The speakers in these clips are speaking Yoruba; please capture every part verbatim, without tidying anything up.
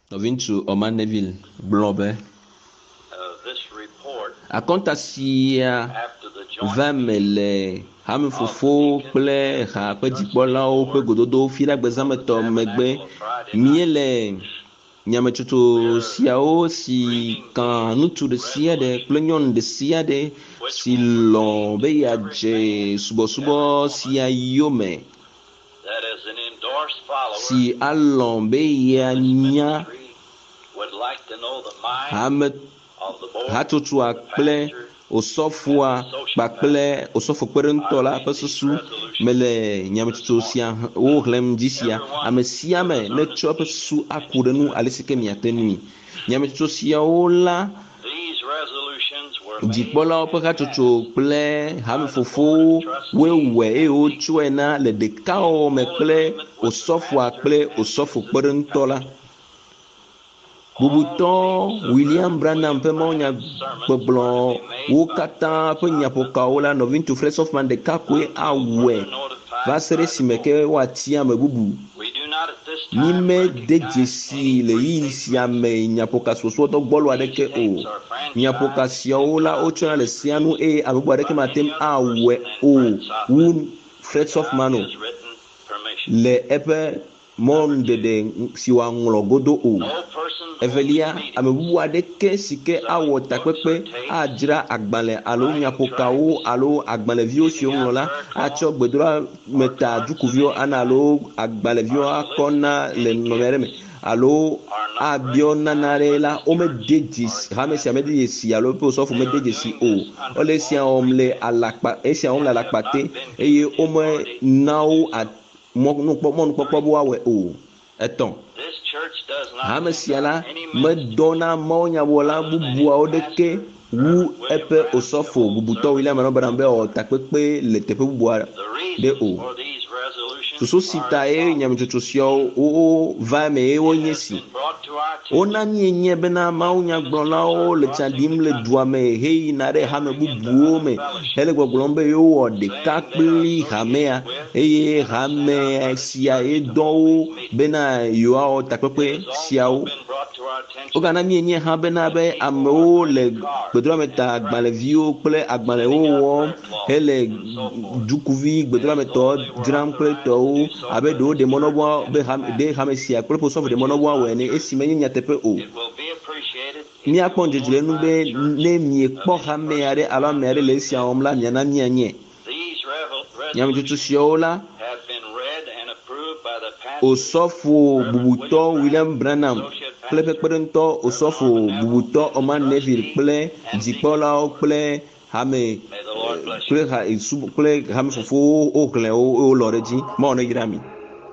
Novintu Omaneville Blombe. Akɔntasia vamele hame fofo kple ha ƒe dzikpɔlawo ƒe gododo fi ɖe agbezametɔ megbe mie le nyametsotso siawo si kan ŋutsu ɖe sia ɖe kple nyɔnu ɖe sia ɖe si lɔ be yeadze subɔsubɔ sia yome, si alɔ be yeanya hame hatsotsua kple osɔfoa kpakple osɔfo kpeɖeŋutɔ la ƒe susu me le nyametsotso sia wo xlẽm dzi sia. Ame sia ame ne tsɔ eƒe susu aku ɖe nu ale si ke miate nui. Nyametsotso siawo la dzikpɔlawo ƒe hatsotso kple hamefofowo woewɔe eye wotsɔe na le ɖekawɔwɔ me kple osɔfoa kple osɔfo kpeɖeŋutɔ la. Bubutɔ William Branham ƒe mawunyagbɔgblɔ wo katã ƒe nyaƒokawo la Novinto Friends of Man ɖeka koe awɔe va se ɖe esime ke woati ame bubu. Mi mede dzesi le yi sia me nyaƒoka susuɔtɔ gbɔlo aɖeke o. Nyaƒoka siawo la wotsɔna le sia nu eye ame bubu aɖeke mate ŋu awɔe o wu Friends of Man o le eƒe mɔɖeɖe si woaŋlɔ godo o. Evelia, ame bubu aɖeke si ke awɔ takpekpe adzra agbalẽ alo nyaƒokawo alo agbalẽviwo siwo ŋlɔ la atsɔ gbedola meta dukuviwo ana alo agbalẽviwo akɔ na le nɔnɔme aɖe me alo abiɔ nana ɖe la womede dzesi hame sia mede dzesi alo ƒe osɔfo mede dzesi o. Wole esia wɔm le alakpa esia wɔm le alakpate eye wome na wo mɔnukpɔkpɔ be woawɔe o. Etɔ̃. Hame sia la medɔna mawunyawɔla bubuawo ɖeke wu eƒe osɔfo bubutɔ William Branham be wɔ takpekpe le teƒe bubu aɖe o. Susu si ta ye nyametsotso siawo wo va me ye wonye si. Wona mienye bena mawunyagblɔlawo le tsa ɖim le dua me heyina ɖe hame bubuwo me hele gbɔgblɔm be yewɔ ɖeka kpli hamea eye hame sia ye dɔ wo bena yewoawɔ takpekpe siawo. Wogana mienye hã bena be amewo le gbedolameta agbalẽviwo kple agbalẽwo wɔm hele dukuvi gbedolametɔ dzram kple tɔwo abe ɖewo ɖe mɔnɔbɔ be ɖe hame sia kple posɔfo ɖe mɔnɔbɔa wɔ ene esi menye nyateƒe o. Míakpɔ dzedze le nu be ne miekpɔ hame aɖe alo ame aɖe le esia wɔm la miana mianye. Nyametsotso siawo la osɔfo bubutɔ William Branham kple ƒe kpeɖeŋutɔ osɔfo bubutɔ Oman Neville kple dzikpɔlawo kple hame kple ha kple hame fofowo wo xlẽ wo wo lɔ ɖe dzi mawɔ ne yra mi.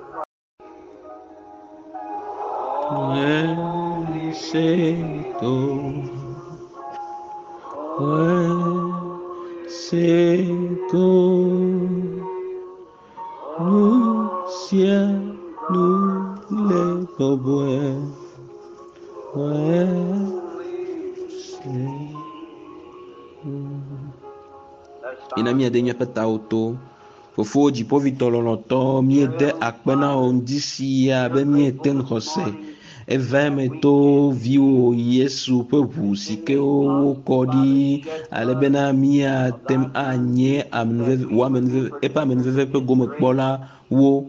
Ina miade miaƒe tawo to fofo dziƒoʋĩtɔ lɔlɔ̃tɔ miede akpe na wo ŋdi sia be miete ŋu xɔ se eva me to viwo Yesu ƒe ʋu si ke wokɔ ɖi ale bena miate ŋu anye amenuveve wo amenuveve eƒe amenuveve ƒe gomekpɔla wo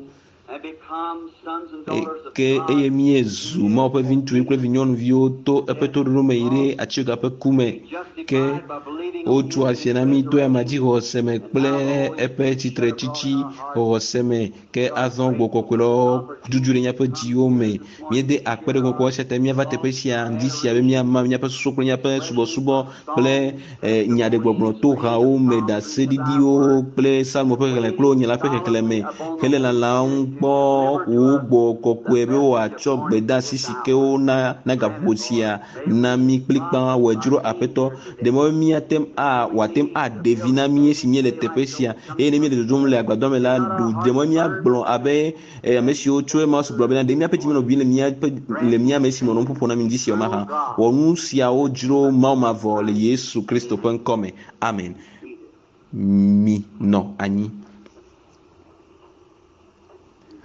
ke eye miezu Mawu ƒe vi ŋutsuwo kple vi nyɔnuviwo to eƒe toɖoɖo me yi ɖe atsioga ƒe kume ke wotu afia na mi to amadzixɔse me kple eƒe tsitre tsitsi xɔxɔse me ke azɔ gbɔ kɔkɔe lɔ dudu ɖe miaƒe dziwo me miede akpe ɖe kɔkɔ sia te miava teƒe sia ŋdi sia be miama miaƒe susu kple miaƒe subɔsubɔ kple nyaɖegbɔgblɔ to hawo me ɖaseɖiɖiwo kple salmo ƒe xexlẽ kple nyala ƒe xexlẽme hele lalam kpɔ wo gbɔ kɔkɔe be wòatsɔ gbedeasi si ke wona na gaƒoƒo sia na mi kplikpa wòdzro aƒetɔ ɖemɔ miate a wòate a ɖevi na mi esi mie le teƒe sia eye ne mi le dodom le agbadɔ me la ɖemɔ miagblɔ abe ame siwo tso ema sugblɔ bena ɖe miaƒe dzimenɔvi le miaƒe le miame si me ƒoƒo na mi ŋdi sia ma hã wɔ nu siawo dzro Mawu mavɔ le Yesu Kristo ƒe ŋkɔ me. Amen. Mi nɔ anyi.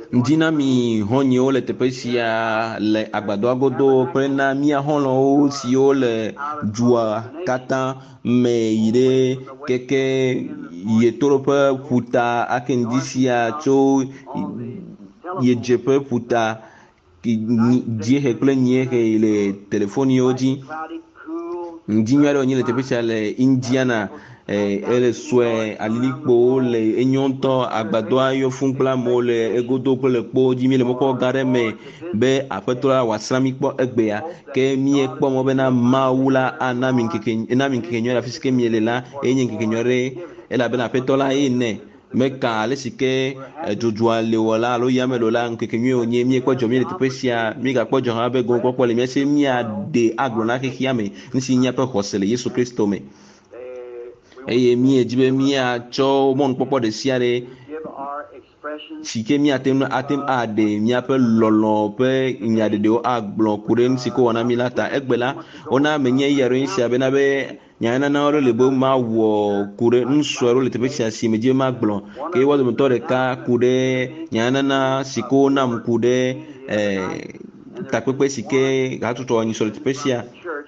ndina mi honyo le teƒe sia le agbadɔ agodo kple na mia xɔlɔwo siwo le dua katã me yi ɖe keke yetoroƒe ƒuta ake ŋdi sia tso yedzeƒe ƒuta dziehe kple nyiehe le telefoniwo dzi. Ŋdi nyui aɖe wonye le teƒe sia le Indiana. ele sue alilikpowo le enyo ŋutɔ, agbadɔa yɔ fũu kple amewo le egodo kple le kpo dzi. Mi le mɔkpɔ gã aɖe me be aƒetɔ la wòasra mi kpɔ egbea, ke miekpɔ mɔ bena Mawu la ana mi ŋkeke na mi ŋkeke nyui le afi si ke mie le la, enye ŋkeke nyui ɖe elabena aƒetɔ la ye nɛ meka ale si ke dzodzua le wɔ la alo yame le la ŋkeke nyui wonye. Miekpɔ dzɔ mi le teƒe sia, mi gakpɔ dzɔ hã be gomekpɔkpɔ le mia si miaɖe agblɔ na xexea me nu si nye míaƒe xɔse le Yesu Kristo me. Eye miedzi be miatsɔ mɔnukpɔkpɔ ɖe sia ɖe si ke miate ŋu atem aɖe miaƒe lɔlɔ ƒe nyaɖeɖewo agblɔ ku ɖe nu si ke wɔna mi la ta. Egbe la wona menye ya ɖo sia bena be nyanana ɖe le be mawɔ ku ɖe nusrɔ̃ ɖo le teƒe sia si medzi be magblɔ, ke wo dometɔ ɖeka ku ɖe nyanana si ke wonam ku ɖe takpekpe si ke hatsotso nyisɔ le teƒe sia.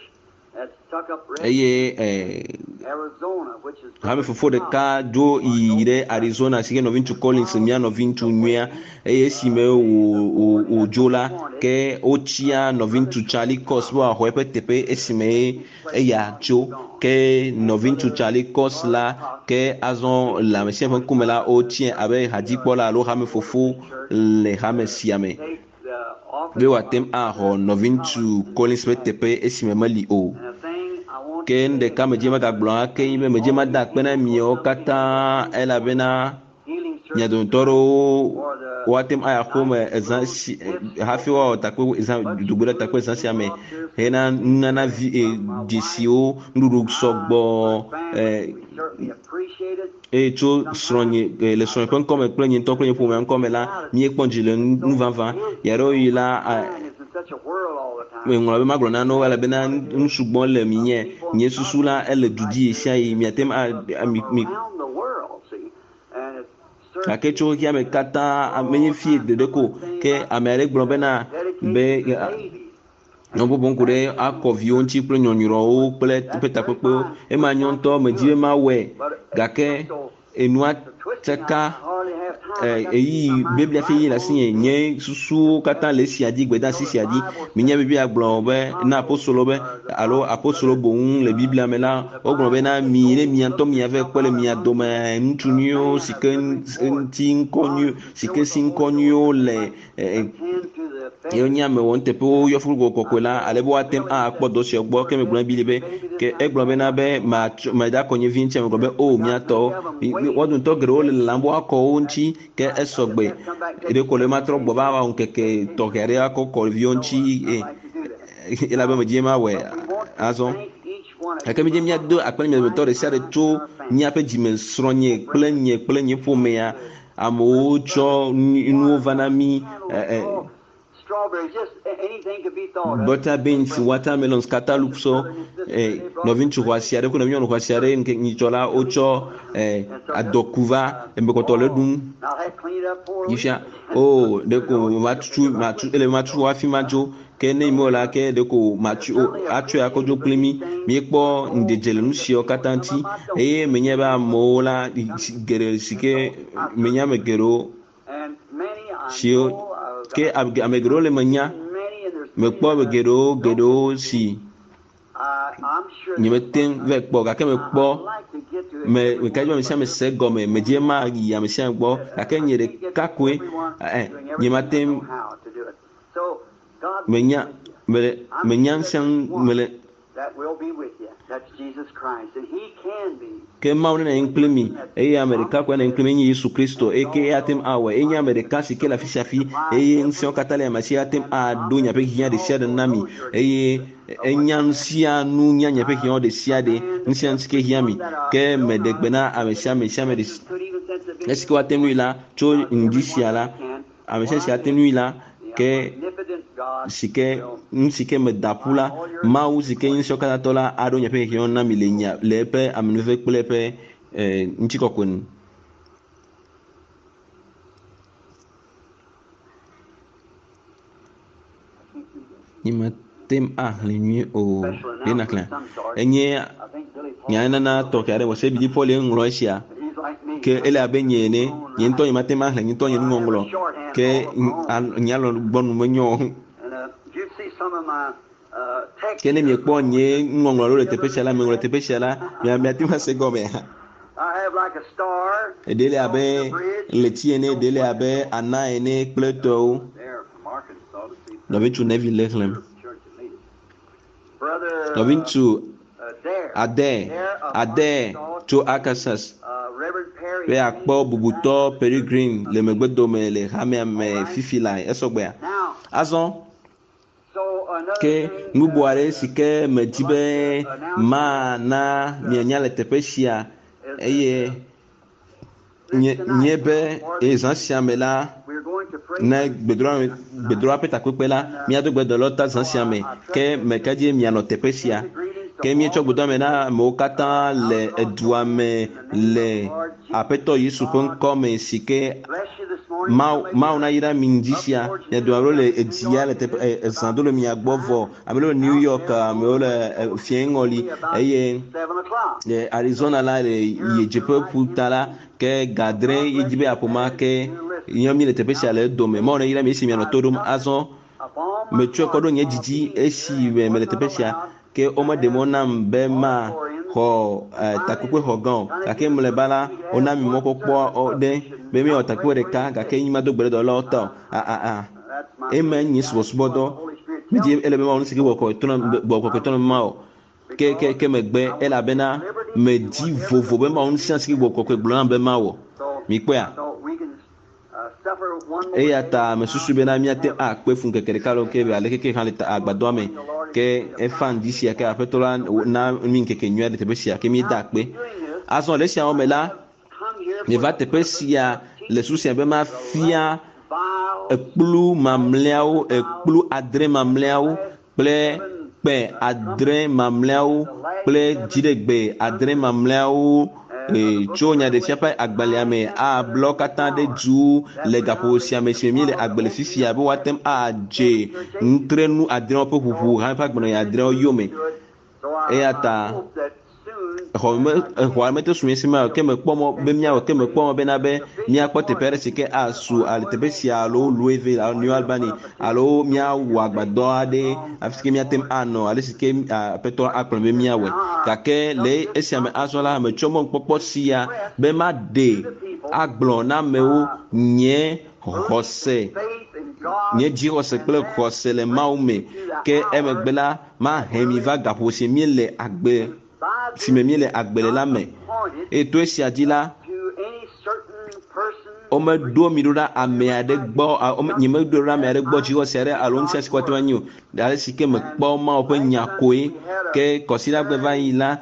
Eye hame fofo ɖeka dzo yi ɖe Arizona si ke nɔvi ŋutsu Collins mia nɔvi ŋutsu nyuia, eye esime wòdzo la ke wotsia nɔvi ŋutsu Charlie Cos be wòaxɔ eƒe teƒe esime eya tso, ke nɔvi ŋutsu Charlie Cos la ke azɔ le ame sia ƒe ŋkume la wotsia abe hadzikpɔla alo hame fofo le hame sia me be wòatem axɔ nɔvi ŋutsu Collins ƒe teƒe esime meli o. Ke ɖeka medze megagblɔ ake be medze mada akpe na miawo katã elabena mia dometɔ ɖewo woatem aya xɔme ezã si hafi woawɔ takpe ezã dugbe ɖe takpe ezã sia me hena nunana vi dzesiwo nuɖuɖu sɔgbɔ eye tso srɔ̃nye le srɔ̃nye ƒe ŋkɔme kple nye ŋutɔ kple nye ƒomea ŋkɔme la miekpɔ dzi le nu vavã yaɖo yi la ŋlɔ be magblɔ nanewo elabena nusugbɔ le minye nye susu la ele du dzi sia yi miatem mi gake tso xexea me katã menye fie ɖeɖe ko, ke ame aɖe gblɔ bena be nyɔnuƒoƒo ŋku ɖe akɔ viwo ŋuti kple nyɔnyrɔwo kple teƒe takpekpewo ema nyɔ ŋutɔ medzi be mawɔe gake enua tseka eyi biblia fi yi le asi nye nye susuwo katã le sia dzi gbedasi sia dzi. Minye biblia gblɔ be na apostolo be alo apostolo boŋ le biblia me la wogblɔ be na mi ne mia ŋutɔ miave kpe le mia dome ŋutsu nyuiwo si ke ŋuti ŋkɔ nyuiwo si ke si ŋkɔ nyuiwo le yewo nye ame wɔn teƒewo yɔ fulu kɔkɔe la ale be woatem akpɔ dɔ sia gbɔ ke megblɔ bi le be ke egblɔ bena be mada kɔ nye vi ŋuti megblɔ be o miatɔwo wo dometɔ geɖewo le lalam be woakɔ wo ŋuti ke esɔgbe eɖe ko le matrɔ gbɔ va wɔ ŋkeke tɔxɛ aɖe akɔ kɔ viwo ŋuti elabe medzi ma wɔe azɔ gake mi dze miado akpe mia dometɔ ɖe sia ɖe tso miaƒe dzime srɔ̃nye kple nye kple nye ƒomea amewo tsɔ nuwo va na mi butter beans, watermelons, catalupso, nɔvi ŋutsu xɔasi aɖe kple nɔvi nyɔnu xɔasi aɖe nke nyitsɔ la wotsɔ adɔkuva emekɔtɔ le ɖum yifia o ɖeko matutu matu ele matu hafi ma dzo ke ne ime la ke ɖeko matu atsɔe akɔdzo kple mi miekpɔ ŋdedze le nu siawo katã ŋuti eye menye be amewo la geɖe si ke menye ame geɖewo siwo ke ame geɖewo le menya mekpɔ ame geɖewo geɖewo si nye mete ve kpɔ gake mekpɔ me mekaɖi ame sia ame se gɔme medze ma yi ame sia gbɔ gake nye ɖeka koe nye mate menya mele menya ŋusẽ mele ke Mawu ne kple mi eye ame ɖeka koe ne kple mi nye Yesu Kristo eye ke atem awɔ enye ame ɖeka si ke le afi sia afi eye ŋusẽwo katã le ame sia atem aɖo nyaƒe hiã ɖe sia ɖe na mi eye enya nu sia nu nya nyaƒe hiãwo ɖe sia ɖe ŋusẽ si ke hiã mi ke meɖe gbe na ame sia ame sia ame ɖe esi ke woate nui la tso ŋdi sia la ame sia sia ate nui la ke si ke nu si ke meda ƒu la Mawu si ke ŋusẽwo katã tɔ la aɖo nyaƒe hiãwo na mi le nya le eƒe amenuve kple eƒe ŋutikɔkɔe nu. nyima tem a hlenyi o dena klan enye nyana na to kare wo se bi pole ngro sia ke ele abenye ne nyinto nyima tem a hlenyi to nyi ngonglo ke nyalo bonu menyo kene mi ekpo nye ngonglo lo te peshala mi ngolo te peshala mi mi atima se gobe I have like a star. Edele abe letiene edele abe anaene pleto There from Arkansas to see Davinchu nevi lechlem church at least. Brother Davinchu uh, Dare. ade ade to Arkansas Uh, Reverend Perry. pe akpo bubuto peregrine le megbedo me le hame me fifila esogbe Now, azon so another ke thing, ngubuare uh, sike medibe ma na mianya tepeshia eye nye nyebe ezansiamela we're going to pray. na gbedro gbedro apeta kwepela mi ado gbedolo ta zansiame ke mekaje mi ano tepeshia ke mi cho gbodo me na mo kata le eduame le apeto yesu pon come sike Bless you this morning. ma ma una ira minjisia ya do ro le edia le te sandolo mi agbovo amelo New York me ole fiengoli eye Seven o'clock. le Arizona la le yejepe putala ke gadre yejibe apoma ke yomi le tepesha le do me mo na ira mi isi mi no todum azon Upon me tue kodo nye jiji esi me me le tepesha ke o ma demona mbe ma ho takukwe ho gan kake mle bala ona mi moko po o de be mi o takukwe de ka kake yima do gbere do lo to a a a that's my e ma nyi so bodo mi je ele be ma on sigi woko to bo ko to ma o ke ke ke me gbe ela bena me di vovo be ma on sigi woko ko gbo be ma wo mi pe a so we can uh, suffer one more e ya ta me susu be na mi ate a pe fun kekere kalo ke be ale ke kan le agbado me ke e fan disi ya ke apetola na mi keke nyu de te be sia ke mi da pe azon le sia o me la come here mi va te pe sia le susu be ma fia vile ekplu mamleao ekplu adre mamleao ple pe adre mamleao ple jiregbe adre mamleao e chonya de siapa agbaliame a blokata de ju le gapo siame siami le agbele fifia be watem a je ntrenu adre po pupu ha pa gbono ya adre yome so I, e I ata hope that soon home home to sumi sima ke me pomo be mia o ke me pomo be na be mia pote pere sike asu al tebesia alo Louisville al New Albany alo mia wa gbado ade afike mia tem ano ale sike peto akpon be mia we kake le esiame azola me chomo popo sia be ma de agbon na me o nye hose faith in God nye ji hose kple hose le maume ke emegbela ma hemi va gapo se mi le agbe si me mi le agbele la me pointed e to esi adila to any certain person o me do mi do da ame ade gbo o me nyime do ra me ade gbo ji o sere alon se si kwatwa nyu dale si ke me gbo ma o pe nya koe ke kosira gbe va ila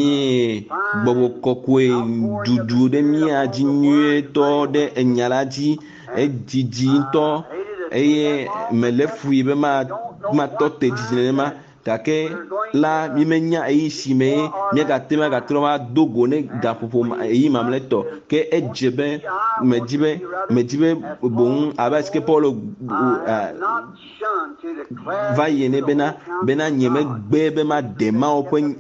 mi gbobo kokwe dudu de mi aji nyu to de enyala ji e jiji to eye me le fui be ma ma to te jiji ma kake la mi menya eyi sime mi ga tema ga troma dogo ne ga popo eyi mamleto ke ejebe mejibe mejibe bon abaske polo not shunned to declare va yene bena bena nyeme gbe be ma dema open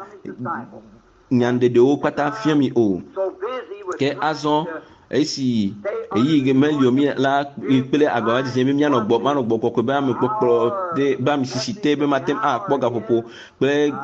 nyande de o pata fiami o so busy with ke azon esi eyi ge melio mi la ipele agbawa ji mi mi no gbo ma no gbo kokko ba mi popo de ba mi sisi te be matem a po ga popo pe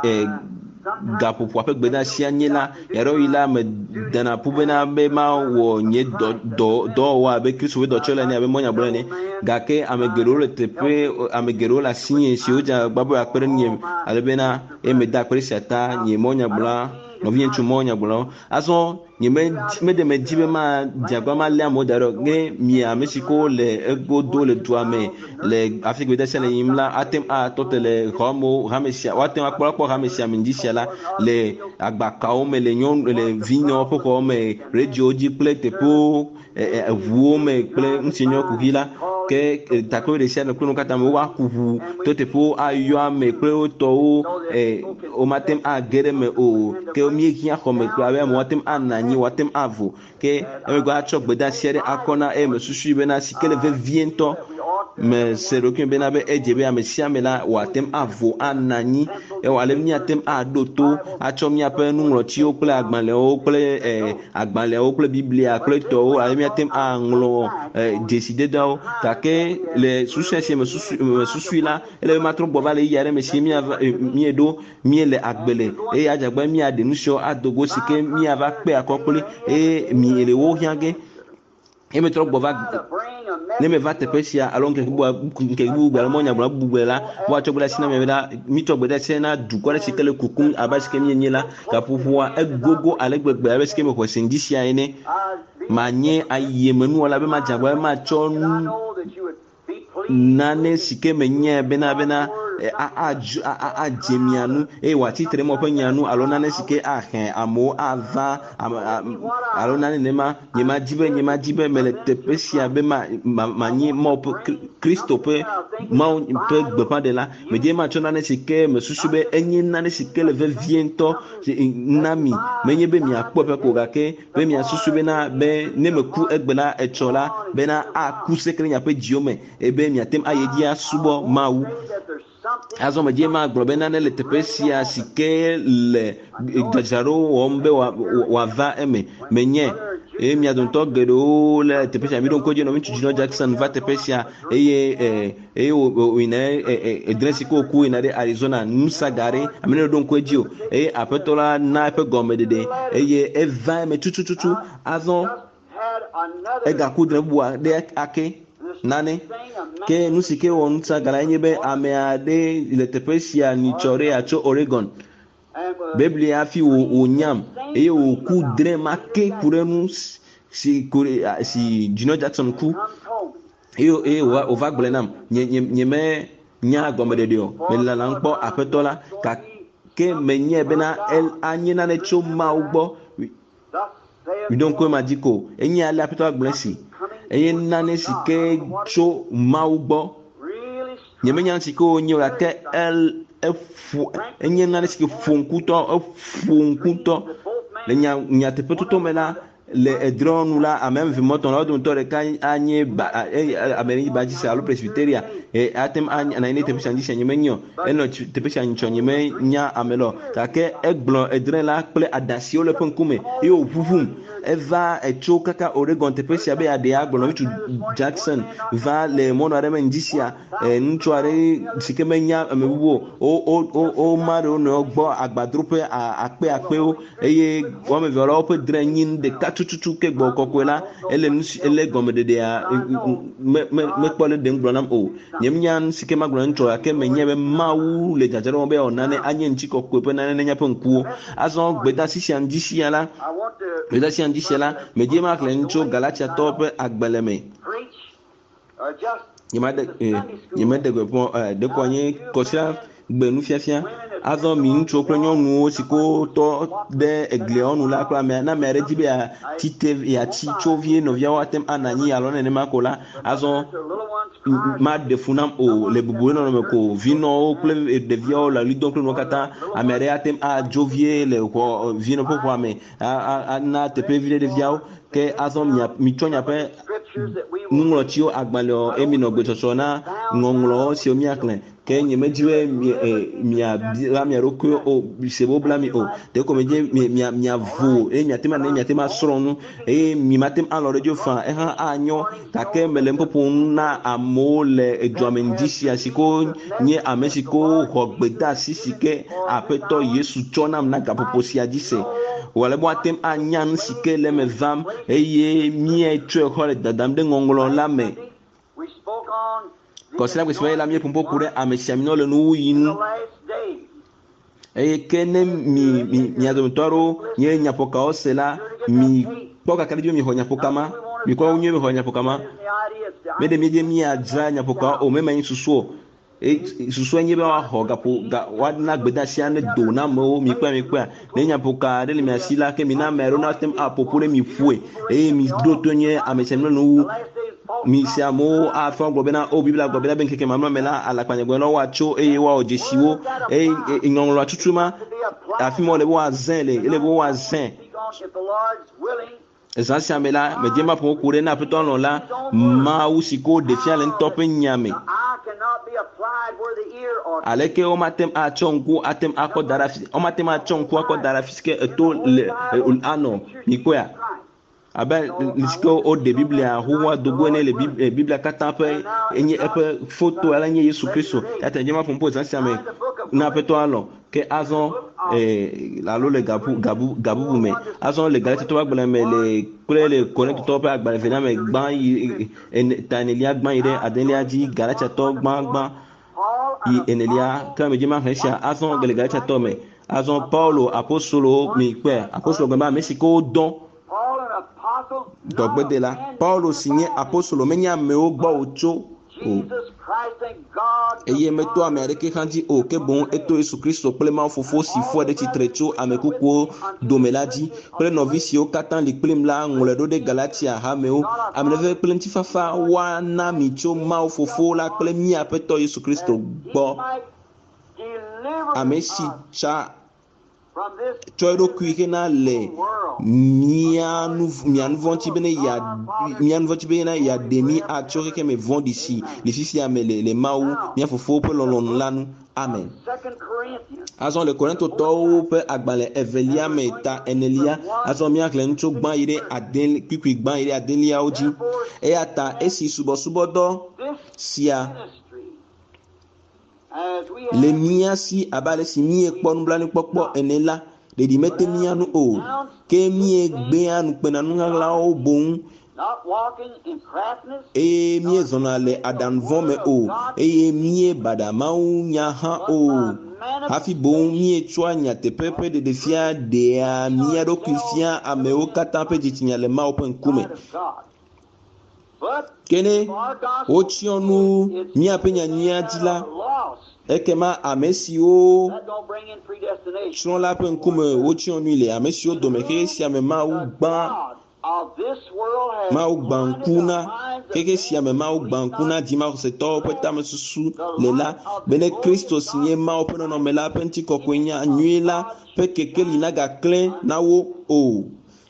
ga popo ape gbe da si anyela yaro ila me dana pube na be ma wo nye do do do wa be kristo we do chola ni abe monya bolo ni ga ke amegero le tepe amegero la sinye si oja gbabo akpere ni alebena e me da akpere sata ni monya bolo no bien tu monya bolo aso ni me me de me jibe ma diagba ma le amodaro nge mi a mexico le egbodo le duame le afrique de sele imla atem a totele homo hamesia watem akpọrọkpọ hamesia mindisia la le agbakao me le nyon le vino poko me radio ji plete po evuo me ple nsinyo kuhila ke takwe de sia no kuno kata me wa kuhu tote po ayo ame ple to e o matem a gere me o ke o mi kia ko me kwa mo matem ananyi watem avo ke e go acho gbeda siere akona e me susu be na sikele ve viento me serokin bena be ejebe amesia mela watem avo ananyi e wale miatem adoto acho miape nunglotio kple agbaleo kple eh agbaleo kple biblia kple to ale miatem anglo eh décider dawo take le succès me susu la ele matro bova le yare me si mia miedo mie le agbele e ajagba mia denusio adogo sike mia va pe akokole e mi ele wo hiage e me tro bova ne me va te pesia alon ke bu ke bu gba mo nya bla bu la wa to gba sina me da mi to gba sina du ko se kele kukun abaske mi nyela ka puwa e gogo ale gbegbe abaske me ko sindisia ene manye aye menu wala be ma jagba ma chon nane sike menye bena bena a a a a jemianu e wati tremo pe nyanu alo nane sike a hen amo ava alo nane nema nyema jibe nyema jibe mele tepesia be ma manye mo Kristo pe ma pe gbepa de la me die ma chona nane sike me susube enyi nane sike le viento nami menye be mi akpo pe ko gake be mi susube na be ne me ku egbela echola be na a ku sekre nya pe jiome e be mi atem ayedia subo mawu azo me die ma grobe na le tepesia sike le gajaro ombe wa wa va eme menye e mi adonto gedo le tepesia mi don ko je no mi Junior Jackson va tepesia eye eh e o ine e dresiko ku ina de Arizona nusa gare amene don ko jio e apetola na pe gomedede eye e va me tutu tutu azo e ga ku dre bua de ake nane ke nusike won sagala nyebe ameade le tepesia ni chore acho Oregon Biblia fi o nyam e o ku dre make kurenu si si Junior Jackson ku e e o va gbenam nyeme nya gomedeo me la lanpo apetola ka ke menye bena el anyina ne choma ugbo we don ko majiko enyi ale apetola gbensi eye nane sike tso maugbo nyeme nyan sike onyo la ke el efu enye nane sike fonkuto fonkuto le nya nya te petuto mena le edronu la amem vimoto la don tore kan anye ba ameri ba jisa lo presbyteria e atem anya na ine te pesa ndisha nyeme nyo eno te pesa ncho nyeme nya amelo take egblo edren la ple adasio le penkume e o vuvum eva echo kaka Oregon te pesia be ade agbo no Jackson va le mono areme ndisia ntuare sikemenya mebubo o o o maro no gbo agbadrupe akpe akpe o eye wo me vero pe drenyin de katututu ke gbo kokwela ele ele gomedede a me me kpole de ngbronam o nyemnyan sikema gbo ntro ake menye be mawu le jajaro be onane anye nchiko kwepe nane nya pe nkuo azon gbeda sisia ndisia la gbeda sisia ndisia me die ma kle ncho Galatia top agbeleme yema de yema de gbo de ko yin kosia gbenu fiafia azo mi ncho kle nyonu siko to de egleonu la kla me na me rejibe a tite ya ti chovie no via watem anani alone ne makola azo ma de funam o le bubu no me ko vino kle de via la lidon kle no kata amere atem a jovie le ko vino po kwa me a na te pe vide de via ke azo mi mi tonya pe ngolo tio agbaleo emi no gbesoso na ngonglo si omi akle ke nyeme jiwe mi mi la mi roku o sebo blami o de ko meje mi mi avo e mi atema na mi atema sronu e mi matem alo radio fa e ha anyo ta ke mele mpopo na amole edwamendisia siko nye amesiko hogbeda sisike apeto Yesu chonam na gapoposia dise wale bo atem anyan sike le me vam eye mi etwe hole dadam de ngongolo la me kosila kwesiwe la mie pumpo kure ameshamino le nu yin eye kene mi mi mi adomtoro nye nyapoka osela mi poka kalijo mi honya pokama mi kwa unye mi honya pokama mede mi je mi adza nyapoka o mema yin susuo e susuo nye be wa hoga po ga wadna gbeda sia ne do na mo mi kwa mi kwa ne nyapoka de mi asila ke mi na mero na tem apopole mi fue e mi do to nye ameshamino nu mi siamo a fon globena o biblia globena ben keke mamma mela ala kwanyegwe no wacho e wa ojesiwo e ngonglo atutuma afimo le bo azen le le bo azen ezã sia me la medie ma ƒo ku ɖe na aƒetɔ lɔ la mawu si ko ɖe fia le ŋutɔ ƒe nya me The eye cannot be applied where the ear ought to be. aleke wo matem atsɔ ŋku atem akɔ da ɖe afi wo matem atsɔ ŋku akɔ da ɖe afi si ke eto le e- anɔ mikɔa abe nisike wo ɖe biblia xoxoa dogo ne le Bib- eh, biblia katã ƒe enye eƒe foto ala nye yesu kristo yata dze ma ƒo ƒo ezã sia me na aƒetɔ alɔ ke azɔ eh, alo le gabu gabu gabubu me azɔ le Galatitɔ ƒe agbalẽ me le kple le Korintotɔ ƒe agbalẽ evelia me gbã yi ene- ta enelia gbã yi ɖe adelia dzi Galatiatɔ gbã gbã Paul, yi enelia ke me dze ma xlẽ sia azɔ le Galatiatɔ me azɔ Paulo apostolo mi kpe apostolo gbɛmba ame si ke wodɔ Paul, an apostle, dɔgbede la Paulo si nye apostolo menye amewo gbɔ wòtso o Jesus Christ and God. eye meto ame aɖeke hã dzi o ke boŋ eto Yesu Kristo kple Mawu Fofo si fɔ ɖe tsitre tso ame kukuwo dome la dzi kple nɔvi siwo katã li kplim la ŋlɔe ɖo ɖe Galatia hamewo ame ɖe kple ŋutifafa woana mi tso Mawu Fofo la kple mía Aƒetɔ Yesu Kristo gbɔ Might deliver ame si us tsa from this tsɔ eɖokui hena le world. mía nu mía nu vɔ̃ ŋuti be ne ya mía nu vɔ̃ ŋuti be ne ya ɖe mí atso xexe me vɔ̃ɖi si le fifia me le le Mawu mía Fofowo ƒe lɔlɔ̃nu la nu amen. Second Corinthians. Azɔ le Korintotɔwo ƒe agbalẽ evelia me ta enelia azɔ míaxlẽ nu tso gbã yi ɖe ade kpikpui gbã yi ɖe adeliawo dzi eya ta esi subɔsubɔdɔ This sia ministry, as we le have mía si abe ale si míekpɔ nublanuikpɔkpɔ ene la ɖeɖi mete mía nu o ke míegbea nukpenanu ɣaɣlawo boŋ not walking in craftiness, eye míezɔna le aɖaŋuvɔ me o eye míebaɖa Mawu nya hã o hafi boŋ míetsɔa nyateƒe ƒe ɖeɖefia ɖea mía ɖokui fia amewo katã ƒe dzitsinya le Mawu ƒe ŋkume of God. But ke ne our gospel wotsyɔ nu míaƒe nyanyia dzi la are lost. ekema ame siwo That don't bring in predestination. tsrɔ̃ la ƒe ŋkume wotsyɔ nui le ame siwo dome xe sia me Mawu gbã God of this world has Mawu gbã blinded ŋku the na minds of xexe sia me Mawu gbã ŋku na dzimaxɔsetɔwo ƒe tamesusu le la be ne Kristo si nye Mawu ƒe nɔnɔme la ƒe ŋutikɔkɔe nya nyui la ƒe kekeli nagaklẽ na wo o.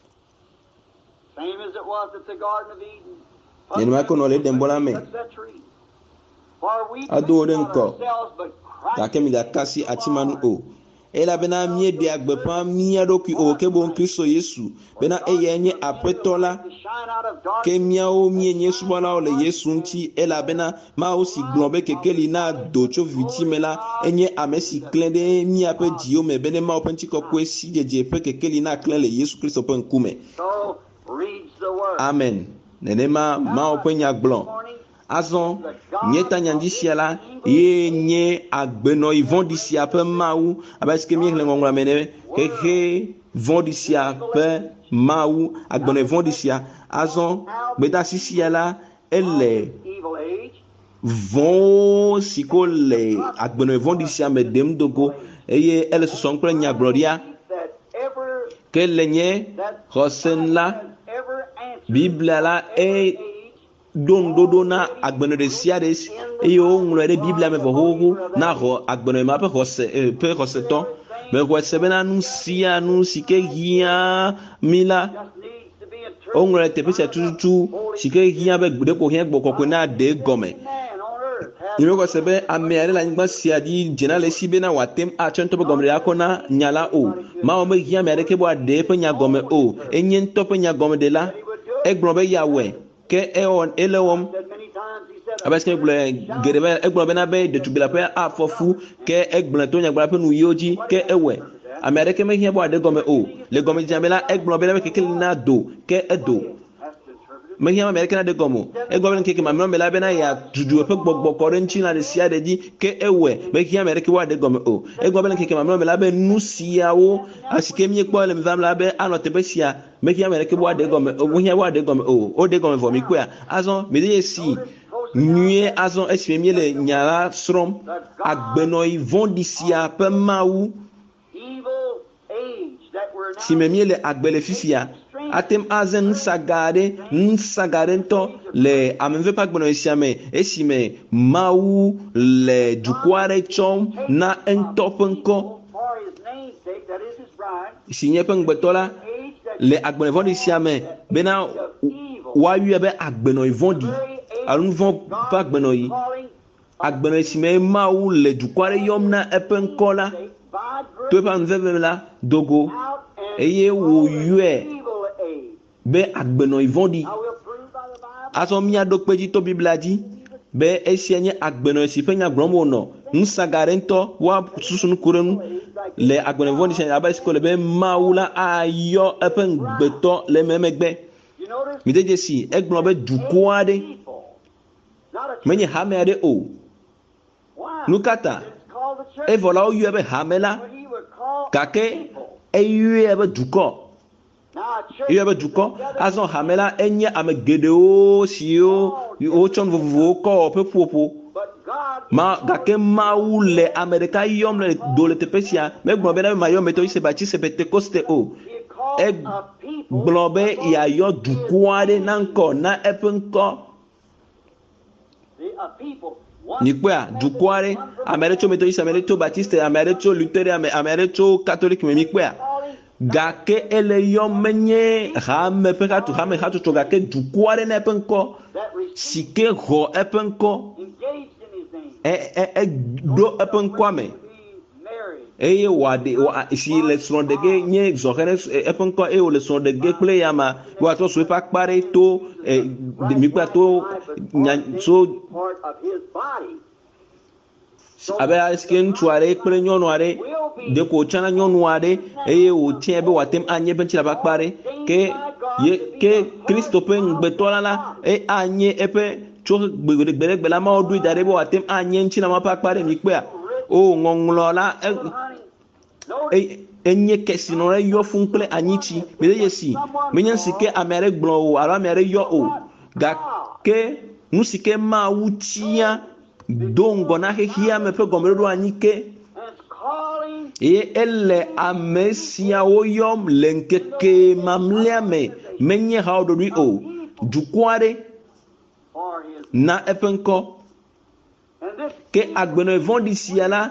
same as it was at the Garden of Eden. Nenema ke nɔ le Eden bɔ la me Touch that tree. For we ado wo ɖe please not ŋkɔ ourselves, but Christ gake migakasi atimanu o elabena míeɖea gbeƒã mía ɖokui o ke boŋ Kristo Yesu bena eyae nye aƒetɔ la to shine out of darkness. ke míawo míenye subɔlawo le Yesu ŋuti elabena Mawu si gblɔ be kekeli na do tso viviti me la enye ame si klẽ ɖe míaƒe dziwo me be ne Mawu ƒe ŋutikɔkɔe si dzedze ƒe kekeli na klẽ le Yesu Kristo ƒe ŋkume. So reads the word. Amen. Nenema Mawu ƒe nya gblɔ. Azɔ míeta nyadzi sia la ye nye agbenɔyi vɔ̃ɖi sia ƒe Mawu abe sike míexlẽ ŋɔŋlɔa me ne xexe vɔ̃ɖi sia ƒe Mawu agbenɔyi vɔ̃ɖi sia azɔ gbedasi sia la ele Evil age. vɔ̃wo si ko le agbenɔyi vɔ̃ɖi sia me ɖem dogo eye ele sɔsɔm kple nyagblɔɖia That ever ke le nye xɔse la ever answered Biblia la e ɖo ŋuɖoɖo na agbenɔ ɖe sia ɖe si- eye woŋlɔe ɖe Biblia me vɔhoho na xɔ agbenɔ ma ƒe xɔse eh, ƒe xɔsetɔ mexɔe se bena nu sia nu si ke hiã mi la just needs to be interpreted. woŋlɔe teƒe sia tututu si ke hiã be gbeɖe ko hiã gbɔ kɔkɔe na ɖe gɔme Man on earth has nyemexɔ se be ame aɖe le anyigba sia dzi dzena le esi bena wòate atsɔ ŋutɔ ƒe gɔme ɖe akɔ na nya la o Mawu me hiã ame aɖeke be wòaɖe eƒe nya gɔme o enye ŋutɔ ƒe nya gɔme ɖe la egblɔ be yeawɔe ke ewɔ ele wɔm said many times. He said, abe sike gblɔ geɖe be egblɔ bena be ɖetugbi la ƒe afɔ fu ke egblẽ to nyagblɔla ƒe nuyiwo dzi ke ewɔe ame aɖeke mehiã be wòaɖe gɔme o le gɔmedzedzea me la egblɔ bena be kekeli na do ke edo has to interpret it. mehiã ame aɖeke na ɖe gɔme o egblɔ be keke mamlɛa me la bena yeadudu eƒe gbɔgbɔ kɔ ɖe ŋuti na ɖe sia ɖe dzi ke ewɔe mehiã ame aɖeke be wòaɖe gɔme o egblɔ be keke mamlɛa me la be nu siawo asike míekpɔ le mi vam la be anɔ teƒe sia mehiã ame aɖeke be wòaɖe gɔme o mehiã be wòaɖe gɔme o woɖe gɔme vɔ mi koe azɔ mede ye si nyuie azɔ esime míele nya la srɔ̃m agbenɔyi vɔ̃ɖi sia ƒe Mawu Evil age that we're now si me míele agbe le fifia atem azẽ nusaga aɖe nusaga aɖe ŋutɔ le ameve ƒe agbenɔyi sia me esime Mawu le dukɔ aɖe tsɔm na eŋutɔ ƒe ŋkɔ for his name's sake, that is his bride, si nye eƒe ŋugbetɔ la age that le agbenɔ vɔ̃ɖi sia me bena woayɔe be agbenɔ vɔ̃ɖi alo nu vɔ̃ ƒe agbenɔ yi. Agbenɔ si me Mawu le dukɔ aɖe yɔm na eƒe ŋkɔ la to eƒe amenuveve la dogo eye wòyɔe be agbenɔ vɔ̃ɖi. Azɔ míaɖo kpe dzi to Biblia dzi be esia nye agbenɔ si ƒe nya gblɔm wònɔ. Nusaga aɖe ŋutɔ woa susu nuku ɖe nu le agbenɔ vɔ̃ɖi sia abe si le be Mawu la ayɔ eƒe ŋugbetɔ le megbe. Mide dze si egblɔ be dukɔ aɖe menye hame aɖe o. Nu ka ta evɔ la woyɔe be hame la gake eyɔe be dukɔ. Eyɔe be dukɔ. Azɔ hame la enye ame geɖewo siwo wotsɔ nu vovovowo kɔ wɔ ƒe ƒoƒo. Ma gake Mawu le ame ɖeka yɔm le do le teƒe sia. Megblɔ be na be mayɔ metɔ yi baptiste Pentecoste o. Egblɔ be yeayɔ dukɔ aɖe na ŋkɔ na eƒe ŋkɔ. Mikpɔa dukɔ aɖe ame aɖe tso metodiste, ame aɖe tso baptiste, ame aɖe tso lutheran, ame ame aɖe tso catholic me mikpɔa. Gake ele yɔm menye hame ƒe hatu hame hatsotso gake dukɔ aɖe na eƒe ŋkɔ si ke xɔ eƒe ŋkɔ. Eɖo eƒe ŋkɔa me eye wòaɖe si le srɔ̃ɖege nye zɔxe ɖe eƒe ŋkɔ eye wòle srɔ̃ɖege kple yama woatrɔ so eƒe akpa ɖe to mikpɔa to so abe esike ŋutsu aɖe kple nyɔnu aɖe ɖeko wotsana nyɔnu aɖe eye wòtia be wòate anye eƒe ŋutilã ƒe akpa ɖe ke ye ke Kristo ƒe ŋugbetɔ la la anye eƒe tso gbeɖegbe la ma woɖoe da ɖe be wòate anye ŋutilã ƒe akpa ɖe mikpɔa o ŋɔŋlɔ la enye kesinɔ ɖe yɔ fún kple anyitsi mede ye si menye si ke ame aɖe gblɔ o alo ame aɖe yɔ o gake nu si ke Mawu tia do ŋgɔ na xexia me ƒe gɔmeɖoɖo anyi ke eye ele ame siawo yɔm le ŋkeke mamlɛa me menye hawoɖoɖoe o. Dukɔ aɖe na eƒe ŋkɔ ke agbenɔ vɔ̃ɖi sia la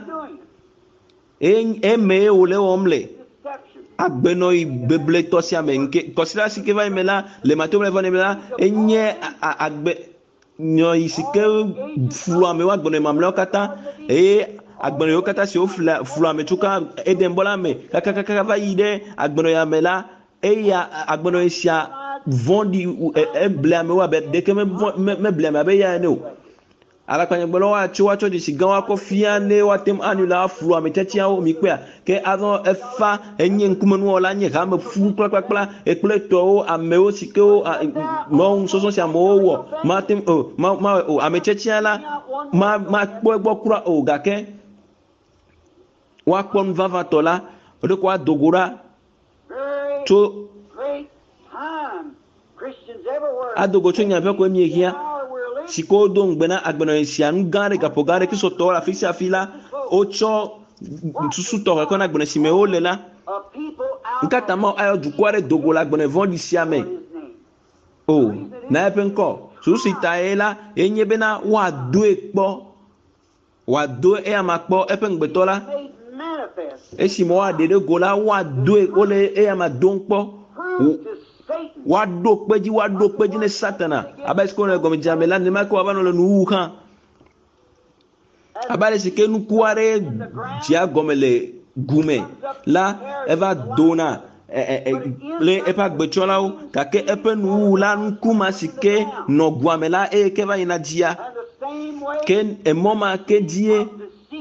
eme ye wòle wɔm le agbenɔ bebletɔ sia me nke kɔsiɖa si ke va yi me la le Matthieu ƒe evangeli me la enye agbenɔ yi si ke flu amewo agbenɔ mamlɛawo katã eye agbenɔ yiwo katã si wo flu ame tso ka Eden bɔ la me kakakaka va yi ɖe agbenɔ ya me la eya agbenɔ sia vɔ̃ɖi eble amewo abe ɖeke meble ame abe ya ene o. Alakpanyagbɔlawo atso woatsɔ dzesi gã woakɔ fia ne woate ŋu anu le aflu ame tsiatsiawo mikpɔa ke azɔ efa enye ŋkumenuwɔla nye hame fu kplakplakpla ekple tɔwo amewo si ke wo mɔŋu sɔsɔ si amewo wɔ mate o ma ma o ame tsiatsia la ma ma kpɔ egbɔ kura o gake woakpɔ nu vavãtɔ la wòɖe kɔ adogo ɖa tso adogo tso nyaƒe ko emie hia si ke wodo ŋugbe na agbenɔ sia nu gã ɖe gaƒo gã ɖe kristotɔwo le afi sia afi la wotsɔ susu tɔxɛ kɔ na agbenɔ si me wole la nkata ma ayɔ dukɔ aɖe dogo le agbenɔ vɔ̃ɖi sia me o na eƒe ŋkɔ susu si ta ye la enye bena woadoe kpɔ woado eya ma kpɔ eƒe ŋugbetɔ la esime woaɖe ɖe go la woadoe wole eya ma dom kpɔ woaɖo kpedzi woaɖo kpedzi ne Satana abe esike wole gɔmedzame la nenema ke woava nɔ le nuwuwu hã abe ale si ke nuku aɖe dzia gɔme le gume la eva dona kple eƒe agbetsɔlawo gake eƒe nuwuwu la nukuma si ke nɔ guame la eye ke va yina dzia ke emɔ ma ke dzie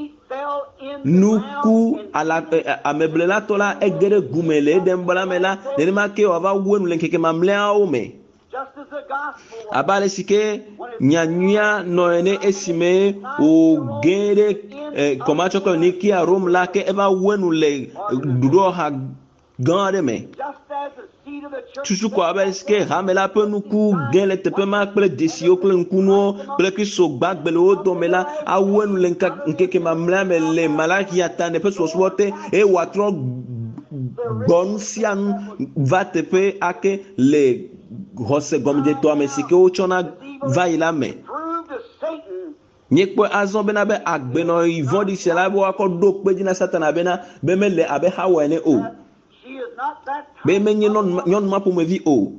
nuku ala ameblelatɔ la ege ɖe gume le Eden bɔ la me la nenema ke wòava wu nu le ŋkeke mamlɛawo me abe ale si ke nyanyuia nɔ ene esime wòge ɖe kɔmatsɔkɔ ne kia Rome la ke eva wu nu le ɖuɖɔ ha gã aɖe me tutu ko abe si ke hame la ƒe nuku ge le teƒe ma kple desiwo kple ŋkunuwo kple Kristo gbagbe le wo dome la awu nu le ŋkeke mamlɛa me le Malachia ta ne ƒe subɔsubɔ te eye wòatrɔ gbɔ nu sia nu va teƒe ake le xɔse gɔmedzetɔa me si ke wotsɔna va yi la me. Nyekpɔ azɔ bena be agbenɔ vɔ̃ɖi sia la be woakɔ ɖo kpedzi na Satana bena be mele abe hawɔ ene o. she is not that be menye non nyon ma ƒomevi o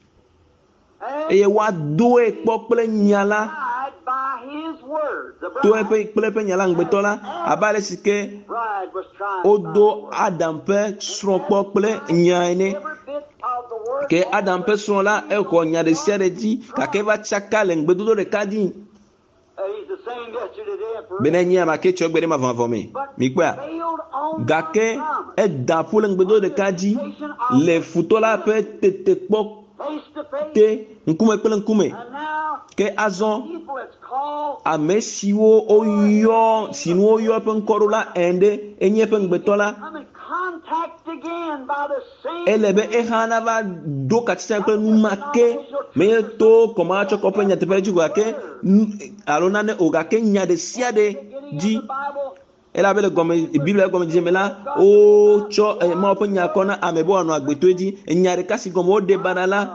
eye wa do e kpɔ kple nyala guided by his word. The to bride, eƒe kple eƒe nyala ŋgbetɔ la abe ale si ke bride was trying wodo Adam ƒe srɔ̃ kpɔ kple nya ene every bit of the word. ke Adam ƒe srɔ̃ la exɔ nya ɖe sia ɖe dzi gake va tsaka le ŋgbedodo ɖeka dzi Uh, he's the same yesterday, today, and forever. bena nye ama ke tso egbe ɖe ma vɔvɔ me mi kpɔa Failed on gake one promise. eda ƒo le ŋgbedodo ɖeka dzi le futɔ la ƒe tetekpɔ Face to face. te ŋkume kple ŋkume And now, ke azɔ people it's called ame siwo woyɔ si nu woyɔ ƒe ŋkɔ ɖo la ɛnɖe enye ƒe ŋgbetɔ la come in contact again by the same. ele be ehã nava do katitsa kple nu ma ke menye to kɔma tsɔ kɔ ƒe nyateƒe ɖe dzi o gake nu- alo nane o gake nya ɖe sia ɖe Beginning dzi of the Bible, elabe le gɔme biblia gɔme dzedze me la wotsɔ eh, mawo ƒe nya kɔ na ame be wòanɔ agbetoe dzi enya ɖeka si gɔme wode bana la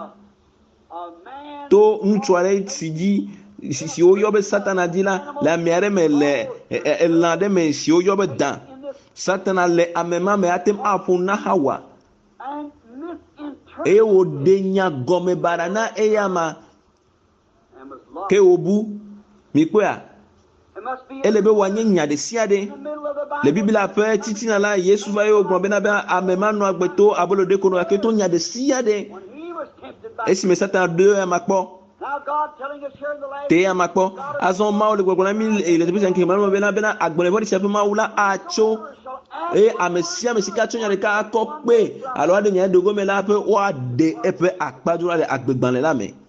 a man to ŋutsu aɖe si dzi si si woyɔ be satana dzi la le ame aɖe me le eh, eh, elã aɖe me si woyɔ be da in this satana le ame ma me atem aƒo na Hawa and misinterpreted eye wòɖe nya gɔme bana na eya ma and was lost. ke wòbu mi kpɔa It must be ele be wòanye nya ɖe sia ɖe in the middle of the le Bible. biblia ƒe titina la Yesu va ye wògblɔ bena be ame ma nɔ agbeto abolo ɖe kono gake to nya ɖe sia ɖe When he was tempted by esime satana ɖo ya ma kpɔ now God telling us here in the last te ya ma kpɔ azɔ mawo le gbɔgblɔ na mi le teƒe sia nkeke ma me bena bena agblɔɖevɔ ɖe sia ƒe Mawu la atso shall ask eye ame sia ame si ka tso nya ɖeka akɔ kpe alo aɖe nya ɖe gome la ƒe woaɖe eƒe akpadro la le agbegbalẽ la me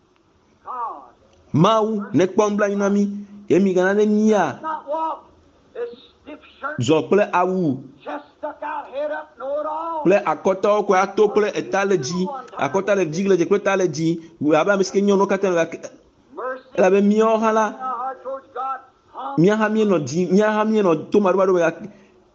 God. Mawu ne kpɔ nublanui na mi ye mi gana ne mia Not walk this stiff shirt, zɔ kple awu chest stuck out, head up, know it all. kple akɔtawo koe ato kple eta le dzi akɔta le dzi le dzi kple ta le dzi abe ame si ke nyɔnuwo katã le gake Mercy elabe míawo hã la in our heart towards God. Humble. mía hã míenɔ dzi mía hã míenɔ to maɖomaɖo me gake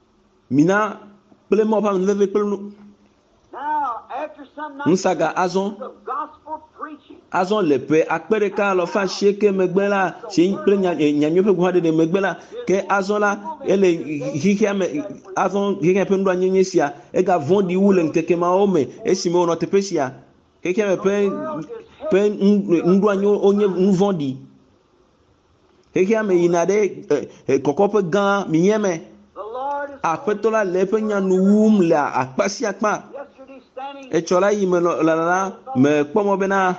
mina kple mawo ƒe amenuveve kple nu Now, after some nights nusaga azɔ of gospel preaching, azɔ le ƒe akpe ɖeka alɔfa asieke megbe la si kple nya- eh, nyanyui ƒe gɔ̃ aɖe ɖe megbe la ke azɔ la ele xixia me azɔ xixia ƒe nuɖanyenye sia ega vɔ̃ɖi wu le ŋkeke mawo me esime wònɔ teƒe sia xixia me ƒe ƒe nu- nuɖanyewo wonye nu vɔ̃ɖi xixia me yina ɖe eh, eh, kɔkɔƒe gã minyɛ me the Lord is aƒetɔ la le eƒe nya nu wum le akpa sia akpa yesterday standing etsɔ la yi me nɔ- lalala me kpɔ mɔ bena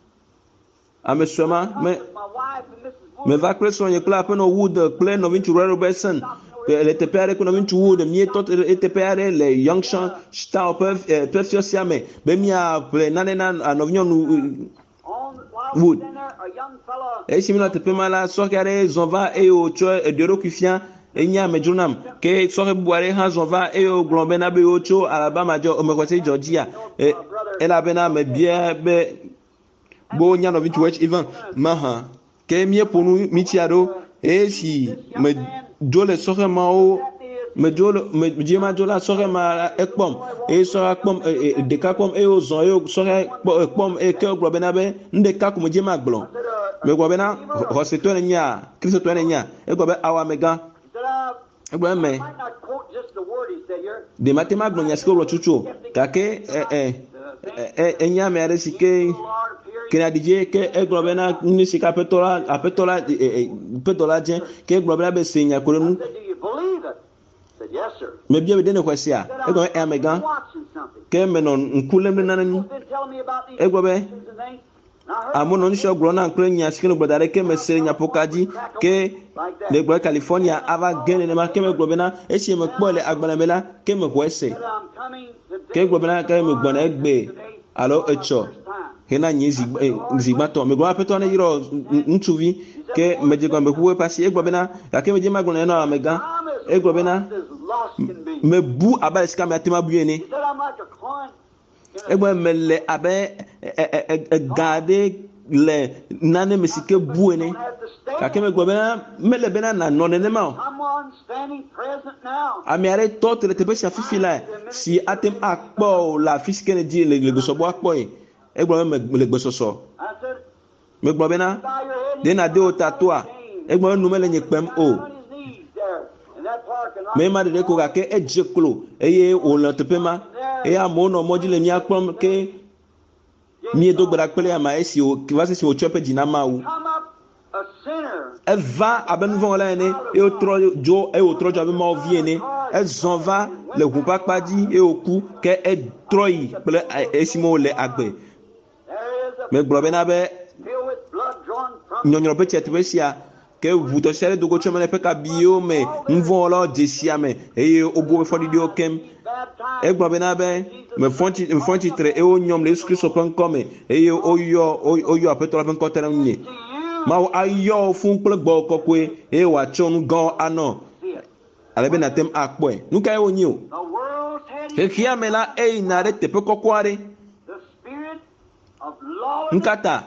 ame sue ma me with my wife and Missus Wood. meva kple srɔ̃nye kple aƒenɔ Wood kple nɔviŋutsu Roy Robertson eh, le teƒe aɖe kple nɔviŋutsu Wood mietɔ te ɖe teƒe aɖe le Youngstown Town ƒe eh, ƒe fiɔsia me be miaƒle nane na ah, nɔvinyɔnu On while we Wood. stand there, a young fellow eh, esi mi nɔ teƒe ma la sɔhe aɖe zɔ va eye wòtsɔ eɖoeɖokui fia enye amedzro nam ke sɔhe bubu aɖe hã zɔ va eye wògblɔ bena be wotso Alabama dzɔ emexɔse Georgia eh, elabena mebia be be wonya nɔviŋutsu Welch Evan mahã ke míeƒo nu mitsia ɖo esi medzo le sɔhe mawo medzo le medzi ma dzo la sɔhe ma la ekpɔm eye sɔhe kpɔm eh, eh, ɖeka kpɔm eye wòzɔ eye sɔhe kpɔ- eh, kpɔm eye ke wògblɔ bena be nu ɖeka ko medzi ma gblɔ said, uh, megblɔ bena xɔsetɔe ne nya kristotɔe ne nya egblɔ be awɔ amegã he said, uh, egblɔ eme I might not quote just the word he said here. ɖe mate ma gblɔ nya si ke wògblɔ tutu o gake eh, eh, eh, eh, enye ame aɖe si ke The Lord appeared. kena didie ke egblɔ bena nu si ke aƒetɔ la aƒetɔ la eh, eh, aƒetɔ la dze ke egblɔ bena be se nya ko ɖe nu I said, do you believe it? I said, yes, sir. mebia be ɖe ne xɔ sia Said, egblɔ be I'm amegã watching something. ke menɔ ŋku lém ɖe nane nu People been telling me about these egblɔ be things and things. And I heard amewo nɔ nusia gblɔ nam kple nya si ke le gbɔda ɖe ke mese ɖe nyaƒoka dzi ke le gblɔ California ava ge nenema ke megblɔ bena esi mekpɔe le agbalẽ me la ke mexɔ ese that I'm coming today. ke egblɔ bena ke megbɔna egbe alo etsɔ hena nye zi eh, zigbãtɔ megblɔ aƒetɔ ne yrɔ ŋ- ŋutsuvi ke medze gɔme ƒuƒe pasi egblɔ bena gake medze ma gblɔ ne nɔ amegã egblɔ bena As lost can be. mebu abe ale si ke ame ate ma bui ene He said, I'm like a coin. in a- egblɔ mele abe eh, eh, eh, eh, ega aɖe le nane me si ke bu ene Don't have to stay. gake megblɔ bena mele bena nanɔ nenema o Someone standing present now. ame aɖe tɔ te le teƒe sia fifi la si atem akpɔ o le afi si ke ne dzi le le gbesɔbɔ akpɔe egblɔ be me le gbesɔsɔ I said, megblɔ bena bow your head. de na de wo ta toa egblɔ be nu mele nye kpem o On his knees there in that parking lot. me ma ɖeɖe ko gake edze klo eye wòle teƒe ma There et à mon nom dit le mia comme que mi do gbara pele ama esi o ki va se si o chope dinama ou come up a sinner. elle va à ben vont là né et au tro jo et au tro jo ma vie né elle s'en va le groupe pas dit et au coup que elle troi pele esimo le agbe There is a mais globena be filled with blood drawn from nyonyo pe tietwe sia que vous te serez de go chema ne pe ka bio mais nvon la desia mais et au bo fo di dio kem baptized. e globena be me fonti me fonti tre e o nyom le Christ pen comme et o yo o yo apeto pen ko tere ni To you, ma ayo fun kple gbo kokwe e wa chonu gan ano see it. ale be na tem akpo e nu kai o nyi o The world's head ke kia me la e na re te pe kokware the spirit of lawlessness, nkata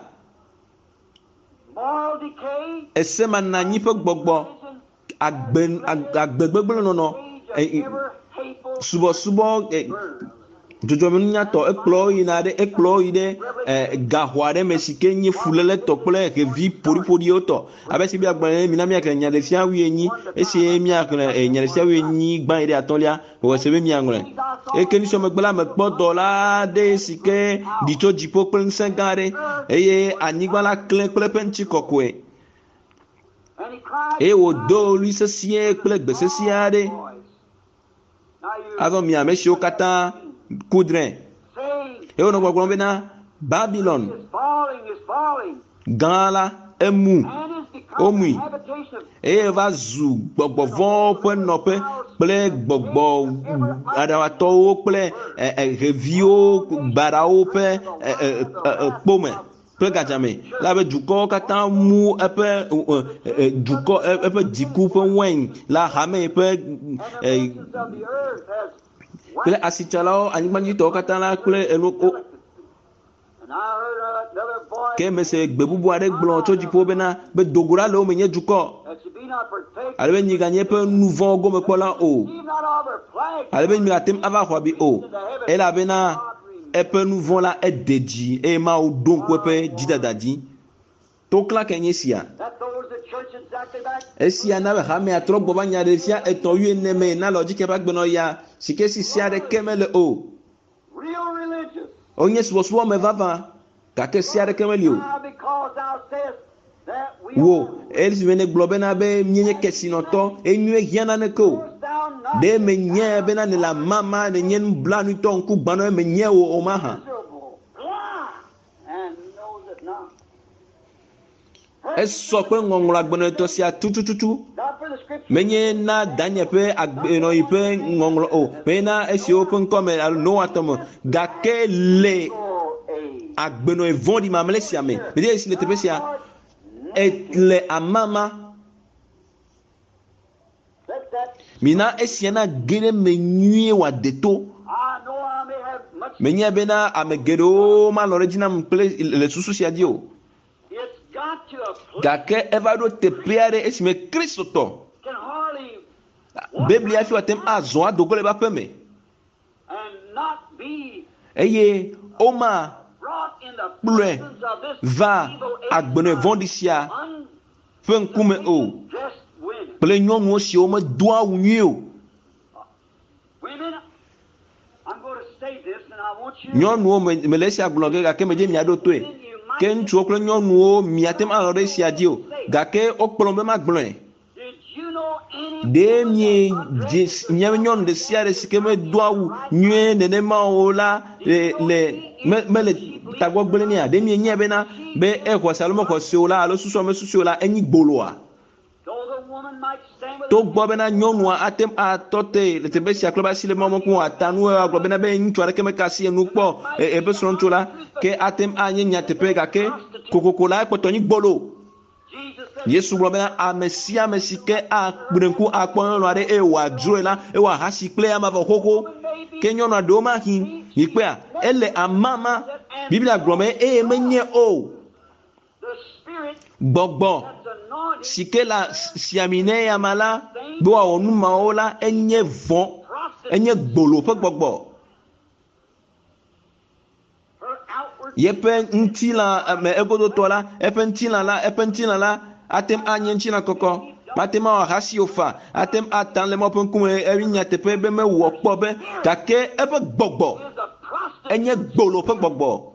moral decay, e se ma na nyi pe gbogbo agbe agbegbegbe no no age of ever hateful subo subo murder. jojo mi nya to ekplo yi na de ekplo yi de gahwa me sike nyi fulele to kple ke vi pori pori oto abe si bi agban mi na mi akanya de sia wi enyi e si mi akana e nya de sia wi enyi gban ide atolia o se be mi angre e ke ni so me gbala me gbo dola de sike di to jipo pen sangare e ye anigba la kle kple penchi kokwe And he cried e o do lui se sie kple gbese siade voice. Now you avant mi ame si o kata kudren say e o no gbogbo be na Babylon is falling, is falling, gala emu and is Oh, becoming oui. a habitation of e va zu gbogbo vɔ ƒe nɔƒe kple gbogbo aɖawatɔwo kple ɖeviwo gbarawo ƒe kpome kple gadzame la be dukɔwo katã mu eƒe dukɔ eƒe dziku ƒe wain la hame ƒe and the basis of the earth has kple asitsalawo anyigbadzitɔwo katã la kple enu And I heard another voice ke me se gbe bubu aɖe gblɔ tso dziƒo bena be dogoɖa le wo me nye dukɔ that should be not partaken, ale be nyiganye ƒe nu vɔ gomekpɔla o receive not all their plagues, ale be migatem ava xɔ abi o elabena eƒe nu vɔ la ede dzi eye mawo ɖo ŋku eƒe dzidada dzi to klã ke nye sia that throws the church exactly back. esia na be hame atrɔ gbɔ va nya ɖe fia etɔ̃ wi ene me na le ɔdzi ke ƒe agbenɔ ya si ke sisi aɖeke mele o Real religious. wonye subɔsubɔ me vava gake si aɖeke meli o Now because thou sayest that we wo esi me ne gblɔ bena be mienye kesinɔtɔ enyoe hiã naneke o knowest thou not ɖe menye bena ne le mama ne nye nublanuitɔ ŋku gbanɔ menye o o ma hã miserable, blind, and knows it not. esɔ kple ŋɔŋlɔ agbenɔtɔ sia tutututu Not for the scripture. menye na Daniel ƒe agbenɔyi ƒe ŋɔŋlɔ o menye na esiwo ƒe ŋkɔ me alo Noa tɔ me gake le For a agbenɔyi vɔ̃ɖi mamlɛ sia me mede esi le teƒe sia le amama let that mina esia na ge ɖe me nyuie wòade to I know I may have much. menye bena ame geɖewo malɔ ɖe dzi nam kple le susu sia dzi o It's got to a place gake eva ɖo teƒe aɖe esime Kristo tɔ can hardly Biblia fi watem azɔ adogo le eƒe aƒe me and not be eye woma brought in the kplɔe presence of this va evil agbenɔe vɔ̃ɖi sia ƒe ŋkume o undressed women. kple nyɔnuwo siwo medo awu nyuie o Women, I'm going to say this, and I want you nyɔnuwo me me le esia gblɔ ge gake medze miaɖo toe ke ŋutsuwo kple nyɔnuwo miatem alɔ ɖe esia dzi o gake wokplɔm be magblɔe Did you know any ɖe mie dze miabe nyɔnu ɖe sia ɖe si ke medo awu nyuie nenema o la le le me mele tagbɔ gblẽ nea ɖe mie nye bena be exɔ si alo mexɔ si o la alo susu ame susu o la enyi gboloa though the woman might stand with to her gbɔ bena nyɔnua atem atɔ te le teƒe sia kple be asi le mɔ mɔku ata nu agblɔ bena be ŋutsu aɖeke meka asi enu kpɔ e- ebe srɔ̃tso la ke atem anye nyateƒe gake kokoko la ekpɔtɔ nyi gbolo Jesus said, Yesu gblɔ bena ame sia ame si ke akple ŋku akpɔ nyɔnu aɖe eye wòadzroe la eye wòahasi kple ame avɔ xoxo ke nyɔnua ɖewo mahi yi kpea ele amama Biblia gblɔ be eye menye o the spirit gbɔgbɔ that's anointed si ke la siami ne yama la be wòawɔ nu mawo la enye vɔ enye gbolo ƒe gbɔgbɔ her outward yeƒe ŋutilã ame egodotɔ la eƒe ŋutilã la eƒe ŋutilã la atem anye ŋutilã kɔkɔ matema ahasi ofa atem atan le mo pen kum eri nya tepe be me wo kpo be gake ebe gbogbo is a prostitute. enye gbolo pe gbogbo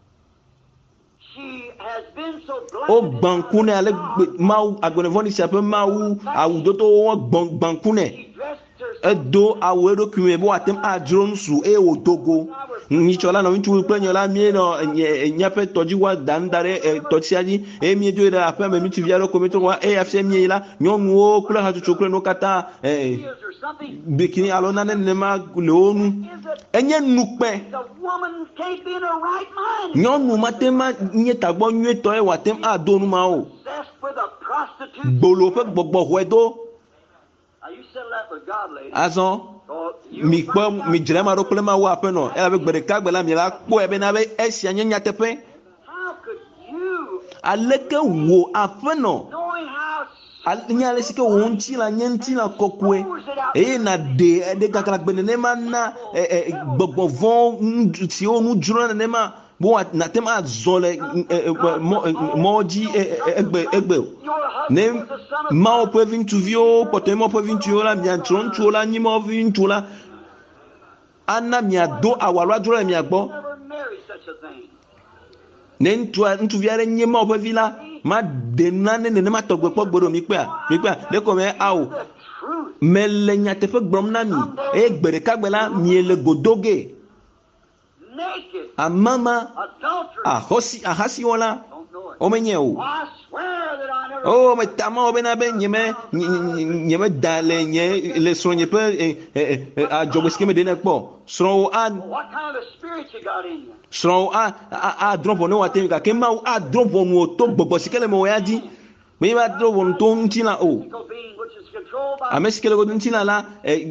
She has been so o blinded gbankune ale mau agbonevoni si ape mau awudo to wo gbankune she dressed herself. edo awedo kume bo atem adron su e odogo ni chola no ntu pe nyola mi no nyape toji wa dandare tochiaji e mi do da ape me mi tiviaro komito wa e afse mi la nyonu o kula ha chokure no kata eh Is there something? bikini alona ne ne ma leonu Is it enye nupe the woman can't be in her right mind? nyonu matema nye tagbo nwe to e watem adonu ma o Obsessed with a prostitute. gbolo pe gbogbo hwedo Now you settle that with God, lady. azon So you mi find kpo out mi jere ma ro kule ma wa pe no e be gbere ka gbela mi la po e be na be esi anya tepe how could you, aleke wo ape no knowing how nyale sike wo nti la nyanti la kokwe e na de de kakra gbene ne ma na gbogbo von ti o nu juro ne ma bo na tema zole moji egbe egbe your husband ne was the son of ma o pe vintu vio pote mo pe vintu la mi antron tu la ni mo vintu la ana mi ado awalo adro mi agbo never marry such a thing. ne ntu ntu viare nye ma o pe vila ma de nane ne ma togbe po gboro mi pe mi pe de ko me awo The truth. mele nya te fe gbrom na mi e gbere kagbela mi ele godoge Naked. amama Adultery. ahosi ahasi wala Don't know it. o menye o I swear that I never. o me tama o bena be nyeme nyeme dale nye le so nye pe a jogo skeme de ne po so an What kind of a spirit you got in you? so a a drop on wa te ka ke ma a drop on o to gbogbo sikele mo ya di me ba drop on to ntina o Physical being which is controlled by amesikele go ntina la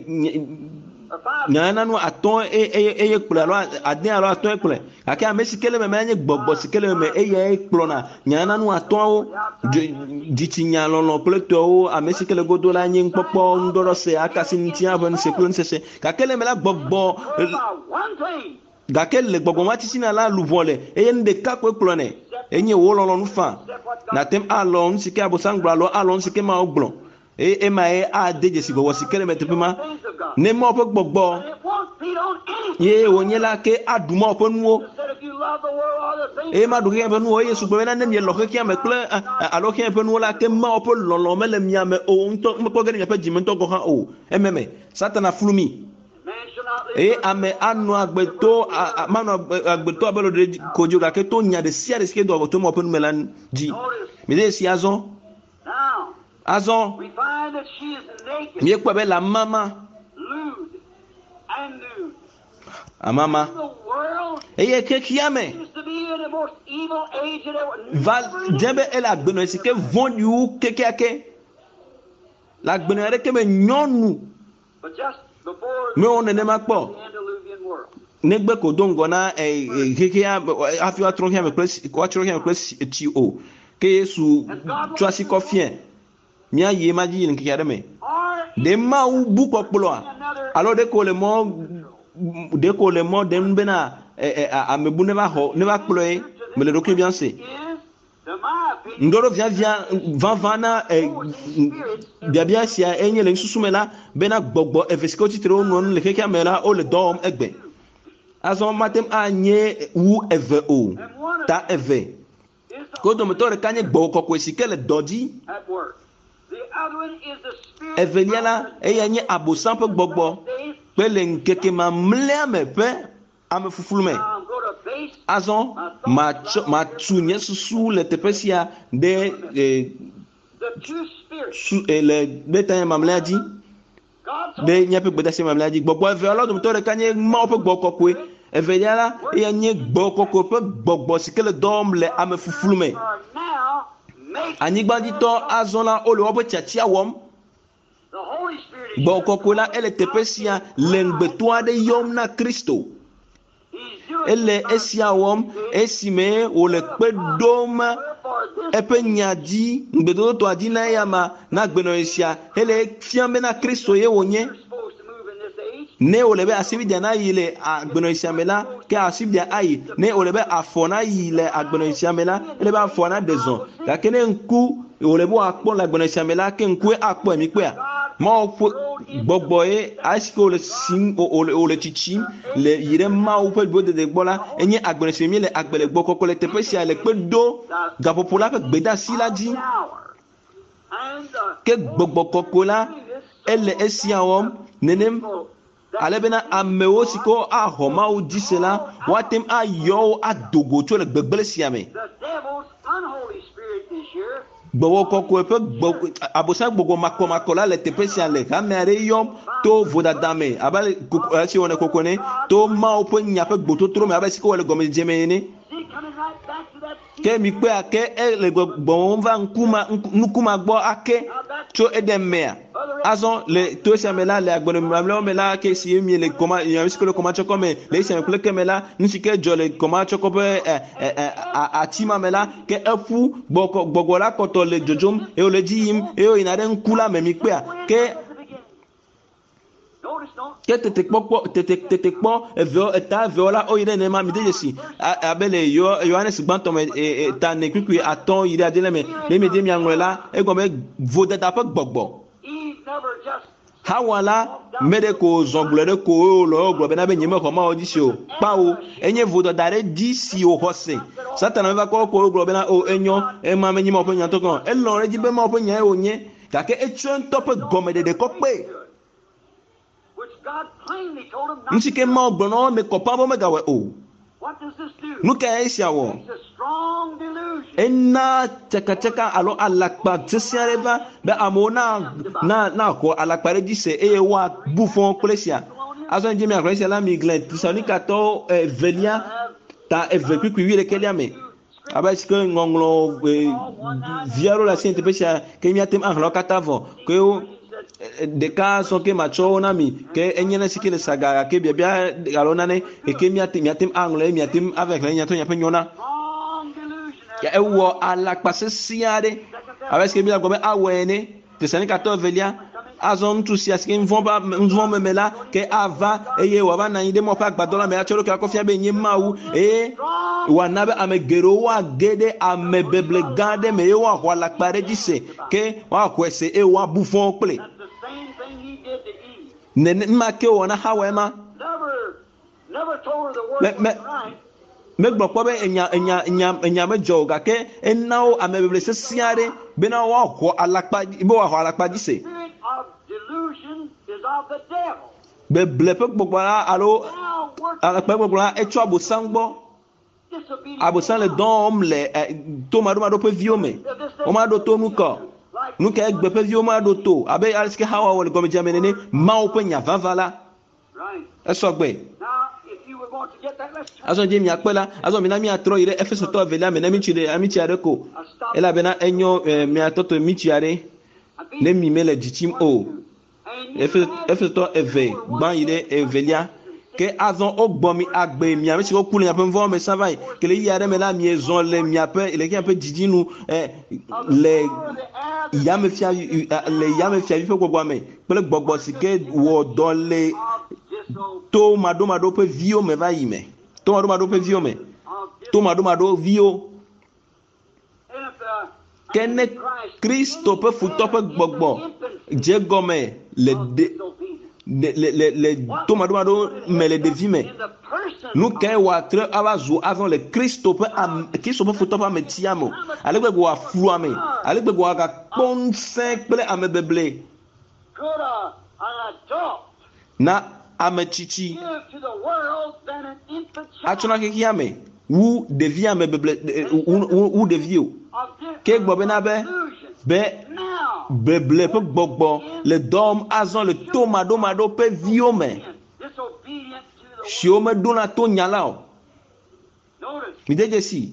or five. nyana no aton e e e kplo alo adin alo aton e kplo aka amesikele me manye gbogbo sikele me e ye kplo na nyana no aton o ditinya lo lo pleto o amesikele godo la nyin popo ndoro se aka sintia bon se klo nsese ka kele me la gbogbo By one thing. ga kele gbogbo mati sina la luvole e nde ka ko kplo ne enye wo lo lo nufa na tem alo nsike abosangba lo alo nsike ma ogblon e e ma e a deje si gowo sikele me tepima Things of God. ne mo pe gbogbo And it won't feed on anything. ye wonyela ke aduma openuo Said if you love the world, all the things. e ma do ke penuo ye su gbena ne lo ke me kle alo ke penuo la ke ma opo lolo mele mia me o nto me ko gani pe jimi nto go ha o ememe satana flumi Man shall not live. e ame anu agbeto manu agbeto abelo de kojo ga ke to nya de sia de ske do to mo openu melan ji Notice me de si azon now. azon We find that she is naked, mi pe be la mama lewd, and nude. amama The world e ye ke kiame seems to be in the most evil age that it va never jebe el agbeno sike vonyu keke ake la agbeno re ke me nyonu But just before me on ne ma the po antediluvian world, negbe ko dongo na eh keke afi wa tron me press ko tron me press ti o ke yesu twasi kofie mi aye ma ji ni keke me or de ma u bu popolo alors de ko le mo de ko le mo de mbena eh amebu ne ba ho ne ba kplo e me le doke bien se is, to my opinion, ndoro via via van vana bia bia sia enye le susumela bena gbogbo evesiko titro no le keke amela o le dom egbe azon matem anye wu eve o and one of ta eve is the ko do motore kanye gbo kokko sikele doji at work. The other one is the spirit eve liala eyanye abosan pe gbogbo days. pe le nkeke ma mle me pe ame fufulume I'm going to base azon ma cho- ma tunye susu le tepesia de eh, the two spirits. su eh, le beta mamle aji God's de nyape gbeda se mamle aji gbogbo eve olodum to re kanye ma ope gbokokwe eve liala eyanye gbokoko pe gbogbo sikele dom le ame fufulume are now making anyigbaji to azon la ole obo chachi awom the Holy Spirit. is gbokoko la ele tepesia le ngbeto ade yom na Kristo He's doing ele esia wom esime ole pe dom for this epe nyaji ngbedo to adina ya ma na gbeno esia ele fiambe na Kristo ye wonye you're supposed to move in this age. ne o le be asibidia na yi le agbeno isiamela ke asibidia ayi ne o le be afona yi le agbeno isiamela le be afona dezon ka kene nku o le bo akpon la agbeno isiamela ke nku akpo emi pe a ma gbogbo e asko le sin o o le chichi le yire ma o pe bo de de gbola enye agbeno isiamela le agbele gbo kokko le tepe sia le pe do ga popola pe gbeda silaji ke gbogbo kokko la ele esiawom nenem alebena amewo siko a homa o disela watem a yo adogo to le gbegbele siame gbowo koko pe abosa gbogbo mako mako la le tepe sia le kamere yom to vodadame abale si one koko ne to ma o pe nya pe gboto tro me abasi ko le gome jeme ne ke mi pe ake ele gbogbo va nkuma nkuma gbo ake to edemea azon le to siamela le agbono mamle mela ke si mi le koma ya misko le koma choko me le siamela ke mela nsike jo le koma choko pe atima mela ke efu gboko gbogola koto le jojom e o le jim e o inare nkula me mi pe ke ke tete kpokpo tete tete kpo eveo eta veola o ire ne ma mi dejesi abele yo Yohanes gbanto me ta ne kwikwi aton ire adele me le mi de mi angola e go me vodata pe gbogbo hawala mede ko zonglere ko lo gbo be na be nyime ko ma odisi o pa o enye vodo dare disi o hose satana me ba ko ko gbo be na o enyo e ma me nyime o pe nyan to kan e lo re ji be ma o pe nyan e o nye ka ke e tuen to pe gomede de ko pe nsike ma ogbono me ko pa bo me gawe o nuka aisha wo enna cheka cheka alo alakpa tsesiareva be amona na na ko alakpa regise e wa bufon klesia aso nje mi akresia la migle tisanika to velia ta eveku kwiwire keliame abasko ngonglo viaro la siente pesia ke mi atem anglo katavo ko de ka so ke macho na mi ke enyene sikile saga ke bia bia alona ne e ke mi atem mi atem angle mi atem avec la nyato nya penyona ya ewo ala kpase siade abaske bi agome awene te sani quatorze velia azon tu si aske mvon ba mvon memela ke ava eye wa ba nan ide mo pa gbadola me achoro ke akofia be nyin mawu e wa nabe amegero wa gede amebeble gade me yo wa kwa la kpare dise ke wa kwese e wa bufon ple ne ma ke wona hawema Never told her the word me right. me gbo po be enya enya enya enya me joga ke enao amebele sesiare be na wa ko alakpa bo wa alakpa dise Spirit of delusion is of the devil. be ble pe gbogbo ara alo Now work alakpa gbogbo ara etu abosan gbo disobedience. abosan le don le to ma do ma do pe viome o ma do to nu ko nu ke gbe pe vioma do to abe aliske hawa wol gomi jamenene ma o pe nya vavala Right. eso gbe Now, if you were going to get that, let's turn. azo je mi apela azo mi na mi atro ire efeso to vela me na mi chire ami chiare ko ela bena enyo mi atoto mi chiare ne mi mele jichim o efeso efeso to eve gban ire evelia ke azon ogbomi agbe mi ami chiko kule ya pe mvo me savai ke le yare me la mi ezon le mi ape le ki ape jijinu le ya me fia le ya me fia fi gbogbo ame pele gbogbo sike wo do le to mado mado pe vio me va yime to mado mado pe vio me to mado mado vio kene Kristo pe futo pe gbogbo je gome le de le le le to mado mado me le devi me nu ke wa tre abazo avant le Kristo pe Kristo pe futo pa me tiamo ale gbegbo wa flu ame ale gbegbo wa ka pon cinq pele ame beble Could a, an adult na ame chichi give to the world than an infant atuna child ke kiame wu devi ame beble wu devi o of ke gbobe na be delusion? be Now, beble pe gbogbo le dom azon le tomado mado pe viome disobedient to the si o me dona to nyala o word. Notice. mi deje si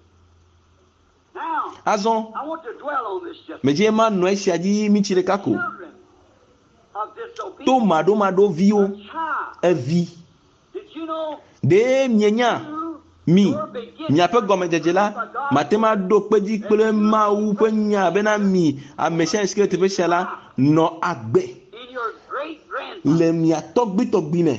Now, azon I want to dwell on this just me je ma no esi adi mi chire kako children of disobedience. tomado mado vio Child, e vi did you know de mienya you, mi your beginning mi ape gome jeje la matema do pe di pele ma wu pe nya be na mi a mesia skele te pe sela no agbe in your great grandfather le mia tɔgbi tɔgbi me. And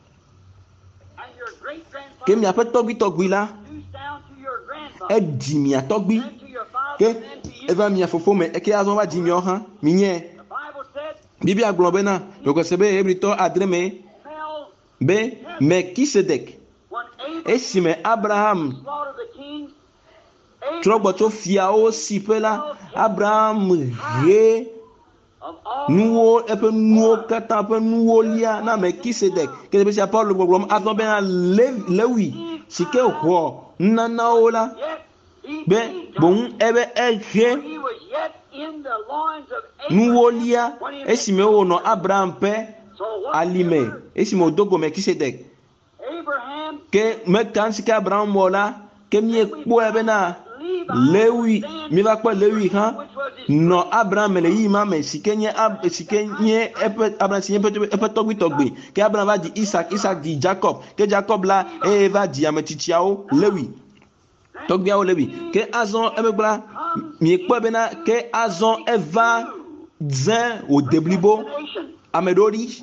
your great Ke grandfather mia ƒe tɔgbi tɔgbi la reduced down to your grandfather, edi mia tɔgbi then to your father, ke and then to you. eva mia fofo me eke azɔ va di miawo hã mi nye. The Bible said, Biblia gblɔ bena ɖokɔse be Hebritɔ adre me fell be Melkisedek when Abraham esime Abraham slaughtered the kings. trɔ gbɔ tso fiawo si ƒe la, Abraham he Of all nuwo eƒe nuwo katã ƒe nuwo lia na Melkisedek. Ke teƒe sia Paulo gbɔgblɔm azɔ bena Le- Lewi si ke xɔ nunanawo la yet he be believed God. boŋ ebe ehe He was yet in the loins of nuwo Abraham lia when he esime wònɔ Abraham ƒe So alime whatever esime wòdo go Melkisedek. Abraham Ke mekan si ke Abraham wɔ la ke miekpɔe bena Lewi mieva kpɔ Lewi hã nɔ Abraham le yi ma me si ke nye Ab- si ke nye eƒe Abraham si nye eƒe eƒe tɔgbi ke Abraham va di Isaac, Isaac di Jacob, ke Jacob la eye va di ame tsitsiawo Lewi, tɔgbiawo Lewi. Ke azɔ emegbe la miekpɔe bena ke azɔ eva zẽ wòde blibo nation. ame ɖewo ɖi.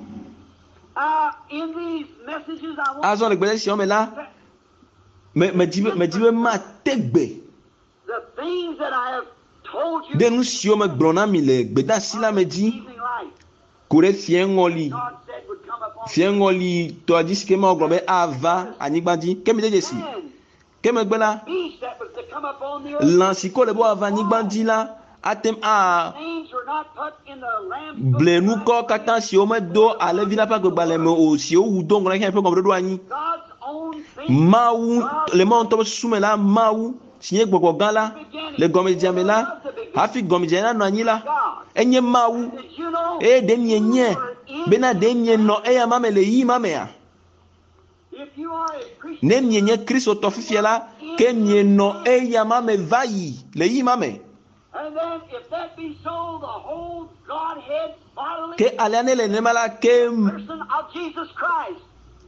Uh, in these messages, I want Azɔ le gbedesiawo me la me medzi be medzi be mate gbe the things that I have told you ɖe nu siwo megblɔ na mi le gbedasi la me dzi evening light, ko ɖe fiẽŋɔli God said would come upon fiẽŋɔli tɔa dzi si ke ma gblɔ be ava anyigba dzi ke mi de dzesi man. ke megbe la Beast that was to come upon the earth. lã si ko le be ava anyigba dzi la atem a Names were not put in the Lamb's book. ble nukɔ katã siwo medo alẽvi la ƒe agbegbalẽ me o siwo wu do ŋgɔ ɖe xɛ ƒe gɔmeɖoɖo anyi. God's own thing. Mawu le Mawu ŋutɔ ƒe susu me la, Mawu si nye gbɔgbɔ gã la le gɔmedzedzea me la hafi gɔmedzedzea la nɔ anyi la enye Mawu. Did you know Eye ɖe mienye bena ɖe mienɔ eya ma me le yi ma mea. if you are a Christian Ne mienye kristotɔ fifia la ke mienɔ eya ma me va yi le yi ma me. and then if that be so, the whole Godhead bodily Ke alea ne le nenema la ke person of Jesus Christ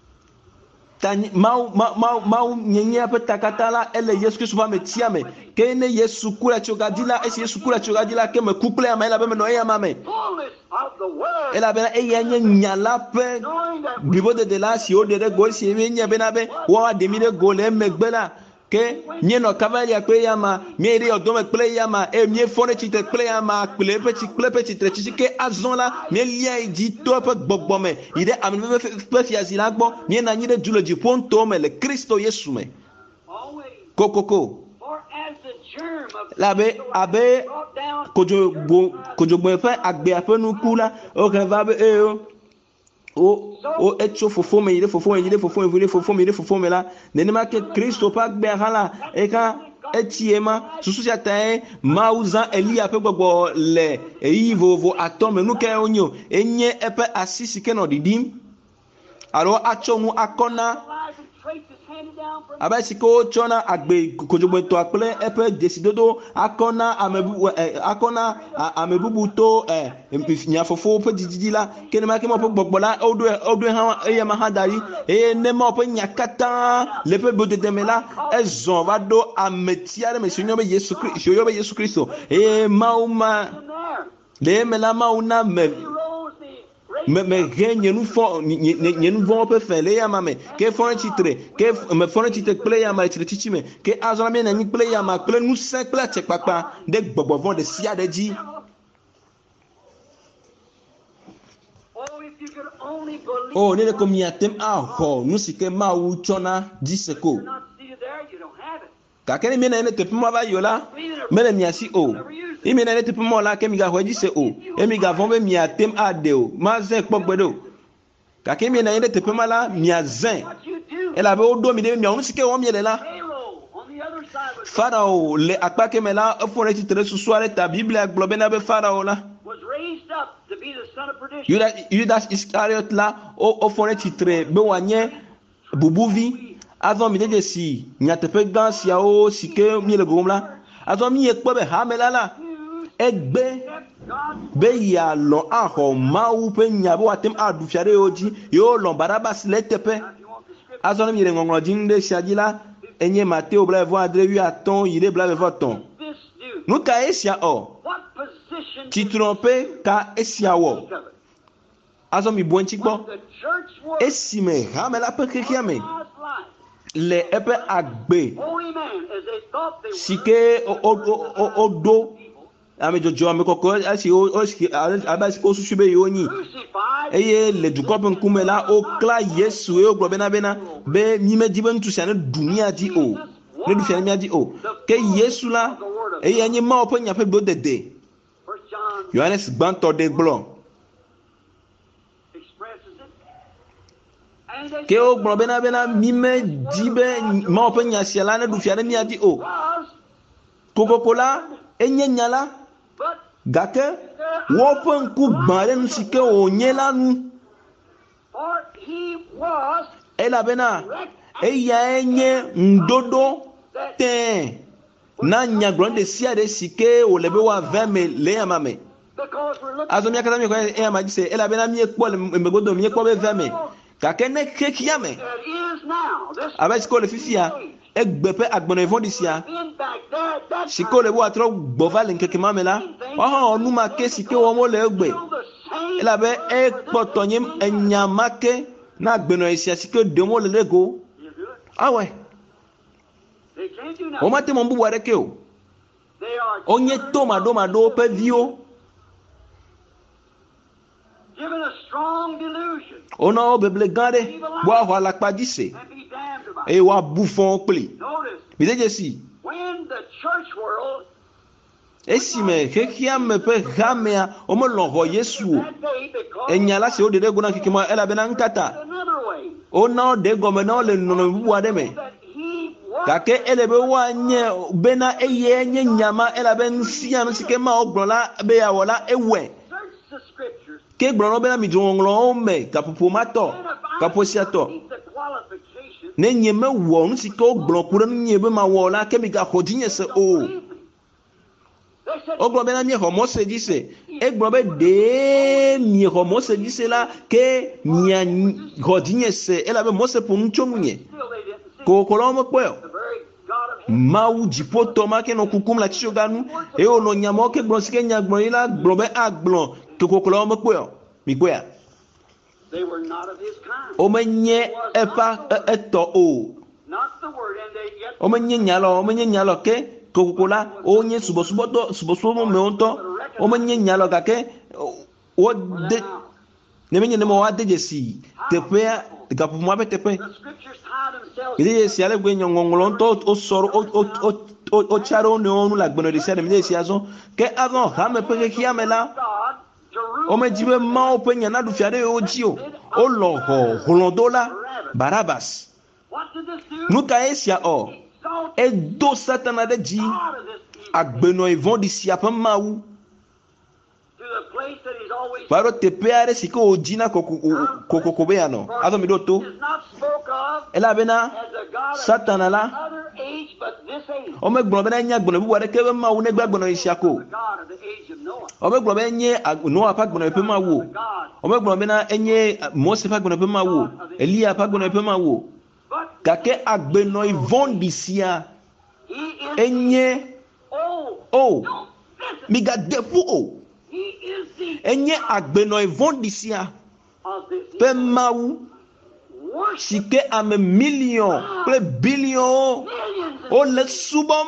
ta Mawu Mawu Mawu Mawu nyenye ƒe takata la ele Yesu Kristo ƒe ametia me. Ke ne Yesu ku le tsogadzi la esi Yesu ku le tsogadzi la ke me ku kple ama elabe menɔ eya ma me. fullness of the word, Elabena eya nye nya la ƒe knowing that we blibodede la si woɖe ɖe go esi nye bena be woaɖe mi ɖe go le emegbe la ke mienɔ kavalia kple eya ma mie ɖe yɔdome kple eya ma eye miefɔ ɖe tsitre kple eya ma kple eƒe tsi kple eƒe tsitre tsitsi ke azɔ la mielia yi dzi to eƒe gbɔgbɔ me yi ɖe ame ƒe fiazi la gbɔ mienɔ anyi ɖe du le dziƒo ŋutɔwo me le Kristo Yesu me always, kokoko for as the germ of labe abe brought down kodzogbo kodzogbo ƒe agbea ƒe nuku la wohe va be eyo o o etso fofo me yi ɖe fofo me yi ɖe fofo me yi ɖe fofo me yi ɖe fofo me la nenema ke Kristo ƒe agbea hã la eka etsi ema susu sia tae Mawu zã Eliya ƒe gbɔgbɔ le eyi vovovo atɔ me nu ke wonye o enye eƒe asi si ke nɔ ɖiɖim alo atsɔ nu akɔ na lives and traits is handed down from abe si ke wotsɔ na agbe kodzogbetɔa kple eƒe dzesidodo akɔ na ame bubu ɛ akɔ na a- ame bubu to ɛ nyafofowo ƒe dididi la ke ne ma ke ma ƒe gbɔgbɔ la woɖoe woɖoe hã eya ma hã da ɖi eye ne ma ƒe nya katã le ƒe bodede me la ezɔ va ɖo ameti aɖe me si woyɔ be Yesu Kristo si woyɔ be Yesu Kristo eye Mawu ma there. le eme la Mawu na me He rose the me me he nye nu fɔ nye nye nye nu vɔwo ƒe fɛ le eya ma me ke fɔ ɖe tsitre ke me fɔ ɖe tsitre kple eya ma le tsitre tsitsi me ke azɔ la mienɔ anyi kple eya ma kple ŋusẽ kple atsekpakpa ɖe gbɔgbɔ vɔ ɖe sia ɖe dzi. Oh, if you could only believe. O ne ɖe ko miatem axɔ nu si ke Mawu tsɔna dzi se ko You're not seated there, you don't have it. gake ne mienɔ anyi ɖe teƒe ma va yi o la mele mia si o ne mienɔ anyi ɖe teƒe ma o la ke migaxɔe dzi se o eye migavɔ̃ be miatem aɖe o mazẽ kpɔ gbe ɖe o gake mienɔ anyi ɖe teƒe ma la miazẽ What you do, elabe woɖo mi ɖe miawo nu si ke wɔm miele la. Pharaoh on the other side was, Farao le akpa ke me la efɔ ɖe tsitre susu aɖe ta Biblia gblɔ bena be Farao la was raised up to be the son of perdition. Judas Judas Iscariot la o ofɔ ɖe tsitre be wòanye bubuvi azɔ mi de dzesi nyateƒe gã siawo si ke mi le gɔgɔm la azɔ mi ekpɔ be hame la la egbe God be yealɔ axɔ Mawu ƒe nya be wòate ŋu aɖu fia ɖe yewo dzi yewo lɔ Barabas le eteƒe if you want the scripture. azɔ ne mi le ŋɔŋlɔ dzi ɖe sia dzi la enye Mateo blaeve adre wi atɔ yi ɖe blaeve tɔn This do. nu ka esia ɔ What position Tsitrɔ̃ƒe ka esia wɔ think of it? azɔ mi bɔ ŋtsi gbɔ the church world, esi me hame la ƒe xexia me God's life, le eƒe agbe holy man, as they thought they si were, ke o o o o do ame dzɔdzɔ ame kɔkɔ esi o o si abe esi o susu be yewo nyi crucified, eye le dukɔ ƒe ŋkume la wokla Yesu eye wogblɔ bena bena be mi medi be ŋutsu sia ne ɖu mía dzi o ne ɖu sia ne mía dzi o ke Yesu la eye nye Mawu ƒe nya ƒe gbodede. First John Yohanes gbãtɔ ɖe gblɔ expresses it. And they ke wogblɔ bena bena mi medi be Mawu ƒe nya sia la ne ɖu fia ne mía dzi o. was, Kokoko la enye nya la but gake woƒe ŋku gbã ɖe nu si ke wònye la nu for he was elabena eyae nye ŋuɖoɖo tẽ na nyagblɔ ɖe sia ɖe si ke wòle be woave me le yama me. because we're looking Azɔ mía katã míekɔ eyama dzi se elabena míekpɔ le megbedo míekpɔ be ve me gake ne xexia me at is now. This abe si ke wòle fifia egbe ƒe agbenɔ vɔ̃ɖi sia in back there, that si ke wòle be woatrɔ gbɔ va le ŋkeke ma me la woahã wɔ nu ma ke si ke wɔm wole egbe still the same. elabe ekpɔtɔ nye enya ma ke na agbenɔ sia si ke ɖem wole ɖe go You do it. awɔe They can't do nothing. womate mɔ bubu aɖeke o They are wonye tomaɖomaɖowo ƒe viwo given a strong delusion wona wo beble gã ɖe woaxɔ alakpa dzi se and be damned about. eye woabu fɔwo kpli Notice, mide dze si when the church world, esime xexia me ƒe hamea womelɔ xɔ Yesu o that day, because enya la si woɖe ɖe go na keke ma elabena ŋkata another way, wona wo ɖe gɔme na wo le nɔnɔme bubu aɖe me that he was gake ele be woanye bena eye nye nyama elabe ŋusia nu si ke ma wo gblɔ la be yeawɔ la ewɔe search the scriptures, ke gblɔ no bena midzo ŋɔŋlɔwo me gaƒoƒo ma tɔ and if gaƒo I sia tɔ meet the qualifications, ne nye mewɔ nu si ke wogblɔ ku ɖe nu nye be mawɔ la ke migaxɔ dzinye se o. believe me. They said, Wogblɔ bena miexɔ Mose dzi se egblɔ be ɖee miexɔ Mose dzi se la ke miaxɔ dzinye se elabe Mose ƒo nu tso nunye still they didn't see kokokolawo mekpɔe o. the very God of heaven. Mawu dziƒotɔ ma ke nɔ kukum le atsitsoga nu eye wònɔ nyamawo ke gblɔ si ke nyagblɔɖi la gblɔ be agblɔ ke kokokolawo mekpɔe o mikpɔea They were not of his kind. womenye eƒe e- etɔ o Not the word, and they yet womenye nyalɔ womenye nyalɔ ke kokoko la wonye subɔsubɔtɔ subɔsubɔmewo ŋutɔ womenye nyalɔ gake wode ne menye ne me woade dzesi teƒea gaƒoƒoa ƒe teƒe the scriptures tie themselves. mide sia le gbe nyɔŋɔŋlɔ ŋutɔ wosɔ ɖe wotsa ɖe wo nɔewo nu le agbenɔ ɖe sia ɖe mide sia zɔ ke azɔ hame ƒe xexia me la God, Jerusalem, womedzi be Mawu ƒe nya naɖu fia ɖe yewo dzi o wolɔ xɔ hlɔ̃dola Barabas. what did this do? Nu ka esia ɔ Exalt edo Satana ɖe dzi out of this evil agbenɔ vɔ̃ɖi sia ƒe Mawu to the place that he's always va ɖo teƒe aɖe si ke wòdzina kokoko be yeanɔ azɔ mi ɖo to is not spoke of elabena as a God of Satana la other age, but this age, womegblɔ bena enye agbenɔ bubu aɖeke be Mawu negbe agbenɔ sia ko the God of the age of Noah, womegblɔ be enye Noa ƒe agbenɔ ƒe Mawu o the God. womegblɔ bena enye Mose ƒe agbenɔ ƒe Mawu o Elia ƒe agbenɔ ƒe Mawu o But gake agbenɔ vɔ̃ɖi sia he is enye old. o Don't listen. migade ƒu o He is the enye agbenɔ vɔ̃ɖi sia of this ƒe Mawu worship. si ke ame miliɔn kple biliɔnwo Millions of wole subɔm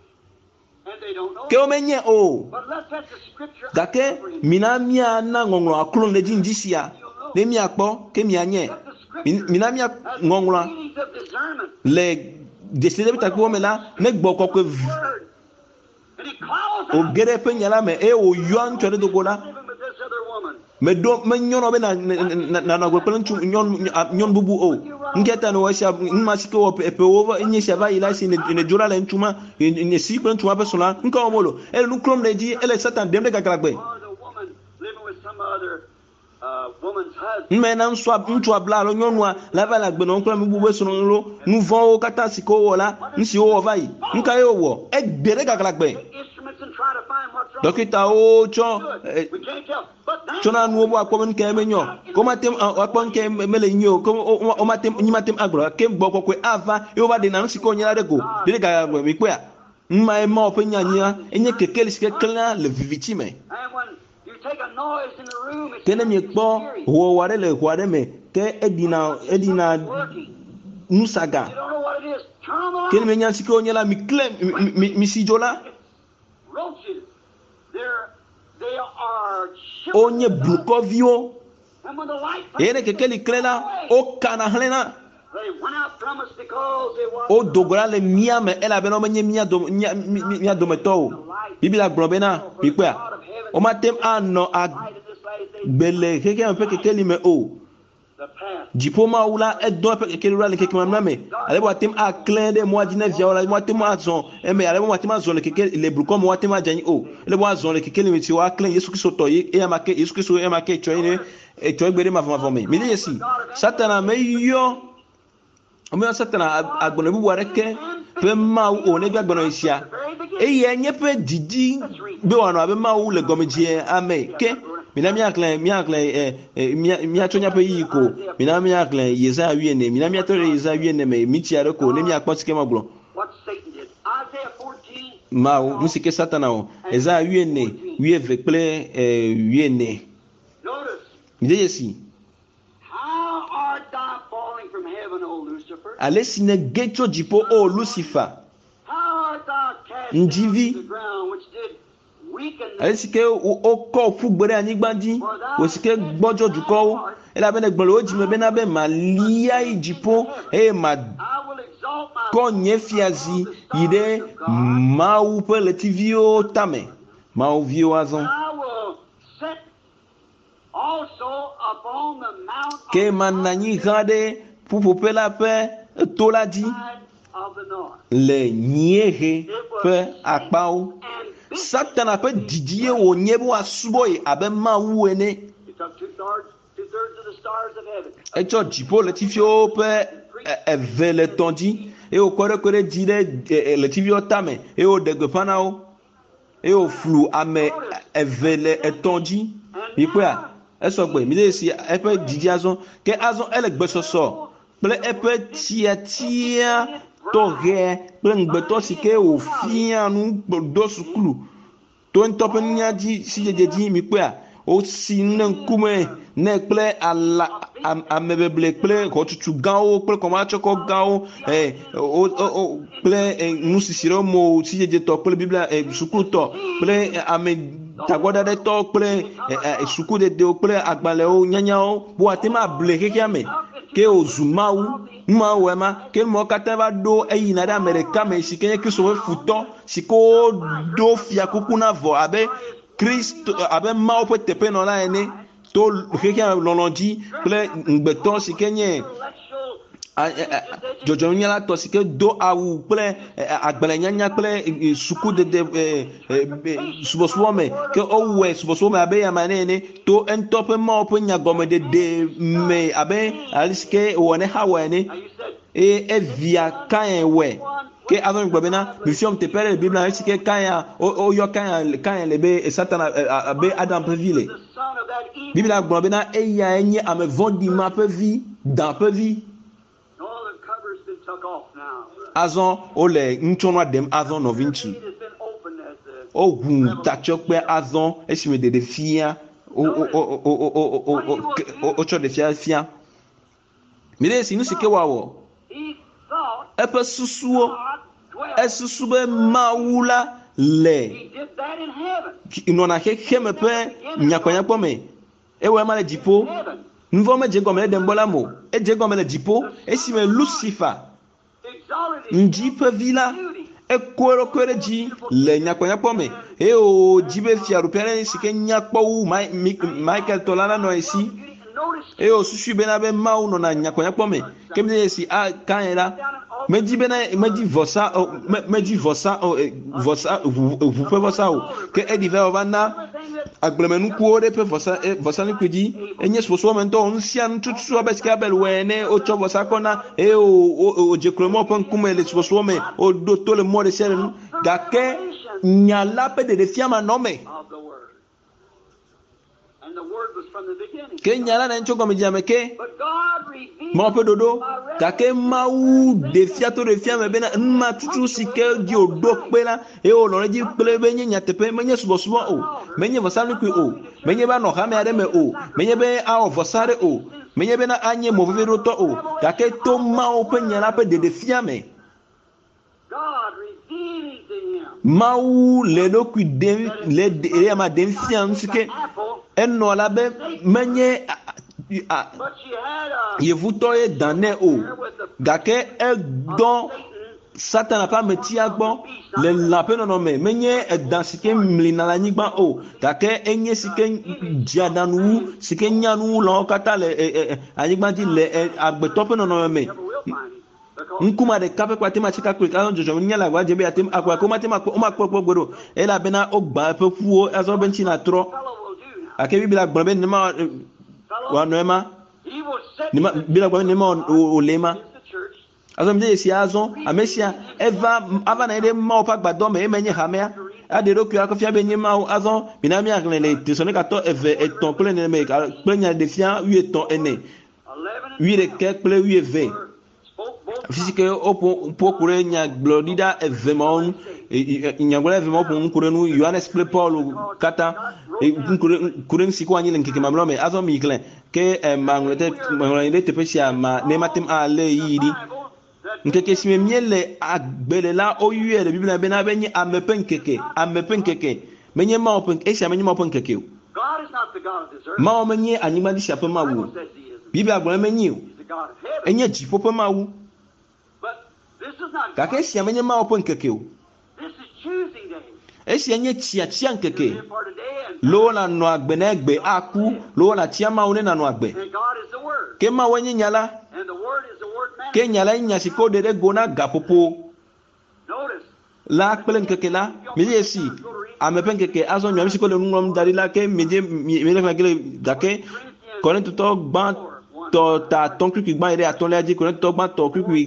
and they don't know. ke womenye o But let's let the scripture gake mina miana ŋɔŋlɔa klɔ ɖe dzi ŋdi sia ne miakpɔ ke mianye let the scripture mina mia as ŋɔŋlɔa meanings of discernment le deside be takpewo me la ne gbɔ kɔkɔe v- word. And he calls o out ge ɖe eƒe nya la me eye wòyɔa ŋutsu aɖe do go la living with this other woman. meɖo menyɔnɔ be na- na- na- nanɔ gbe kple ŋutsu nyɔnu nyɔnu bubu o ŋkɛ ta ne wɔ sia numa si ke wɔ ƒe eƒewo va enye sia va yi la si ne ne dzo la le ŋutsu ma ne si kple ŋutsu ma ƒe srɔ̃ la ŋkɛ wɔm wolo ele nu klɔm ɖe dzi ele Satan ɖem ɖe gaglãgbe Or the woman living with some other uh, woman's husband. nume na ŋutsua ŋutsua bla alo nyɔnua la va le agbenɔ kple nu bubu be srɔ̃ lo nu vɔ̃wo katã si ke wowɔ la nu si wowɔ va yi nuka ye wowɔ egbe ɖe gaglãgbe Instruments and try to find what's wrong. dɔkitawo tsɔ eh, We can't tell. But now tsɔna nuwo bo akpɔ be nu kɛ menyɔ ko matem akpɔ nu kɛ mele nyi o ko o- o matem nyi matem agblɔ ke gbɔ kɔkɔe ava ye wova ɖe na nu si ke wonye la ɖe go ɖe ɖe gaglãgbe mi kpɔa numa ye ma woƒe nyanyia enye kekeli si ke klẽa le viviti me and when you take a noise in the room. It's ke ne mi something kpɔ mysterious. wɔwɔ aɖe le xɔ aɖe me ke edina edina Working. nusaga You don't know what it is. Turn on ke the ne light. mi nya si ke wonye la mi kle mi- mi mi si dzo la Roaches. They're, they are wonye shivering. blukɔviwo And when the light eye ne keke li kle la wokana hlẽ na they went out from us because they were wo dogo la le mía me elabena womenye mía dom- mía- mí- mía dometɔ o biblia gblɔ bena mikpɔa womatem anɔ light in this last day. agbele keke me ƒe kekeli me o The past. dziƒo mawu la edɔ eƒe kekeli la le keke mamla me ale be woatem aklẽ ɖe mɔa dzi ne viawo la woatem azɔ eme ale be woatem azɔ le keke le blukɔ me woatem adze anyi o ele be woazɔ le kekeli me si woaklẽ yesu kristo tɔ ye eya ma ke yesu kristo eya ma ke etsɔ ye ne etsɔ egbe ɖe mavɔmavɔ me mi de yesi satana meyɔ meyɔ satana agbɔnɔ bubu aɖeke ƒe mawu o ne be agbɔnɔ sia eye nye ƒe didi be wòanɔ abe mawu le gɔmedzia ame ke mina miaklẽ miaklẽ ɛ ɛ mia miatsɔ miaƒe yiyi ko mina miaklẽ yesaya wuiene mina miatɔ ɖe yesaya wuiene me mitsi aɖe ko ne miakpɔ si ke magblɔ What Satan did. Isaiah fourteen. mawu nu si ke satana wɔ yesaya wuiene wuieve kple ɛ wuiene Notice. mi de yesi How art thou falling from heaven, O Lucifer? ale si ne ge tso dziƒo o lucifer How art thou cast Ndzivi. down to the ground, which did weaken ale si ke wokɔ ƒu gbe ɖe anyigba dzi wo si ke gbɔdzɔ dukɔwo elabena gblɔ le wo dzime bena be malia yi dziƒo eye ma I will exalt my kɔ nye fiazi yi ɖe mawu ƒe ɣletiviwo tame mawu viwo azɔ I will set also upon the mount ke mana anyi hã ɖe ƒuƒoƒe la ƒe to la dzi side of the north. le nyiehe ƒe akpawo And satana ƒe didi ye wònye be woasubɔ ye abe mawu ene he took two thirds, two thirds of the stars of heaven. etsɔ dziƒo ɣletiviwo ƒe ɛ- eve le tɔ dzi eye wòkɔ ɖe kɔ ɖe dzi ɖe ɛ- ɛ- ɣletiviwo tame eye wòɖe gbeƒã na wo eye wòflu ame eve le etɔ̃ dzi mikpɔa esɔgbe mi de si eƒe didi azɔ ke azɔ ele gbesɔsɔ kple eƒe tiatia tɔxɛ kple ŋugbetɔ si ke wòfia nu do sukulu to ŋutɔ ƒe nunya dzi si dzedze dzi mikpɔa wosi ne ŋkume ne kple ala am- amebeble kple xɔtutu gãwo kple kɔmatsɔkɔ gãwo ɛ o o o kple ɛ, nusisi ɖe mo si dzedze tɔ kple biblia ɛ sukutɔ kple ɛ, ame tagbɔɖaɖetɔ kple ɛ, ɛ, sukudedewo kple agbalẽwo nyanyawo bo ate ma ble xexea me ke wòzu mawu numawo ma ke numawo katã va ɖo eyina ɖe ame ɖeka me si ke nye kristo ƒe futɔ si ke woɖo fiakuku na vɔ abe kristo abe mawo ƒe teƒenɔla ene to xexea lɔlɔ dzi kple ŋugbetɔ si ke nye Intellectual. a- a- a- dzɔdzɔnunyala tɔ si ke do awu kple ɛ, ɛ, agbalẽnyanya kple ɛ, ɛ, sukudede ɛ, ɛ, ɛ, subɔsubɔ me ke owɔe subɔsubɔ me abe yama ene ene to eŋutɔ ƒe mawo ƒe nyagɔmedede me abe ale si ke wɔ ne xa wɔ ene Now you said eye evia Kain wɔe ke azɔ gblɔ bena mifiɔm teƒe ɖe le biblia esi ke Kain wo- woyɔ Kain Kain le be satana ɛ, ɛ, abe Adam ƒe vi le the son of that evil. biblia gblɔ bena eyae nye ame vɔ̃ɖi ma ƒe vi dan ƒe vi All the cover's been took off now. azɔ wole ŋutsɔnua ɖem azɔ nɔvi ŋutsu It has been opened as the wohu tatsɔkpe azɔ esime ɖeɖe fia wo- wo- wo- wo- wo- wo- wo- wo- ke- wo- wotsɔ ɖe fia fia mi ɖe si nu si ke woawɔ he thought eƒe susuwo God dwelt. esusu be mawu la le He did that in heaven. nɔna xexeme ƒe nyakpɔnyakpɔ me ewɔ ema le dziƒo Heaven. nuvɔ medze gɔme le ɖem gbɔ la mo edze gɔme le dziƒo esime lucifer Exalted his ŋdzi ƒe vi la beauty. eko eɖokui ɖe dzi le nyakpɔnyakpɔ me eye wòdzi be fiaɖuƒe aɖe si ke nyakpɔ wu Mi- Mi- michael tɔ la nanɔ esi And notice eye wòsusui bena be mawu nɔna nyakpɔnyakpɔ me ke mi de si a Kain la medzi bena medzi vɔsa o me- medzi vɔsa o e, vɔsa ʋu ʋu ƒe vɔsa o ke eɖi va va na everything that agblemenukuwo ɖe ƒe vɔsa e, vɔsanukui dzi enye suposuwo me ŋutɔ nu sia nu tutu abe sika abel wɔ ene wotsɔ vɔsa kɔ na eye wo- wo- wodze klo mɔ ƒe ŋkume le suposuwo me woɖo to le mɔ ɖe sia ɖe nu gake nya la ƒe ɖeɖefia ma nɔ me of the word. And the word was from the beginning. ke nyala na ncho comme diame ke But God revealed mo pe dodo by kake mau de fiato de fiame bena ma tutu sike di odo pe la e o lore ji pele be nya tepe menye subo subo o menye vasani ku o menye ba no ha me ade me o menye be a o vasare o menye be na anye mo veve roto o kake to mau pe nyala pe de de fiame God revealing to him. mau le do ku de le de ma de fiam sike Apple, eno la be menye but she had a yevuto ye dane o with the gake edon Satan pa meti agbo le lape no me menye edan sike mli na la nyigba o gake enye sike diadanu sike nyanu lo kata le anyigba di le agbeto pe no no me devil will find him. Because nkuma de kape kwa tema chika kuri ka jojo nya la gwa jebe atem akwa ko matema ko ma kpokpo gboro e la bena ogba pe fuo aso benchi na tro fellow will do now. ake bibila gbon be nema Fellow, wa noema he will set nema you bila gbon nema olema in the church. aso mje si azon amesia eva ava na ide ma opa gbado me emenye hamea ade ro kya ko fia benye ma azon binami akle le tesone ka to eve eton kle ne me ka plenya de fia hu eton ene Eleven and hu de ke ple hu eve spoke both fisike opo pokure nya glorida eve mon nyagwala eve mo pon kure nu Johannes ple Paul kata kure kure siko anyi le nkeke mamlo me azon mi kle ke manglete manglete tepesia ma ne matem ale yidi Bible that nkeke sime miele agbele la oyue de biblia bena benye amepen keke amepen keke menye ma open esia menye ma open keke God is not the God of this earth. ma o menye anyima di shape ma The wu Bible says he is. biblia agbon menye He's the God of heaven. enye jifo pe ma wu But this is not kake God. esia menye ma open keke This is choosing day. esia enye chia chia nkeke Here for today, and, lo na no agbene egbe aku lo na chia ma one na no agbe and God is the Word. ke ma wenye nyala And the Word is the Word ke manifest. nyala nya siko de de gona gapopo Notice. la kpele nkeke la meje si amepen keke azo nyami siko le ngom dari la ke meje meje fa gele gake konen to gban to ta ton kiki gban ire aton leji konen to gban to kiki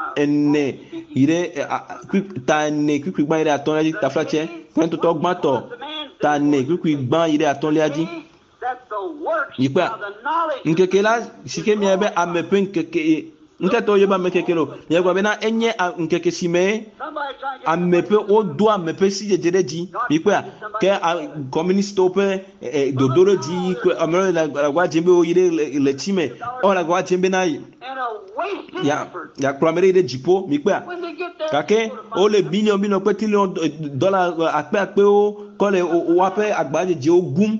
ene ire ta ne kiki gban ire aton leji ta flache konen to gban to ta ne kiki gban ire aton leji That the works Yipa, of the knowledge nkeke la sike mi ebe amepen keke nke to yoba mekeke lo yegwa bena enye nkeke sime somebody trying to get amepe o do amepe si jejere ji ikwe ke communist ope dodoro ji ke amero la gwa jembe o yire le chime o la gwa jembe na and a wasted ya effort. ya kwamere ide jipo mikwe When they get there, kake o le billion billion pe trillion dollar ape ape o ko le o wa pe agbaje je ogun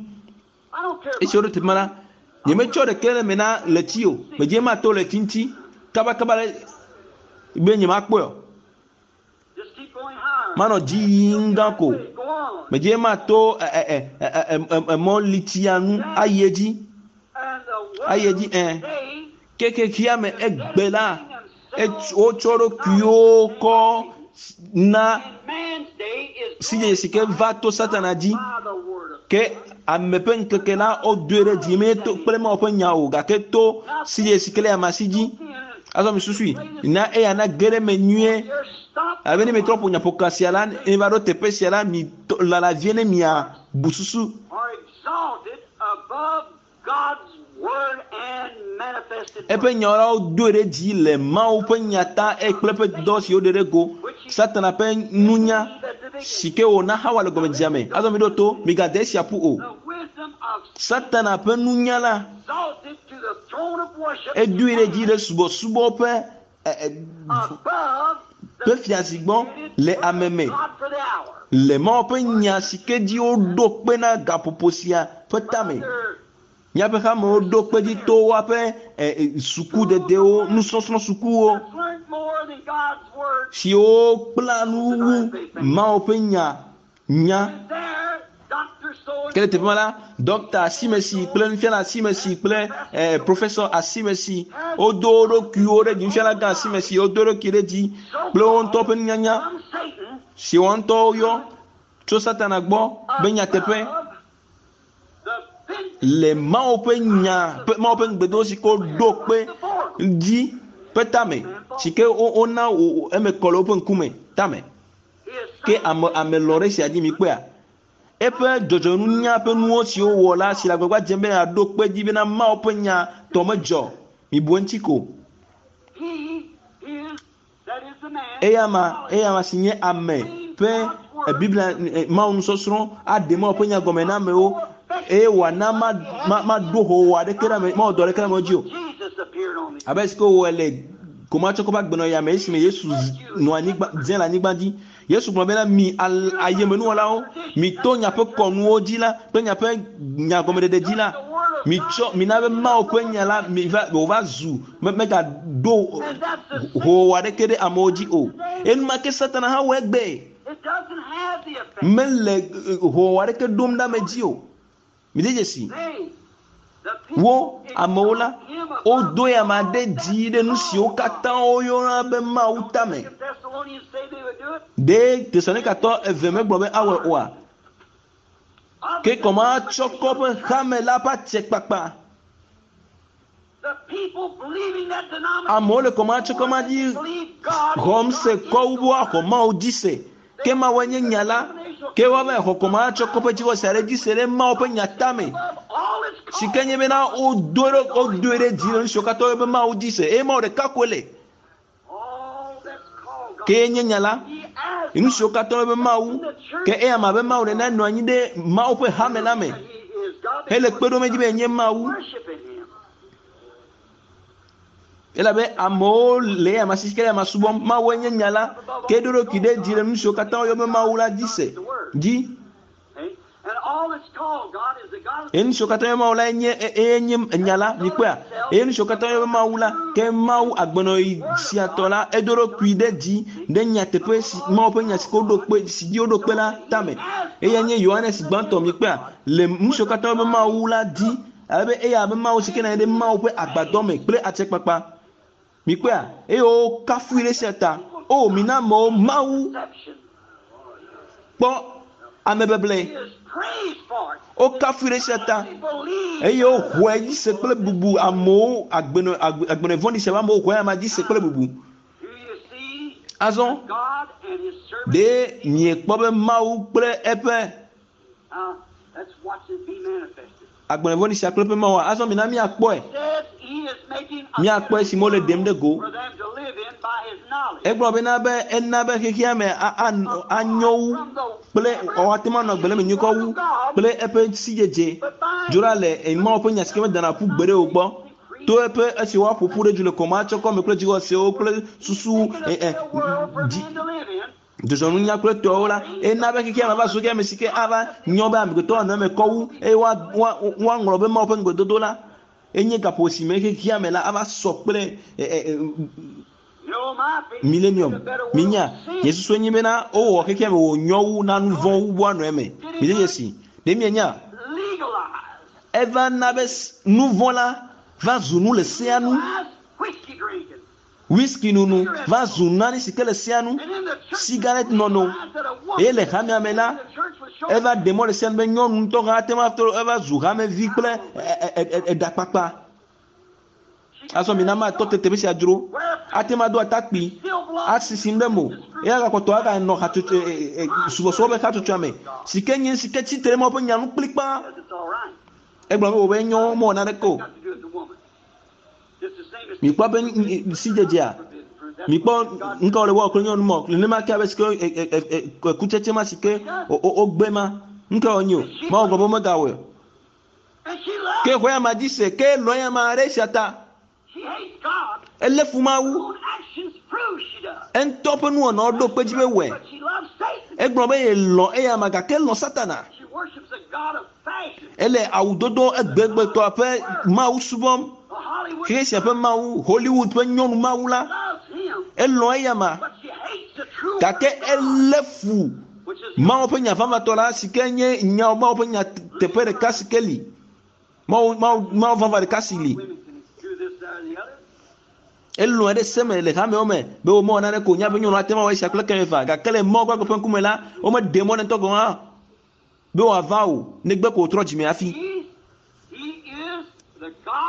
I don't care. e shoro timala ye me chore kele mena le tio me je ma to le tinti kaba kaba le be nyima po Just keep going higher. mano ji ngako Go on. me je ma to mo litianu ayeji And the ayeji word eh day keke kia me egbela e o choro kyoko na and man's day is sije sike va to satanaji by the word of ke amepen keke la o dure di me to prema open nyao ga ke to sije sike le amasiji sin. azo mi susui na e ana gere me nue You're stopped. aveni me tropo nyapokasiala e vado tepesiala mi la la viene mia bususu Are exalted above God's word and manifested epe word. nyora o dure di le ma o pe nyata e plepe dosi o dere go satana pe nunya sike o na hawa le go jame azo mi do to mi ga desi apu o The wisdom of satana pe nunya la exalted to the throne of worship e dure di le subo subo pe above pe the fiasi gbon le ameme God for the hour. le ma pe nya sike di o do pe na gapoposia pe tame Other nyape ka mo do pe di to wa pe suku de de o nu so so suku o has learned more than God's word. si o planu wu ma o pe nya nya And there, Doctor So kele te mala docteur asimesi plein fiala asimesi plein eh professeur asimesi o do ro ki o re di fiala ga asimesi o do ro ki re di plein to pe nya nya from Satan si won to yo to satana gbo be nya tepe above the vintage le ma o pe nya pe ma o pe gbedo si ko do pe di pe tame si ke o ona o e me kolo pe nkume tame His ke am amelore si adi mi pe a epe dzɔdzɔnu nya ƒe nuwo siwo wɔ la si le agbagba dzem be aɖo kpe dzi bena Mawu ƒe nya tɔ medzɔ mibu eŋuti ko. Eya ma eya ma si nye ame ƒe Biblia Mawu nusɔsrɔ̃ aɖe Mawu ƒe nya gɔme na amewo eye wòana ma ma ma ɖo hoho aɖeke ɖe ame Mawu dɔ aɖeke ɖe ame dzi o. Abe si ke wòwɔe le Komatsɔkɔ ƒe agbenɔ ya me esime Yesu nɔ anyigba dze le anyigba dzi. Yesu gblɔ bena mi ayemenuwɔlawo mi to nya ƒe kɔnuwo dzi la kple nya ƒe nyagɔmeɖeɖe dzi la mi tsɔ mi na be Mawu ƒe nya la mi va wòva zu megaɖo hoho aɖeke ɖe amewo dzi o. Enuma ke Satana hã wɔ egbe mele hoho aɖeke ɖom ɖe ame dzi o. Mi de dzesi wo amewo la wodo yama ɖe dzi ɖe nu siwo katã woyɔna be Mawu tame. De Tesalonikatɔ eve megblɔ be awɔe oa. Ke kɔma tsɔ kɔ ƒe xame la ƒe atse kpakpa. Amewo le kɔma tsɔ kɔma dzi xɔm se kɔwu be woaxɔ Mawu dzi se. Ke Mawu nye nya la ke woava xɔ kɔma tsɔ kɔ ƒe dziwɔsi aɖe dzi se ɖe Mawu ƒe nya tame. Si ke nye bena wodo ɖe wodoe ɖe dzi le nu siwo katã be Mawu dzi se eye Mawu ɖeka koe le. Ke nye nya la nu siwo katã be Mawu ke eya ma be Mawu nena nɔ anyi ɖe Mawu ƒe hame la me hele kpe ɖom edzi be nye Mawu. Elabe amewo le ya ma si ke ya ma subɔm Mawu nye nya la ke ɖo ɖokui ɖe dzi le nu siwo katã woyɔ be Mawu la dzi se dzi. Eye nu siwo katã yɔ Mawu la nye eye nye nya la mi kpɔa eye nu siwo katã yɔ be Mawu la ke Mawu agbenɔɣi siatɔ la eɖo ɖokui ɖe dzi ɖe nyateƒe si Mawu ƒe nya si ke woɖo kpe si dzi woɖo kpe la tame. Eya nye Yohanes gbãtɔ mi kpɔa le nu siwo katã yɔ be Mawu la di abe eya be Mawu si ke nɔ anyi ɖe Mawu ƒe agbadɔ me kple atsekpakpa mi kpɔa eye wo kafui ɖe sia ta o mina amewo Mawu kpɔ amebeble. O kafui ɖe sia ta eye wohɔe dzi se kple bubu amewo agbenɔ agbenɔ vɔ̃ɖi sia be amewo hɔe ama dzi se kple bubu. Azɔ ɖe miekpɔ be Mawu kple eƒe agbenɔ vɔ̃ɖi sia kple eƒe Mawu azɔ mina miakpɔe miakpɔe si mo le ɖem ɖe go. Egblɔ bena be ena be xexea me anyo wu kple ɔwate ma nɔ gbele me nyuikɔ wu kple eƒe sidzedze dzora le Mawu ƒe nya si ke medana ƒu gbe ɖe wo gbɔ to eƒe esi woaƒoƒu ɖe du le Komatsɔkɔ me kple dziwɔsewo kple susu dzɔdzɔnunya kple tɔwo la ena be xexea me va zo xexea me si ke ava nyɔ be amegbetɔ anɔ eme kɔ wu eye woaŋlɔ be Mawu ƒe ŋugbedodo la enye gaƒo si me xexea me la ava sɔ kple millennium minya Yesu nye bena o wɔ xexea me wònyɔ wu na nu vɔ̃ wu anɔ eme mi de yesi ɖe mienya eva na be nu vɔ̃ la va zu nu le sea nu. Whisky nunu va zu nani si ke le sea nu cigarette nono eye le xamea me la eva demɔ le sea nu be nyɔnu ŋutɔ hã ate ma to eva zu hamevi kple eɖakpakpa. Azɔ mina ma tɔ tete be sia dzro ate ma do atakpi asisi ɖe mo eya gakpɔtɔ aga nɔ hatsotso subɔsubɔ be hatsotsoa me si ke nye si ke tsitre ma ƒe nyanu kplikpa egblɔ be wo be nyɔ mɔ na ɖe ko. Mi kpɔ be si dzedzea mi kpɔ ŋkɔ le wɔ kple nyɔnu mɔ nenema ke abe si ke kutsetse ma si ke o gbe ma ŋkɛ wɔ nyi o ma wɔ gbɔ be megawɔe ke xɔ ya ma dzi se ke lɔ ya ma ɖe sia ta ele fu Mawu entɔ ƒe nuwɔnawo ɖo kpe dzi be wɔe egblɔ be ye lɔ eya ma gake lɔ Satana ele awudodo egbegbetɔ ƒe Mawu subɔm. Xexe sia ƒe Mawu Hollywood ƒe nyɔnu Mawu la elɔ eya ma gake ele fu Mawu ƒe nya vavãtɔ la si ke nye nyawo Mawu ƒe nya teƒe ɖeka si ke li Mawu Mawu Mawu vava ɖeka si li elɔ ɖe seme le hamewo me be wo mɔ nane ko nya be nyɔnu ate ma wɔ esia kple kɛmɛ va gake le Mawu gbagbe ƒe ŋkume la wo me ɖe mɔ ne ŋutɔ gɔ̃ hã be wòava o negbe ko wòtrɔ dzime hafi.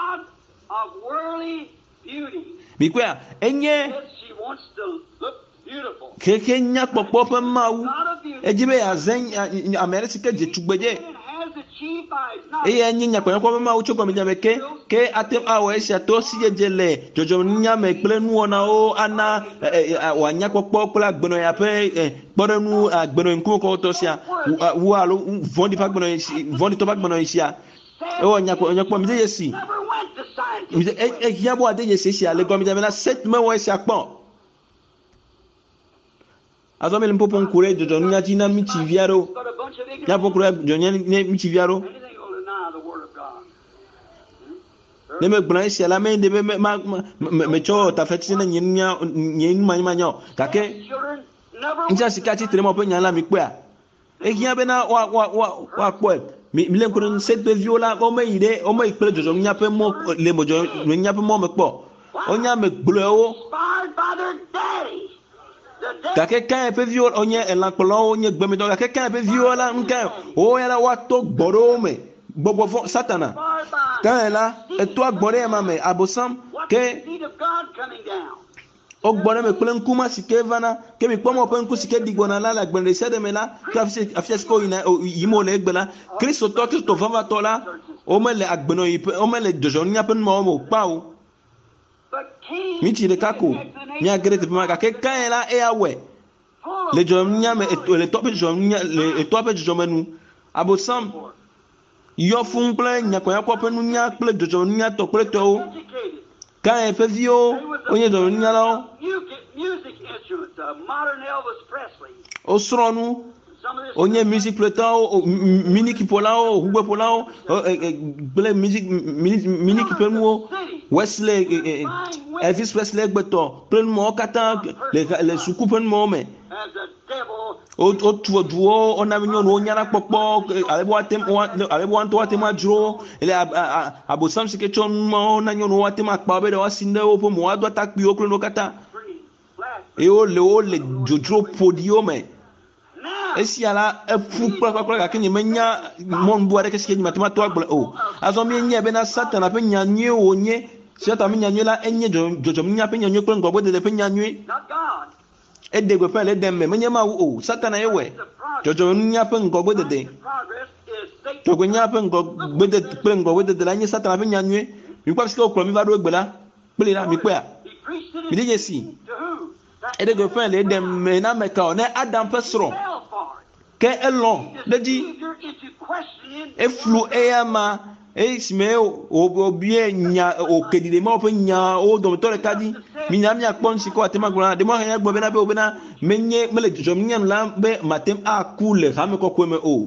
Mi kpɔa enye beautiful. keke nya kpɔkpɔ ƒe mawu God of beauty. edzi be yazẽ ame ɖe si ke dze tugbedze And has achieved by his knowledge. eye nye nyakpɔnyakpɔ ƒe mawu tso gɔmedzea me ke ke ate awɔ esia to si dzedze le dzɔdzɔnunya me kple nuwɔnawo ana wòanya kpɔkpɔ kple agbenɔya ƒe kpɔɖeŋu agbenɔyi ŋkume kɔtɔ sia wu alo vɔ̃ɖi ƒe agbenɔyi si vɔ̃ɖitɔ ƒe agbenɔyi sia ewɔ nyakpɔnyakpɔ mi de ye si Never went to scientific. ehia bɔ ade ye si sia le gɔmedzea me la set mewɔ esia kpɔ azɔ mi le popo ŋku ɖe dzɔdzɔnunya dzi na mitsi via ɖewo But a bunch of ignorant nyaƒo kura dzɔnyɛ ne mitsi via ɖewo. anything will deny the word of God. Ne me gblɔ esia la me de be me ma me me tsɔ tafetsi ne nye nya nye numanyimanya o gake Children never ŋutsa sika tsitre ma ƒe nya la mi kpɔa ehia bena wa wa wa wa kpɔe mi mi le ŋku ɖe seteviwo la wome yi ɖe wome yi kple dzɔdzɔnunya ƒe mɔ le dzɔdzɔnunya ƒe mɔ me kpɔ wonya me gblɔewo inspired by their daddy. The daddy gake kan ƒe viwo wonye elãkplɔlawo wonye gbemedɔ gake kan ƒe viwo la ŋkɛ woya la woato gbɔ ɖewo me gbɔgbɔ vɔ satana inspired by kan la eto agbɔ ɖe ema me abosam what's ke the seed of God coming down. o gbɔ ɖe me kple ŋkuma si ke vana ke mi kpɔmɔ ƒe ŋku si ke di gbɔna la le agbleɖe sia ɖe me la ke afi afi si ke yina yim wole egbe la kristotɔ kristo vavatɔ la wome le agbenɔyi ƒe wome le dzɔdzɔnunya ƒe numawo me o kpa o But Cain mitsi ɖeka ko miage ɖe teƒe ma gake kan la eya wɛ full of le dzɔdzɔnunya me eto- le tɔ ƒe dzɔdzɔnunya le etɔa ƒe dzɔdzɔme nu abosam yɔ fún kple nyakpɔnyakpɔ ƒe nunya kple dzɔdzɔnunya tɔ kple tɔwo educated. kan ƒe viwo wonye dzɔdzɔnunyalawo Music, music instruments, uh, modern Elvis Presley. wosrɔ̃ nu Some of this onye music playtawo minikipolawo hugbeƒolawo kple music minikipe nuwo Wesley eh, eh, Elvis Presley gbetɔ kple numawo katã le le suku ƒe numawo me as a devil wotu duwo wona nyɔnuwo nyana kpɔkpɔ ale be woate ale be woantɔ woate ma dzro ele abosam si ke tsɔ numawo na nyɔnuwo woate ma kpa be ɖe woasi ɖe woƒe mo woado atakpuiwo kple nuwo katã pretty flat. eye wole wole dzodzro ƒoɖiwo me Now, esia la eƒu kplakplakpla gake nye menya mɔnubu aɖeke si ke nye matema to agblɔ o azɔ mienyae bena satana ƒe nya nyuie wònye satana ƒe nya nyuie la enye dzɔdzɔnunya ƒe nya nyuie kple ŋgɔgbedede ƒe nya nyuie not God. ede gbeƒã le edem me menye mawu o satana ye wɔe dzɔdzɔnunya ƒe ŋgɔgbedede Progress is Satan. dzɔdzɔnunya ƒe ŋgɔgbedede kple ŋgɔgbedede la nye satana ƒe nya nyuie mikpɔ si ke wokplɔ mi va ɖo egbe la kpli la mikpɔa He preached it mi de nye si to who? That ede gbeƒã le edem me na me ka o ne Adam ƒe srɔ̃ fell for it. ke elɔ ɖe dzi Eager into questioning eflu eya ma esime wobie nya okeɖiɖe mawo ƒe nya wo dometɔ ɖeka dzi minya miakpɔ nu si ke wòate ma gblɔ na ɖe mahã ya gblɔ bena be wo bena menye mele dzɔdzɔnunya nu la be mate aku le hame kɔkɔe me o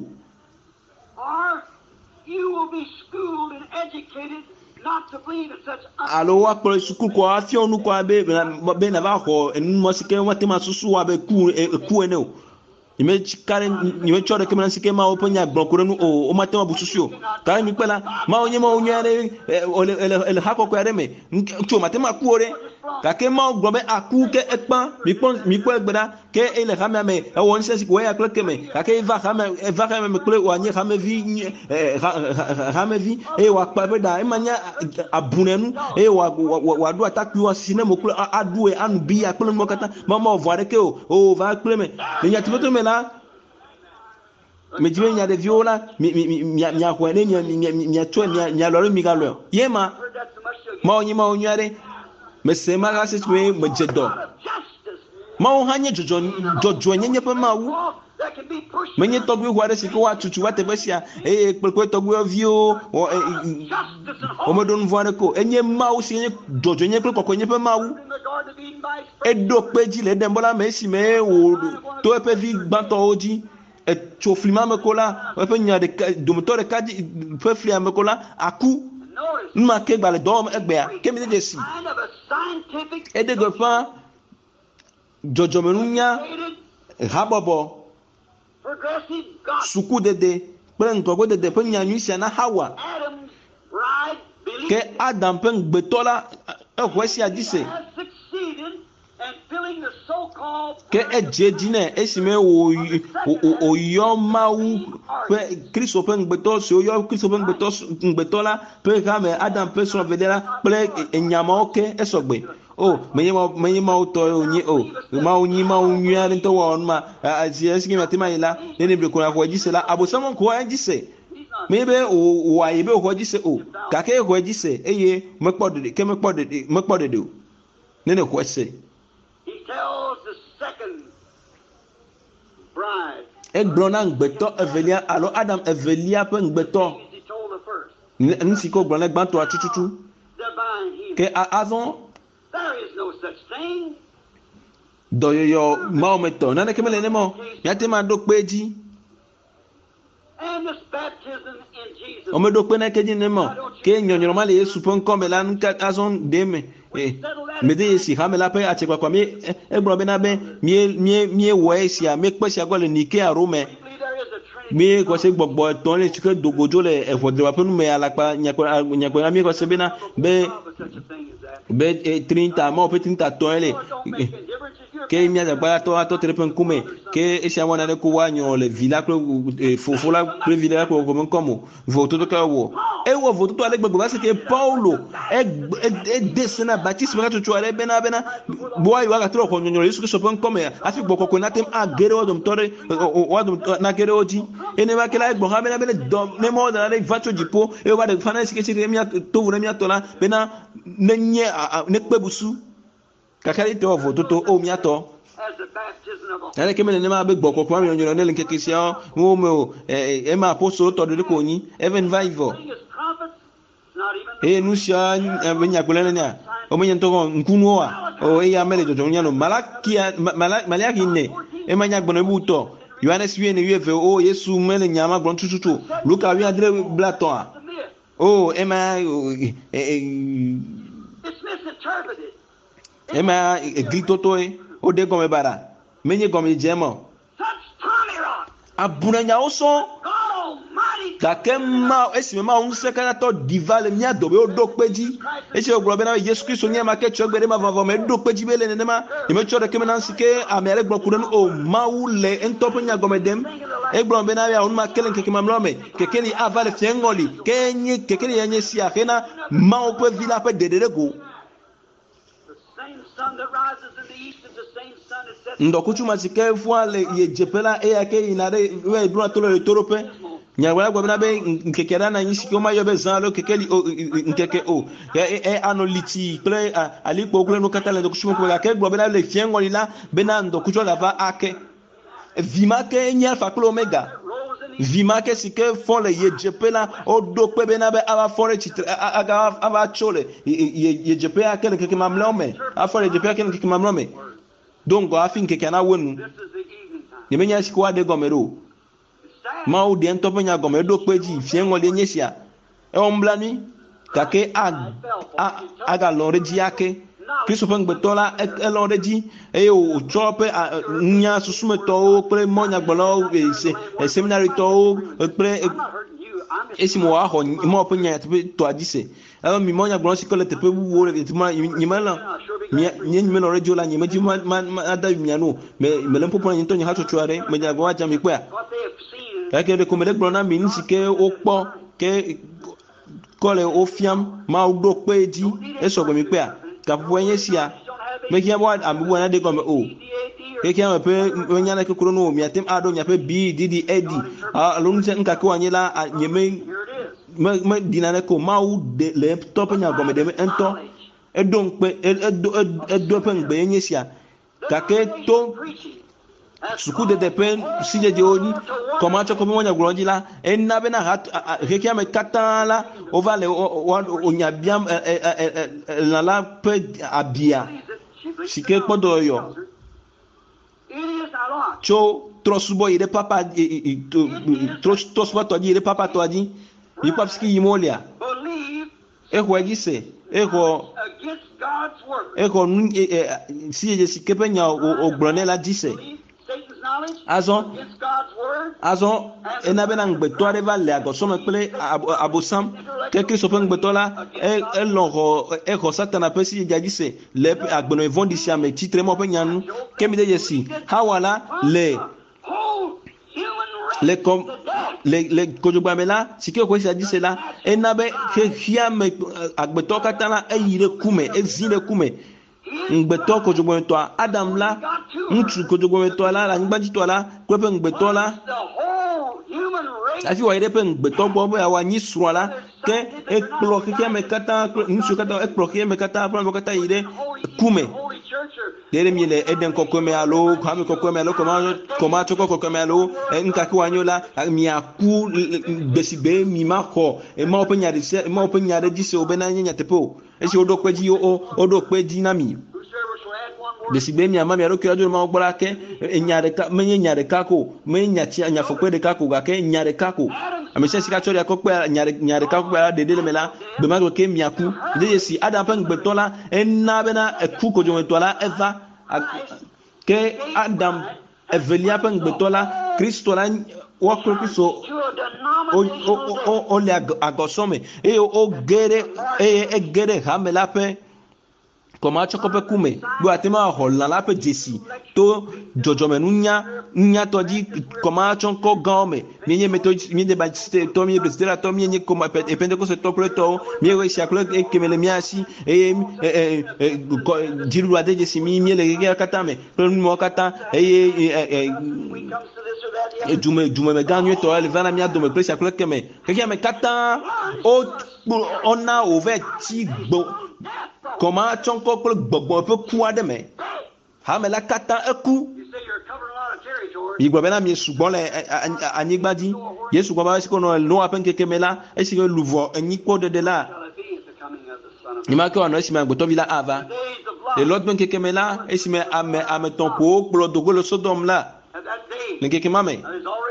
or you will be schooled and educated not to believe in such alo woakplɔ suku kɔ afiɔ nu kɔ be be nava xɔ enumɔ si ke woate ma susu wa be ku ku ene o nyime kare nyime tsɔ ɖeke mena si ke mawo ƒe nya gblɔ ko ɖe nu o womate ma bu susu o kare mi kpe la mawo nye mawo nyuie aɖe ele ele ha kɔkɔe aɖe me tso mate ma ku o ɖe gake mawo gblɔ be aku ke ekpa mikpɔ mikpɔ egbe ɖa ke ele hamea me ewɔ ŋusẽ si ko eya kple keme gake eva hame eva hame me kple wòanye hamevi hamevi eye wòakpa ƒe ɖa ema nye abunɛnu eye wòaɖo atakpui woasi ne mo kple aɖue anubia kple nuwo katã mama vɔ aɖeke o o va kple me le nyateƒetɔ me la medzi be nya ɖeviwo la miaxɔe ne miatsɔe mialɔ ɖe mi galɔe ye ma heard that so much so mawo nye mawo nyui aɖe mese ma ha sisi me medze dɔ of justice. mawo hã nye dzɔdzɔ dzɔdzɔenyenye ƒe mawu Law that can be pushed menye tɔgbuiwo aɖe si ke woatutu va teƒe sia eye kpekpe tɔgbuiviwo justice and hope womeɖo nu vɔ aɖeke o enye mawu si nye dzɔdzɔenye kple kɔkɔenye ƒe mawu in the Garden of Eden by his eɖo kpe dzi le edem bɔ la me esi me wò to eƒe vi gbãtɔwo dzi etso fli ma me ko la eƒe nya ɖeka dometɔ ɖeka dzi ƒe flia me ko la aku notice numa ke gba le dɔ wɔm egbea ke mi de si kind of a scientific ede gbeƒã dzɔdzɔmenunya educated, habɔbɔ progressive God. sukudede kple ŋgɔgbedede ƒe nyanyui sia na Hawa Adam's bride believed ke Adam ƒe ŋgbetɔ la exɔ esia dzi se has succeeded in filling the so-called ke edze dzi nɛ esime wò wòyɔ Mawu ƒe Kristo ƒe ŋgbetɔ si woyɔ Kristo ƒe ŋgbetɔ ŋgbetɔ la ƒe hame Adam ƒe srɔ̃velia la kple enyamawo ke esɔgbe o menye ma menye ma to onyi o ma onyi ma onyi ari to won ma asi asi ma tema ila ne ne bre ko na ko ji se la abosam ko an ji se mebe o wa yebe ko ji se o ka ke ko ji se eye me kpodede ke me kpodede me kpodede o ne ne ko se He tells the second bride. egbona ngbeto evelia alo Adam evelia pe ngbeto He told the first. nsi ko gbona gbanto atututu Divine healing. ke avant There is no such thing. doyoyo maometo nane kemele nemo yate ma do peji And this baptism in Jesus. o me do pe na keji nemo ke nyonyo ma le Yesu pon kombe la nka azon deme me de si hamela pe ache kwa mi egbro be na be mi mi mi we si a me pe si agole ni ke arome Believe there is a Trinity. mi ko se gbogbo ton le tike dogojo le efodre wa penu me alapa nyako nyako mi ko se be na be Such a thing as that. be trinta ma o pe trinta ton le Lord, don't make a difference if you're ke mi agba to ato trepen kume ke e se wana le ko wa nyon le villa ko fofo la pre villa ko ko mon komo voto to ka wo e wo voto to ale gbogbo ba se ke Paulo e e desena baptisme ka to to ale bena bena boy wa ka tro ko nyon Yesu so pon kome afi gboko ko na tem agere wo dum tore wo dum na gere oji ene ma ke la gbo ha bena bena do ne mo da le vato jipo e wa de fana sike sike mi to wo mi atola bena nenye ne kpebusu kakari to voto to o mi ato as the baptism of the ale kemele ne ma be gboko ko mi nyon ne nke kisia wo me o e ma apostol to de ko yin even vivo Holy as prophets, not even e nu sia be nya kulele ne o me nto ko nkunu wa o e ya mele to nya no malakia malaki ne e ma nya gbona buto Yohanes wi ne wi fe o Yesu mele nya ma gbon tututu Luka wi adre blaton a the myth. o e ma e It's misinterpreted. e ma grito to e o de gome bara menye gome jemo Such Tommy Rock. abuna nya o so God Almighty. kake ma esi ma un se kana to divale nya do be o do peji e se ogbo be na Yesu Kristo nya ma ke chogbere ma vavo me do peji bele ne ma e me chore ke na sike amere gbo kuren o ma ule entop nya gome dem e gbo be na ya un ma kelen ke ma mlome ke keni avale fiengoli ke nyi ke keni yenye si akena ma o pe vila pe dedere go The same sun that rises in the east is the same sun that sets ndokuchu masike fuale ye jepela e yake inare we dura tolo le torope nyawala gwa bina be nkekera na nyisi ko mayo be zalo kekeli o nkeke o e e anoliti pre ali ko kule no katale ndokuchu ko ga ke gwa bina le fiengo lila bena ndokuchu la va ake vima ke nya fa klo omega rose in the vima ke sike fon le ye jepela o do pe bena be ava fore chitre aga ava chole ye ye jepela ke keke mamlome afore jepela ke keke mamlome donc afin keke na wonu This is the evening time. ni menya sikwa de gomero It's sad. ma o de ntopo nya gomero do peji fiengo le nyesia e omblani kake ag aga lore ji ake Kristo pen gbetola e lore ji e o chope nya susume to o pre monya gbolo e se e seminary to o pre I'm not hurting you. I'm just esi mo wa ho mo pe nya te to adise e mi monya gbolo sikole te pe wo le te ma nyimala nye nyime lore ji ola nyime ji ma ada nya no me me lempo pon yin to nya ha chochuare me ja gwa jam ikwa what they have seen. kake de komele gbona mi ni sike o po ke kole o fiam ma o do peji e so gbe mi pe a ka fu enye sia me ki abo am bo na de gome o ke ki am pe onya na ke kuro no mi atem ado nya pe b d d ed a lo nse nka ke wanyela nyeme Here it is. me me dinane ko ma o de le top nya gome de ento e don pe e do e do pe ngbe enye sia kake to Preaching. That's suku de depen sije de oni koma cho komo nya gronji la enna bena hat heki ame katala over le onya biam la la pe abia sike podo yo It is Allah. cho trosubo ire papa tro trosubo to di ire papa to di yi papski yimolia Believe e ko agise e ko against God's word. e ko sije sike penya o gronela dise Believe Satan's knowledge azon against God's word. azon ena bena ngbeto areva le agosome pele abosam ke Kristo pe ngbeto la e e longo e ko satana pe si jadise le agbono evondisia me titre mo pe nyanu ke mi de yesi hawala le Whole human race. le kom le le kojogbamela sike ko si jadise la ena be ke hia me agbeto katana e yire kume e zile kume ngbeto kodzogbetɔ Adam la ŋutsu kodzogbetɔ la la nyigbadzitɔ la kple ƒe ngbeto la afi wɔ yi ɖe ƒe ngbeto gbɔ be yeawɔ anyi srɔ̃ la ke ekplɔ xexea me katã kple ŋutsu katã ekplɔ xexea me katã ƒe katã yi ɖe kume ɖe ɖe mi le Eden kɔkɔe me alo Hame kɔkɔe me alo kɔma tsɔkɔ kɔkɔe me alo ŋkake woanyo la miaku gbesigbe mi ma xɔ emawo ƒe nya ɖe se emawo ƒe nya ɖe dzi se wo bena nye nyateƒe o esi woɖo kpe dzi woɖo kpe dzi na mi gbesigbe mi ama mi aɖo kira do ma gbɔ la ke nya ɖeka menye nya ɖeka ko menye nya tsi nya fɔkpe ɖeka ko gake nya ɖeka ko ame sia si ka tsɔ ɖe akɔkpe nya nya ɖeka kɔkpe la ɖeɖe le me la gbema do ke miaku de esi Adam ƒe ŋgbetɔ la ena bena eku kodzometɔ la eva ke Adam evelia ƒe ŋgbetɔ la Kristo la wɔkplɔ Kristo o le agɔsɔ me eye o ge ɖe eye ege ɖe Hame la ƒe kɔma tsɔkɔ ƒe kume do ate ma xɔ lã la ƒe dzesi to dzɔdzɔme nunya nunyatɔ dzi kɔma tsɔkɔ gãwo me mienye metɔ mienye baptiste tɔ mienye presbytera tɔ mienye kɔma pentecoste tɔ kple tɔwo mienye esia kple ekeme le mia si eye dziɖuɖu ade dzesi mi mie le ɣeɣea katã me kple numawo katã eye dume dumeme gã nyuietɔ le va na mia dome kple sia kple keme xexea me katã o ɔna wòve tsi gbo kɔma tsɔnkɔ kple gbɔgbɔ ƒe ku aɖe me Hame la katã eku mi gblɔ bena mi sugbɔ le anyigba dzi Yesu gblɔ be esi ko nɔ Noa ƒe ŋkeke me la esi ke luvɔ enyikpɔ ɖeɖe la nyima ke wòanɔ esime agbetɔvi la ava le Lɔt ƒe ŋkeke me la esime ame ame tɔ̃ ko kplɔ dogo le Sodom la le ŋkeke ma me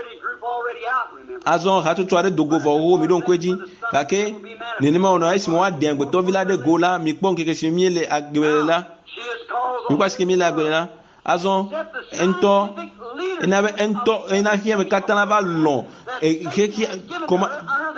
azɔ hatsotso aɖe dogo vɔ wo mi ɖo ŋkue dzi gake nenema wònɔ esime woaɖe agbetɔvi la ɖe go la mi kpɔ ŋkeke si mi le agbe la mi kpɔ esike mi le agbe la azɔ eŋutɔ ena be eŋutɔ ena xexea me katã la va lɔ xexea kɔma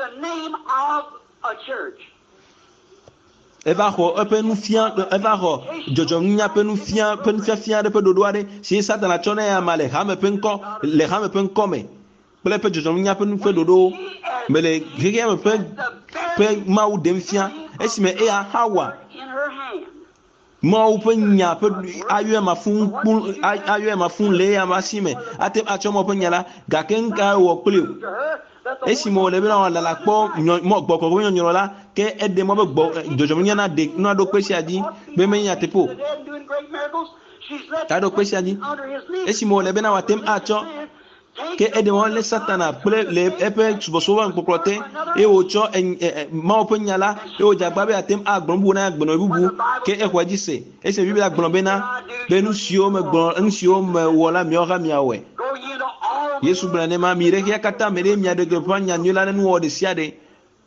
eva xɔ eƒe nufia eva xɔ dzɔdzɔnunya ƒe nufia ƒe nufiafia ɖe ƒe ɖoɖo aɖe si Satana tsɔ ne ama le Hame ƒe ŋkɔ le Hame ƒe ŋkɔ me kple ƒe dzɔdzɔnunya ƒe nuƒe ɖoɖo me le xexea me ƒe ƒe Mawu ɖem fia esime eya Hawa Mawu ƒe nya ƒe ayɔe ma fún kpun ayɔe ma fún le eya ma si me ate atsɔ Mawu ƒe nya la gake ŋka wɔ kpli o esime wòle bena wòle la kpɔ mɔ gbɔkɔ ƒe nyɔnyɔ la ke eɖe mɔ be gbɔ dzɔdzɔnunya na ɖe na ɖo kpe sia dzi be menye nyateƒe o ta ɖo kpe sia dzi esime wòle bena wòate atsɔ ke eɖe mɔ le Satana kple le eƒe subɔsubɔ ŋkpɔkplɔ te eye wòtsɔ Mawu ƒe nya la eye wòdze agba be ate agblɔ bubu na agbenɔ bubu ke exɔ dzi se esi Biblia gblɔ bena be nu siwo me gblɔ nu siwo me wɔ la miawo hã miawɔe Yesu gblɔ ne ma mi ɖe xexea katã me ɖe mia ɖe gbe ƒe nyanyui la ne nuwɔwɔ ɖe sia ɖe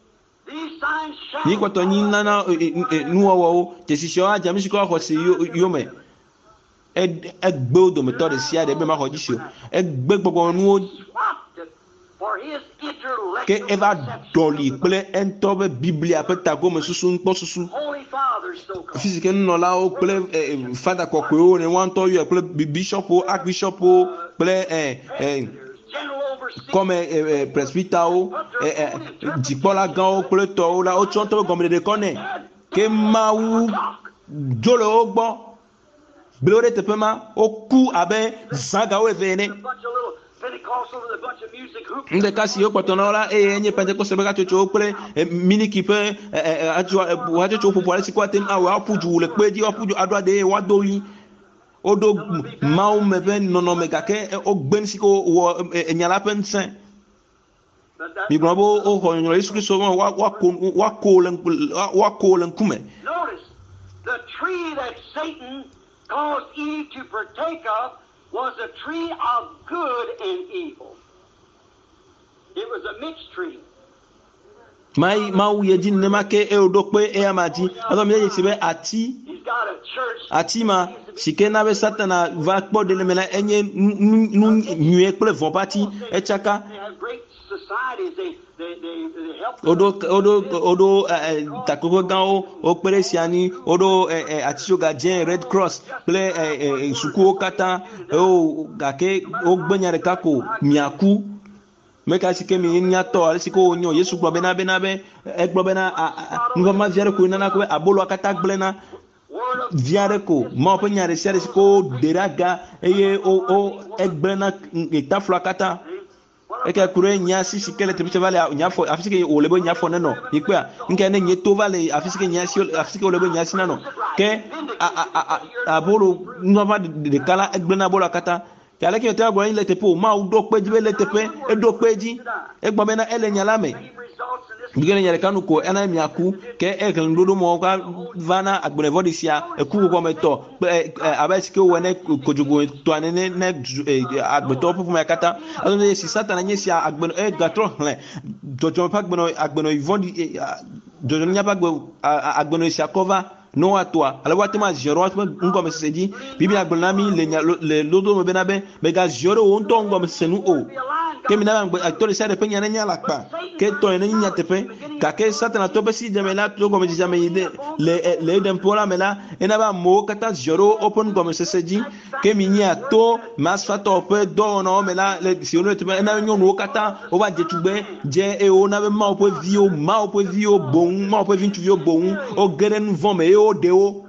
mi kpɔtɔ nyi nana nuwɔwɔwo dzesisiwo adze ame si ke woaxɔ si yome egbe wo dometɔ ɖe sia ɖe be ma xɔ dzi si o egbe gbɔgbɔ nuwo ke eva ɖɔli kple eŋutɔ be Biblia ƒe tagome susu ŋkpɔ susu fisi ke nunɔlawo kple fada kɔkɔewo ne woantɔ yɔe kple bishɔpwo archbishɔpwo kple kɔme presbytawo dzikpɔla gãwo kple tɔwo la wotsɔ ŋutɔ be gɔmeɖeɖe kɔ nɛ ke Mawu dzo le wo gbɔ bli wo ɖe teƒe ma woku abe zãgawo eve ene ŋdeka si wokpɔtɔ na wo la eye nye pentecoste ƒe hatsotsowo kple miniki ƒe hatsotsowo ƒoƒo aɖe si ko ate awɔ aƒu du le kpe dzi aƒu du aɖo aɖe eye woado ɣli woɖo Mawu me ƒe nɔnɔme gake wogbe nu si ke wɔ enya la ƒe ŋusẽ mi gblɔ be woxɔ nyɔnyɔ Yesu Kristo woako le ŋkume. The tree that Satan caused Eve to partake of was a tree of good and evil. It was a mixed tree. Mai Mawu ye dzi nenema ke e woɖo kpe eya ma dzi azɔ mi yesi be ati ati ma si ke na be Satana va kpɔ ɖe le me la enye nu nyuie kple vɔ ƒe ati etsaka oɖo oɖo oɖo takoƒe gãwo wokpe ɖe sia ŋu woɖo atitsoga dzẽ Red Cross kple sukuwo katã gake wogbe nya ɖeka ko miaku meka si ke mi nyatɔ ale si ke wonyo Yesu gblɔ bena bena be egblɔ bena nuvɔmavi aɖe koe nana ko be aboloa katã gblẽna viareko ma pe nya de sia de ko deraga eye o o egbrena etaflo kata eke kure nya sisi kele te vale nya fo afisike o lebo nya fo neno ikwa nke ne nye to vale afisike nya si afisike o lebo nya si nano ke a a a bolo nova de kala egbrena bolo kata kale ke te agbo ile te po ma u do peji le te pe e do peji egbo be na ele nya lame bigene nyere kanu ko ena miaku ke e kan dodo mo ka vana agbone vodisia e ku ko meto abasike wone kojogo to anene ne agbeto popo makata ado si satana nyesi agbeno e gatro hlen jojo pa agbeno agbeno vodi jojo nya pa agbeno si akova no atwa ala watema zero atwa ngo meseji bibi agbona mi le lodo mo benabe be ga zero won to ngo mesenu o kemi na ngbe acteur sare pe nyane nyala pa ke to ene nya tepe ka ke satana to be si jamela to go me jamela ide le le dem pola mela ena ba mo kata zero open go me seseji kemi nya to masfa to pe do no mela le si ono tepe ena nyo no kata o ba je tugbe je e o na be ma o pe vio ma o pe vio bon ma o pe vintu vio bon o geren von me o de o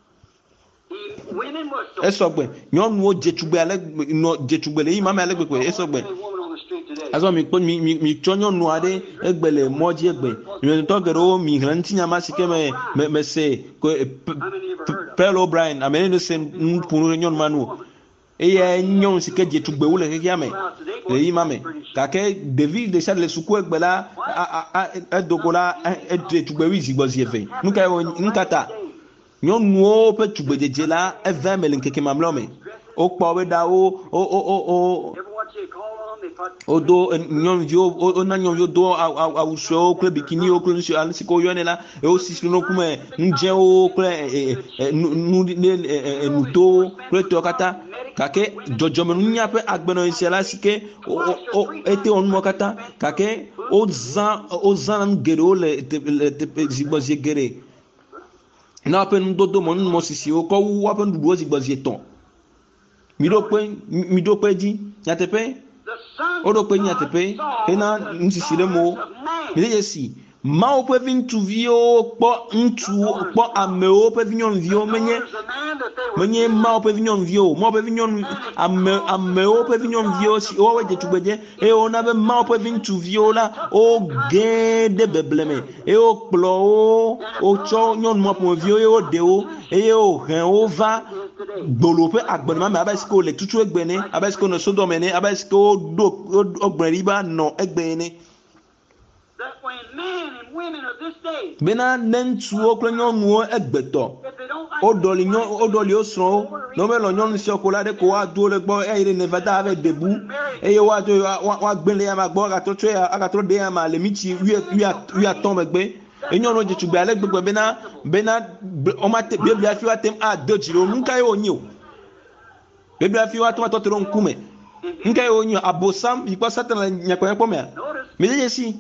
esogbe nyonu o je tugbe ale no je tugbe le yi ma me ale gbe ko esogbe aso mi mi mi chonyo no ade egbele moji egbe mi to gero mi hranti nya ma sike me me se ko Pearl O'Brien amene no se mpunu nyon manu e nyon sike je tugbe wule ke yame e yi mame ka ke David de Charles suku egbela a dogola e tugbe wi zigbozi efe nuka nkata nyon nuo pe tugbe jeje la e vingt mille nkeke mamlome o pa we da o o o o odo nyon vio o na nyon vio do a uso kle bikini o kle nsi alisi ko yone la e o sisi no kuma nje o kle nu ne nuto kle to kata kake jojo me nya pe agbeno isi la sike o ete on mo kata kake o zan o zan gero le te zigbozie gere na pe ndodo mo mo sisi o ko wa pe ndudo zigbozie ton mi do pe mi do pe ji nya te pe odo pe nya te pe ena nsisi le mo mi le si ma o pe vintu vio po ntu po ameo pe vinyon vio menye menye ma o pe vinyon vio mo pe vinyon ame ameo pe vinyon vio si o we je tugbeje e o na be ma o pe vintu vio la o ge de bebleme e o plo o o cho nyon mo po vio e o de o e o hen o va gbolope agbonma me abasko le tutu egbene abasko no sodomene abasko do ogberiba no egbene that when men and women of this day, bena nentu oklenyo nuo egbeto odoli nyo odoli osro no me lo nyon si okola de ko adu le gbo e ire nevada ave debu e yo wa to wa gbenle ya ma gbo ga to tre aga to de ya ma le michi wi wi wi aton megbe enyo no je tugbe ale gbegbe bena bena o ma te bia bia fi wa tem a de jiro nka yo nyi o be bia fi wa to to tro nkume nka yo nyi abosam ipo satan nyakwa yakpo me me je si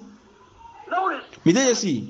mi de si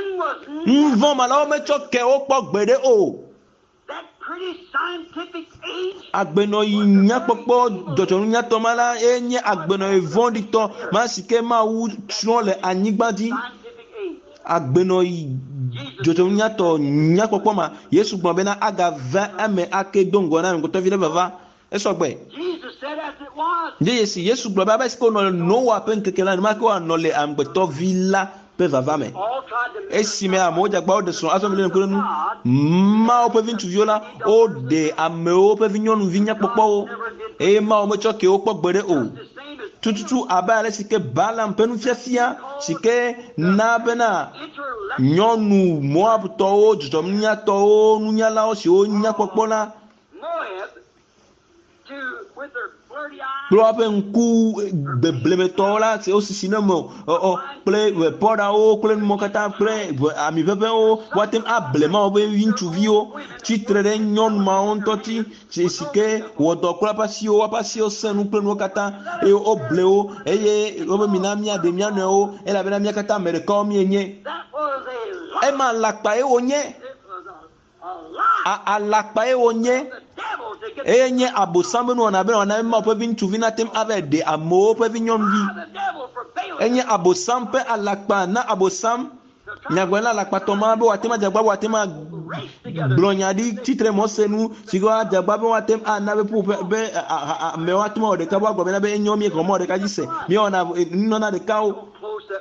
nvo malo me choke o po gbede o that pretty scientific age, agbeno nya popo dojo nya to mala enye agbeno evondi to ma sike ma wu tron le anigbadi scientific age. agbeno dojo nya to nya popo ma Yesu gbon be na aga vingt ame ake dongo na ngo to vile baba eso gbe Jesus said as it was. de si Yesu gbon baba siko no no wa pen kekela ma ko no le amgbe to villa pe vava me All tried to make esime amoja gba o de so aso mi le nkunu ma o pe vintu viola o de ame o pe vinyon vinya popo o e ma o mo choke o po gbere o the same as tututu abale sike bala mpenu fiafia sike na bena intellect nyonu mo abuto o jojo nya to o nunya la o si o nya popo la Moab to with her flirty eyes. pro ape nku bebleme to la se o sisi na mo o ple we poda o ple mo kata ple ami pepe o watem ablema o be vintu vio titre de nyon ma on toti se sike wo do kula pasi o pasi o senu ple no kata e o ble o eye o be minamia de miano o e la be na kata mere ko mi enye That was a lie. e ma lakpa e onye It was a, a lie. a a lakpa e onye The devil to get enye abosambe no na be na ma po vintu vina tem ave de amo po vinyon vi the devil for Balaam. enye abosam pe alakpa na abosam nyagwela alakpa to ma be watema jagba watema blonya di titre mosenu sigo adagba be watem anabe pu be me watmo de ka gbo be na be nyomi ko mo de ka jise mi ona no na de ka o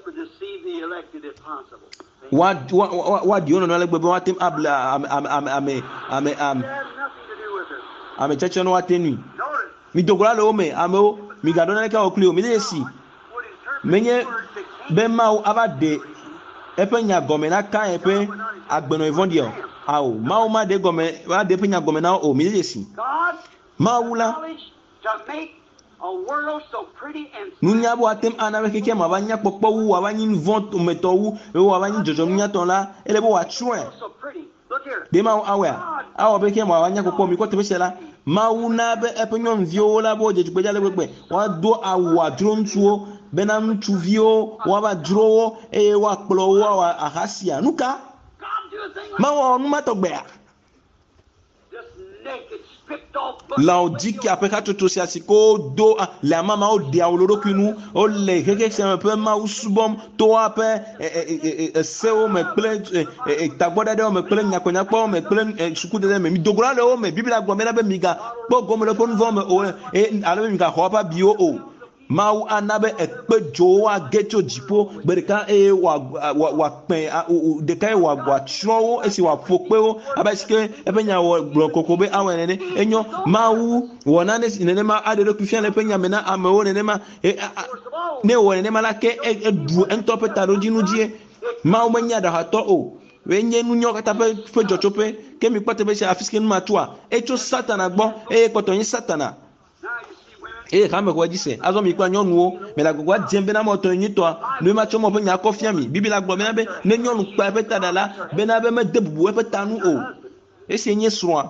what what what do you know like be watem abla am am am am am am cheche no watenu mi dogola lo me amo mi gadona ka o klio mi de si menye be ma o abade epe nya gome na kan epe agbeno evondio awo ma o ma de gome wa de pe nya gome na o mi de si ma wula nunya bo atem anabe keke ma ba nya popo wu wa ba nyin vont o meto wu e wa ba nyin jojo nya ton la ele bo wa chuen de ma awa awo be ke ma wa nya popo mi ko te be sela ma wuna be epe nyon viola bo je gbeja le gbegbe wa do awa drontuo benam tuvio wa ba dro e wa kplo wa ahasia nuka ma wa nu ma to gbe Laodiki après quatre to siasiko do la mama o dia olorokinu o le keke se un peu ma usubom to ape e se o me ple e tagboda de o me ple nyakonya po me ple suku de me mi dogora le o me biblia gbo me na be miga po go me le pon vo me o e ala me miga ho pa bio o mau anabe ekpe jowa geto jipo bereka e wa wa wa pen de kai wa wa chwo esi wa pope o abaske epenya wo blokokobe awenene enyo mau wona ne nene ma adero kufia le penya mena amewo nene ma ne wo nene ma la ke edu entopeta rojinu die mau menya da hato o wenye nunyo kata pe pe jochope ke mi pate be sha afiske nu matua echo satana gbo e potonyin satana e kame ko jise azo mi kwa nyonu o me la gwa djembe na moto yin to no ma chomo pe nya kofia mi bibi la gbo me na be ne nyonu pa pe tadala be na be me debu pe tanu o e se nye soa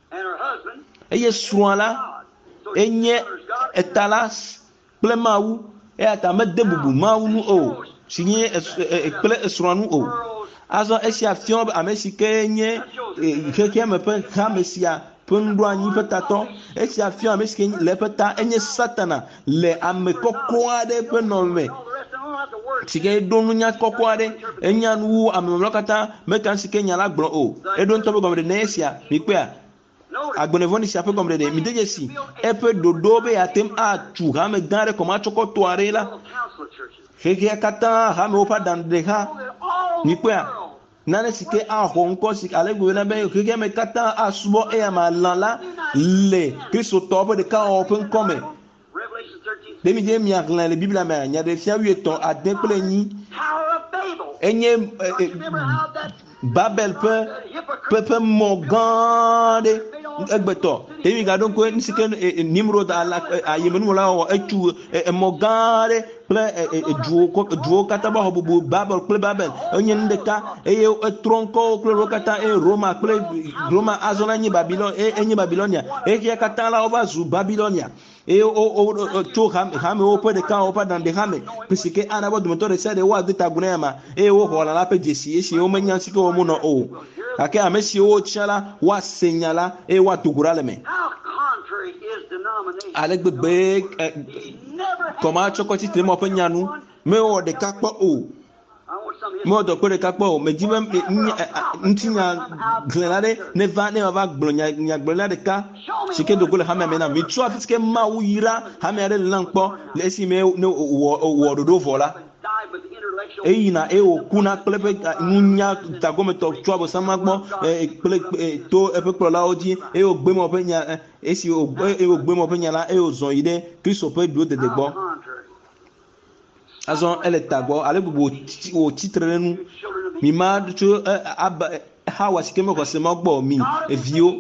e ye soa la e nye etalas ple mawu e ata me debu mawu nu o sinye e ple soa nu o azo e si afion amesike nye keke me pe kamesia pendo anyi petato esi afia meske le peta enye satana le amekokwa de penome sike donu nya kokwa de enya nu amemlokata mekan sike nya la gbon o edon to be gomre nesia mi pe a agbonevoni si ape gomre de mi deje si epe dodo be atem a tu ha me gare koma choko toare la hege kata ha me opa dan de ha mi pe a nane sike a honko sik ale gwena be keke me kata asubo e ma lala le kristo tobo de ka open come demi je mi akla le biblia ma nya de fia wi to aden ple ni enye babel pe pepe mogande egbeto demi ga don ko sike nimrod ala ayemenu la o etu mogande ple duo ko duo kata ba hobu babel ple babel onye ndeka eye tronko ple rokata e roma ple roma azona nyi babylon e enyi babylonia e ke kata la oba zu babylonia e o o to ham ham o pe de ka o pa dan de ham pisike ana bo motor se de wa de tagunema e o hola la pe jesi e si o menya sike o mu no o ake amesi o chala wa senyala e wa tugurale me alegbe be koma chokoti temo pe nyanu me o de kakpo o me o do pe de kakpo o me jibe ntinya glenade ne va ne va gblonya nya glenade ka sike dogole ha me na mi tso afiske ma uyira ha me re lankpo lesi me ne wo dodo vola eyi na e o kuna klepe nunya tagome to tso samagbo e to e pe klola oji e o gbe mo pe nya esi o e o gbe mo pe nya la e o zon ide kristo pe do de de gbo azon ele tagbo ale gbogbo o titre nu mi ma to ha wa sike me ko se mo gbo mi e vio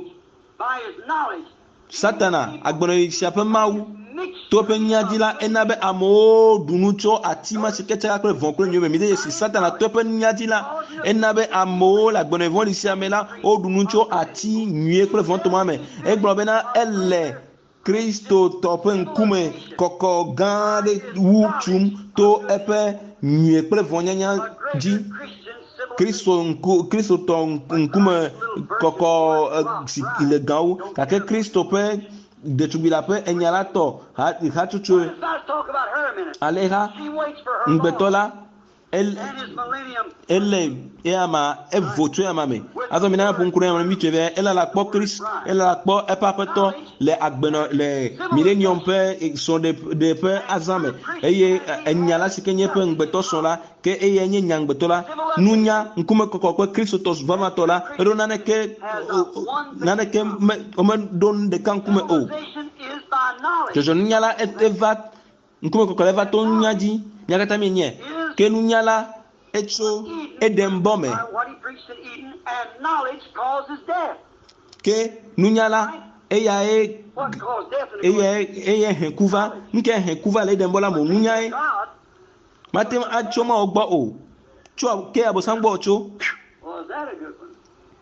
satana agbono isiape mawu to pe nyadila enabe amo dunucho atima siketa kle von kle nyome mi de si satana to pe nyadila enabe amo la gbone von isiamela o dunucho ati nwie kle von to mame e gbo bena elle Kristo to pe nkume koko gande wutum to epe nwie kle von nyanya ji Kristo nku Kristo to nkume koko si ile gawo ka ke Kristo pe de tubila pe enyalato ha ha tutu aleha ngbetola el and his millennium ele eama evotu ama me azo mina punkuru ya mi tweve ela la kpo Christ ela la kpo epapeto le agbeno le millennium pe so de de pe azame eye enyala sikenye pe ngbeto so la ke eye nye nyangbeto la nunya nkume kokoko Christos vamato la ro naneke naneke o men don de kankume o civilization is by knowledge. jojo nyala eva nkume kokoko eva to nyaji nyakata mi nye ke nunyala echo edembome What he preached at Eden, and knowledge causes death. ke nunyala eya e What caused death in the eya eya hekuva nke hekuva le dembola mo nunya e God? matem acho ma ogbo o cho ke abosangbo ocho Well, is that a good one?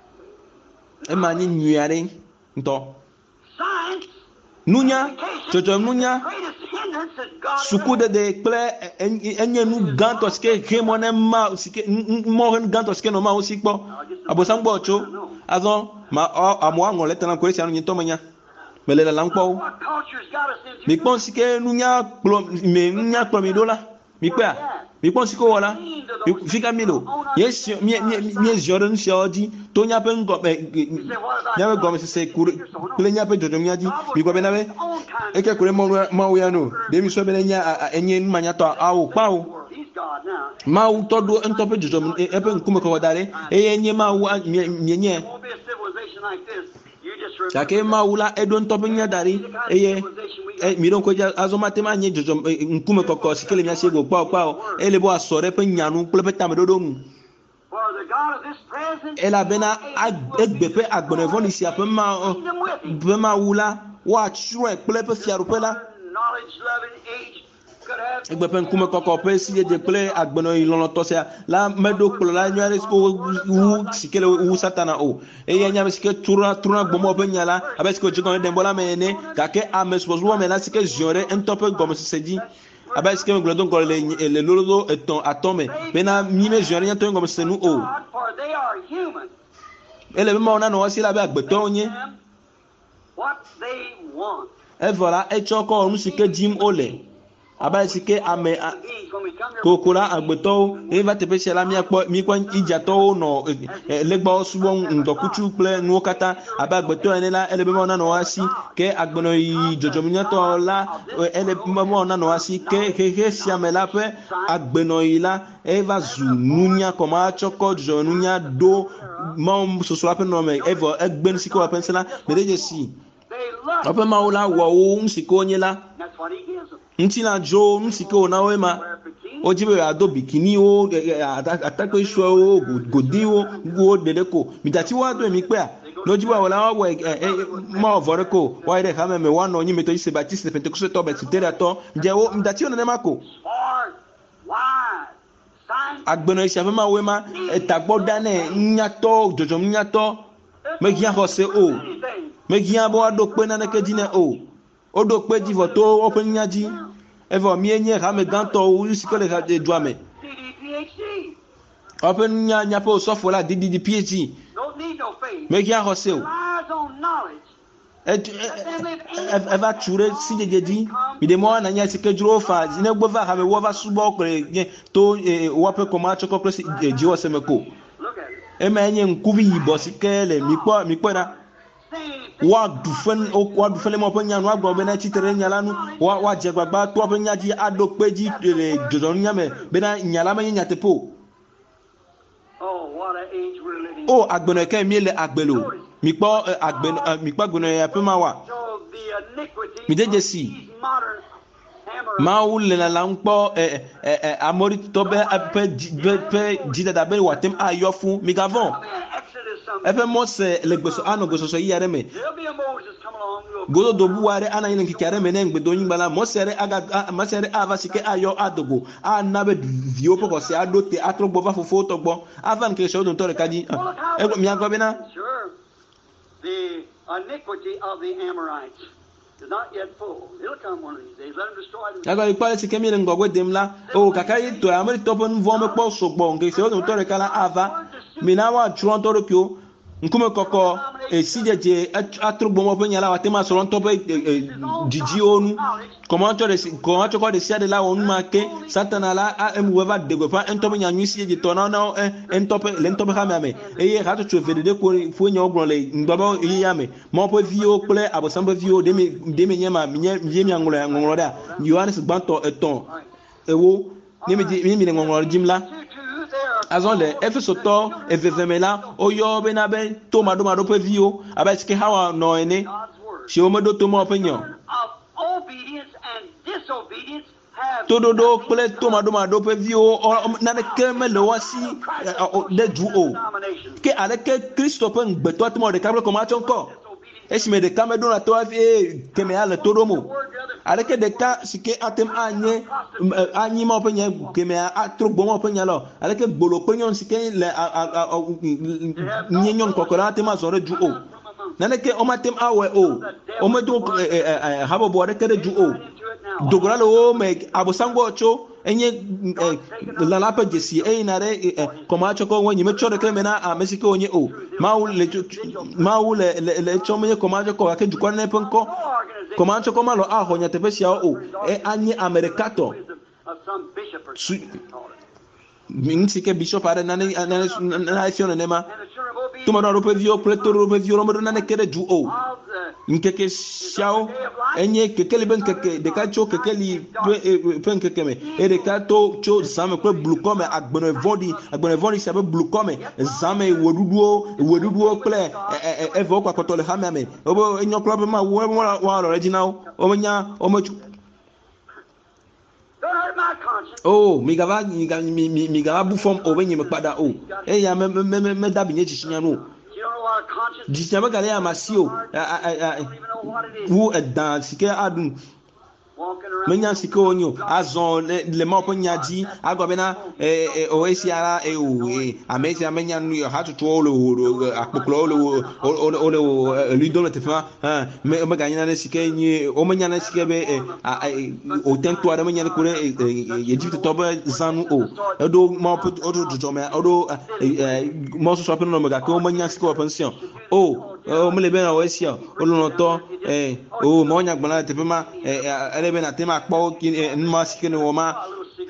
e ma ni nyuare nto Science, nunya jojo nunya greatest hindrance that God sukude de ple enye nu gantos ke kemone ma sike mo gantos ke no ma osikpo abosangbo ocho azo ma amo angole tana ko esi anu nyito manya melela lankpo what culture's got us into. mi pon sike nunya klo me nunya klo mi dola mi pe mi pon siko wala fika milo yes mi mi mi joron shoji to nya pe ngo be nya be go me se kure ple nya pe jojo nya ji mi go be na be e ke kure mo ma wo ya no de mi so be nya enye manya to awu pa o He's God now. ma wu to do ento pe jojo e pe nkume ko dare e enye ma wu nye nye There won't be a civilization like this. You just remember. chake ma wula edo ento pe nya dari eye e mi don ko ja azoma te ma nye jojo nkume kokko sikele nya sego pa pa ele bo asore pe nyanu ple pe tamedodo mu For the God of this present ela bena egbe pe agbonevon isi ape ma pe ma wula wa chue ple pe fiaru pe la knowledge loving age could have egbe pe nkume kokko pe si je ple agbono ilono to se la medo klo la nyare ko wu sikele wu satana o e ya nya sike tura tura gbomo pe nyala abe sike jigon de mbola mene kake ameso wo mena sike jore entope gomo seji abe sike nglo don ko le le lolo eton atome bena mi me jore nyato gomo senu o God, for they are human. ele be ma ona no wasi la be agbeto onye Them what they want. e vola e choko onu sike jim ole abe sike ame The beings when we come here kokora agbeto e va te pe se la mi apo mi kwa ijato no legba osuwo ndokuchu ple nu kata abe agbeto ene la ele be ma ona no wasi ke agbono i jojo mi nyato la ele be ma ona no wasi ke ke ke si amela pe agbeno ila e va zu nunya koma choko jo nunya do ma so so ape no me evo egben siko ape sela me de si they love. ape ma ola wo o nsiko nyela That's what he gives them. ntina jo nsiko na we ma ojibe ado bikini o atako isu o godi o go dedeko midati wa do mi pe a lojibe wala wa ma ovoreko wa ire ha me wa no nyi meto ise batiste pentecost to betitera to je o midati o na mako Smart, wise, science. agbeno ise afa ma we ma etagbo dane nyato jojo nyato me gian hose o Anything. me gian bo ado pe na ke dine o odo pe di voto open nyaji evo mi enye ha me ganto o sikole ha de doame C D P H D. open nya nya po so fola D D P H D Don't need no faith. me gian hose o Relies on knowledge. e va chure si de di mi de mo na nya sike duro fa ne gbo va ha me wo va subo kore to wo pe ko ma choko kro si ji wo se me ko Look at it. e ma enye nkubi yibo sikele mi po mi po na Same wa dufen o wa dufen mo pe nya no agbo be na chitere nya lanu wa wa je gbagba to pe nya ji ado peji jojo nya me be na nya la me nya tepo Oh, what an age we're living in. o agbeno ke mi le agbelo mi po agbeno mi pa gbeno ya pe ma wa So the iniquity Mi de of jesi. these modern hammer ma u le la npo eh eh amori to be pe pe jida da be watem ayo fun mi gavon I mean, Exodus some. e fe mo se le gbeso ano gbeso so yare me There'll be a Moses come along. Who'll godo do buware ana yin kikare me ne ngbedo yin bala mo sere aga ma sere ava sike ayo adogo ana be vio poko se adote atrogbo va fofo to gbo avan ke so don to re kaji e mi agbo be na Sure. The iniquity of the Amorites is not yet full. It'll come one of these days. Let them destroy them. aga ipale sike mi ngogwe demla o kakai to amori to pon vo me po so gbo nge se don to re kala ava mi na wa chuon to ro kyo nkume kɔkɔ esi dzedze atro gbɔmɔ ƒe nya la wa te ma sɔrɔ ŋutɔ ƒe dzidziwo nu kɔmɔtsɔ de kɔmɔtsɔ kɔ de sia de la wɔ nu ma ke satana la emu va de gbeƒã ŋutɔ ƒe nyanyui si dzedze tɔ na na ŋutɔ ƒe le ŋutɔ ƒe xamea me eye hatsotso eve ɖeɖe ko ƒe nyawo gblɔ le ŋdɔ ƒe yeyea me mawo ƒe viwo kple abɔsam ƒe viwo ɖe me ɖe me nye ma nye vie mia ŋlɔ ŋɔŋlɔ ɖea Yohanes gbãtɔ etɔ̃ ewo ne mi di mi le ŋɔŋlɔ dzim la azɔ le Efesotɔ eveve me la woyɔ bena be tomaɖomaɖo ƒe viwo abe sike Hawa nɔ ene si wo meɖo to ma ƒe nya toɖoɖo kple tomaɖomaɖo ƒe viwo naneke mele woa si ɖe dzu o ke aleke Kristo ƒe ŋugbetɔ te ma ɖeka kple kɔma tsɔ ŋkɔ esime ɖeka meɖo na to hafi keme ya le to ɖom o aleke ɖeka si ke atem anye anyi ma ƒe nya keme atro gbɔ ma ƒe nya la aleke gbolo kple nyɔnu si ke le nye nyɔnu kɔkɔ la atem azɔ ɖe dzu o naneke wo matem awɔe o wo medo habɔbɔ aɖeke ɖe dzu o dogola le wo me abɔsangbɔ tso enye lala ƒe dzesi eyina ɖe kɔma tsɔ kɔ wɔ nyime tsɔ ɖeke me na ame si ke wonye o mawu le mawu le le tsɔ menye kɔma tsɔ kɔ gake dukɔ ne ƒe ŋkɔ kɔma tsɔ kɔ ma lɔ axɔ nyateƒe siawo o e anye ame ɖeka tɔ ŋuti ke bishop aɖe nane nane nane fiɔ nenema tomaɖomaɖo ƒe viwo kple toɖoɖo ƒe viwo meɖo naneke ɖe dzu o ŋkeke siawo enye kekeli be ŋkeke ɖeka tso kekeli ƒe ŋkeke me eye ɖeka to tso zã me kple blukɔ me agbenɔvɔ̃ɖi agbenɔvɔ̃ɖi sia ƒe blukɔ me zã me wɔɖuɖuwo wɔɖuɖuwo kple evewo kpakpɔtɔ le xamea me wobe enyɔ kura be ma wo woalɔ ɖe dzi na wo womenya wometso oh migava migava bu fɔm o be nye me kpada o eya me me me me dabi nye tsitsia nu tsitsia be gale ya ma si o wu edan si ke aɖu menya si ke wonye o azɔ le ma ƒe nya dzi agɔ bena o esia la o ame sia menya nu hatsotsowo le akpokplɔwo le wo le eli dom le teƒe ma me ganya ne si ke nye wo menya ne si ke be o tento aɖe menya ne ko ɖe Egiptetɔ be zãnu o eɖo ma ƒe woɖo dzudzɔ me woɖo mɔsɔsɔ ƒe nɔnɔme gake wo menya si ke wɔ ƒe ŋusẽ o o mele bena o esia o lɔlɔtɔ o ma wonya gbɔna le teƒe ma be na tema kpɔ numa si ke ne wɔ ma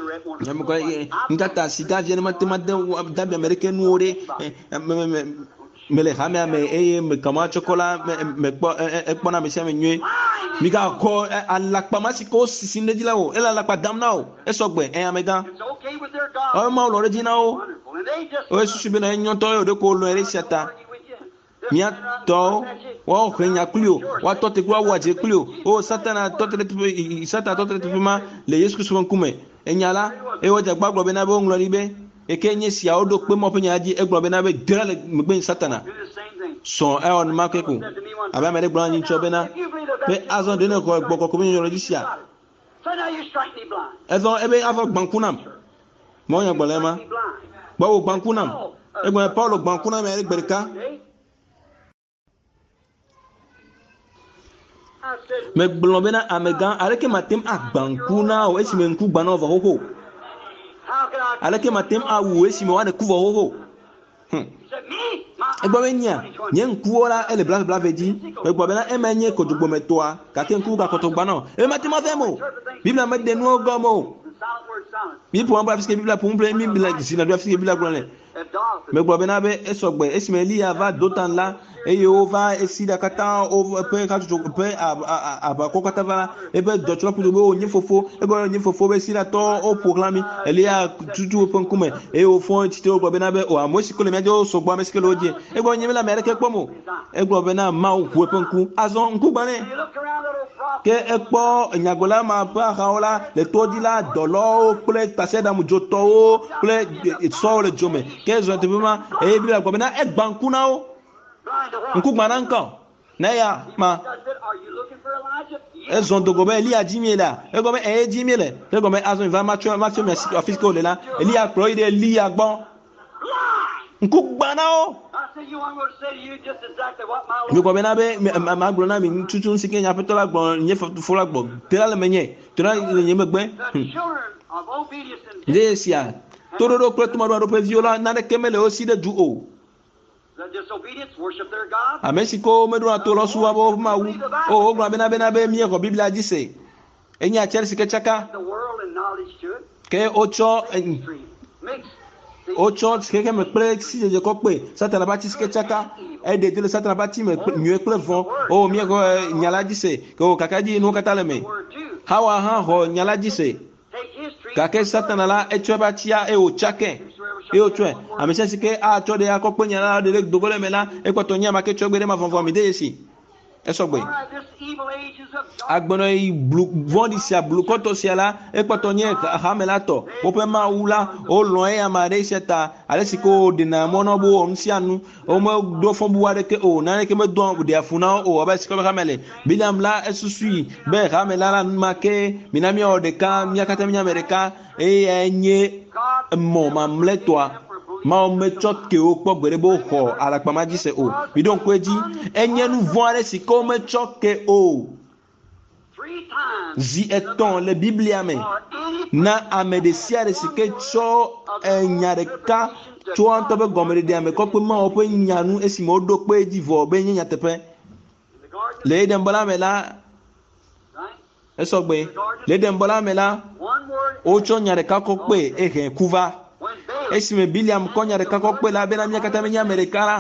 nkata si da vie ne ma tema dabi ame ɖeke nuwo ɖe me le xamea me eye me kama tsɔkɔ la me kpɔ ekpɔna me sia me nyuie mi ka kɔ alakpa ma si ke wo sisi ɖe dzi la o ele alakpa dam na o esɔgbe eya me gã ɔyɔ ma wòlɔ ɖe dzi na wo o susu bena enyɔtɔ ye o ɖe ko lɔ ɖe sia ta miatɔwo wɔwɔ xɔ nya kpli o woatɔ te kple awɔ adze kpli o o satana tɔte ɖe teƒe satana tɔte ɖe teƒe ma le Yesu Kristo ƒe ŋkume enya la eye wo dzagba gblɔ bena be woŋlɔ ɖi be eke nye siawo ɖo kpe mɔ ƒe nya dzi egblɔ bena be dra le megbe satana sɔn ewɔ numa ke ko abe ame ɖe gblɔ anyi tsɔ bena be azɔ ɖe ne xɔ gbɔ kɔkɔ be nyɔnu dzi sia ezɔ ebe avɔ gbanku nam mɔ nya gbɔ le ma gbɔwo gbanku nam egblɔ Paulo gbanku nam ere gbe ɖeka me gblɔ bena amegã aleke matem agbanku na o esime ŋku gba na vɔ xoxo aleke matem awu esime wa ne ku vɔ xoxo egbɔ be nya nye ŋkuwo la ele blave blave dzi egbɔ bena ema nye kodogbɔmetɔa gake ŋku gakɔtɔ gba na o eme matem avɛm o Biblia me de nuwo gɔme o mi ƒo ŋu afisi ke Biblia ƒo ŋu ble mi le zina do afisi ke Biblia gblɔ le me gblɔ bena be esɔgbe esime Eliya va Dotan la eye wova esi ɖa katã wo ƒe hatsotso ƒe aʋakɔ katã va la ebe dɔtsɔla ƒodo be wonye fofo ebe wonye fofo be silatɔ woƒo xlã mi Eliya tutu woƒe ŋkume eye wofɔ tite wo gblɔ bena be o ame si ke le mia dzi wo sɔgbɔ ame si ke le wo dzi egblɔ nye be le ame aɖeke kpɔm o egblɔ bena Mawu ʋu eƒe ŋku azɔ ŋku gbanɛ ke ekpɔ nyagblɔla ma ƒe axawo la le to dzi la dɔlɔwo kple tasiaɖamudzotɔwo kple sɔwo le dzo me ke zɔ teƒe ma eye Biblia gblɔ bena egba ŋku na wo ŋku gba na ŋkɔ ne ya ma ezɔ dogo be Eliya dzi mi la egɔ be eye dzi mi le egɔ be azɔ va ma tso ma tso mi afi ke wo le la Eliya kplɔ yi ɖe Eliya gbɔ ŋku gba na wo mi gɔ bena be ma gblɔ na mi tutu si ke nyaƒetɔ la gblɔ nye fofo la gbɔ te la le menye te la le nye megbe de sia toɖoɖo kple tomaɖomaɖo ƒe viwo la naneke mele wo si ɖe du o disobedience, worship their God. Amesiko meduna to lo suwa bo ma wu. O ogba bena bena be mi ko Biblia ji se. Enya Chelsea ke chaka. The world and knowledge to it. Ke ocho Mix. ocho ke ke me pre si je ko pe Satan ba ti ke chaka. E de de Satan ba ti me mieux ple vont. O mi ko nyala ji se. Ko kakaji no katale me. Hawa ha ho nyala ji se. Kake Satan la e twa ba tia e o chake. E o twa. Amese sike a to de akopwe nyala de dogole me la e ko to nya ma ke chogbe ma fonfon mi de yesi. E so gbe. Agbono i blu vondi sia blu koto sia la e ko to nya ha me la to. O pe ma ula o lo e amare seta ale siko de na mono bo on sia nu o mo do fon bu wade ke o na ke me do de afuna o ba siko ka mele. Bilam la esusui be ha me la la ma ke minami o de ka mi akata mi amerika e enye mo mamle toa ma o me choke o po gbere bo ho ala pa maji se o mi don kweji enye nu voare si ko me choke o zi eton le biblia me na amedesia de sike cho enyareka cho anto be gomere de ame ko pe ma o pe nyanu esi mo do pe di vo be nyanya tepe le dem bala me la eso gbe le dem bala me la o cho nyareka ko pe e he kuva esime Biliam konya de kakokpe la bena mia kata menya amerikana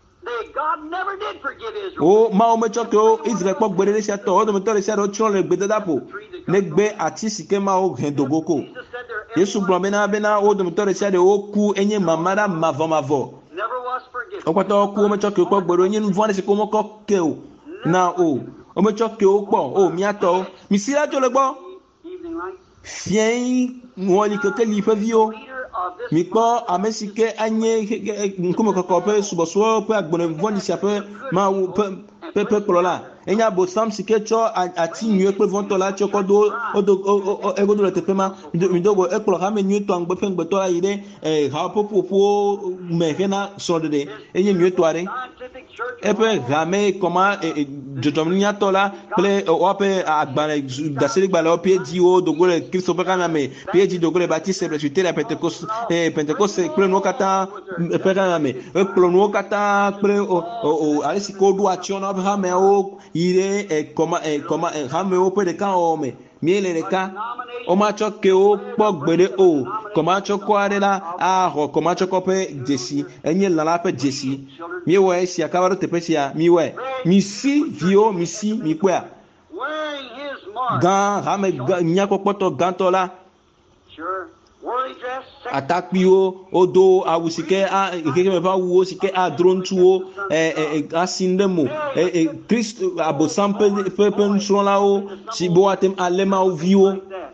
God never did forgive Israel. o ma o me choko Israel pok gbere le shato o do me to le shato tron le gbede dapo le gbe ati sike ma o hendogoko Yesu bro bena bena o do me to le shato o ku enye mamara mavo mavo Never was forgiven. o kwato ku o me choko pok gbere onye nu vone se ko mo ko ke o na o o me choko o po o mi ato mi sira jo le gbo Evening light. fien mo li ke ke li fe vio Of this mikpo amesike anye nkume kokope suboso pe agbone vondi siape ma pe pe plola enya bo sam sike cho ati nyu pe vonto la cho kodo odo ego do te pema mi dogo e plo ha me nyu to angbe pe ngbe to ayide e ha popo po me hena sodede enye nyu to are scientific church epe game koma jotomnya to la ple ope agbane dasiri gbale opie di o dogole Kristo pe kana me pie di dogole baptiste presbytère pentecoste eh pentecoste ple no kata pe kana me e ple no kata ple o o alisi ko do action of ha me o ire e koma e koma ha me o pe de kan o me miele de ka o ma cho ke o po gbede o koma cho ko are la a ho koma cho ko pe jesi enye la la pe jesi mi wo e si akabaro te pe sia mi we mi si vio mi si mi kwa wearing his mark. gan ha me nya ko poto ganto la Sure. Worldly dress, sex, atakpi o odo awusike a keke me ba wo sike a drontu o eh eh asindemo eh eh Christ abo sample pe pe nso la o si bo atem alema o vio like that.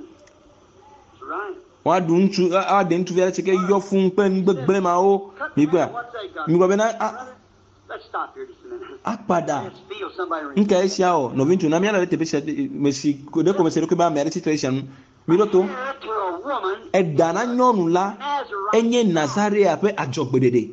That's right. wa dun tu a den tu vere sike yo fun pe ngbegbe ma o mi gba mi gba na Let's stop here just a minute. apada Let's feel somebody ring. nka esia o no vintu na mi ala te pe mesi ko de ko mesere ko ba mere situation mi lo to Here to a woman, edana nyonu la Nazarite, enye Nazaria pe ajogbedede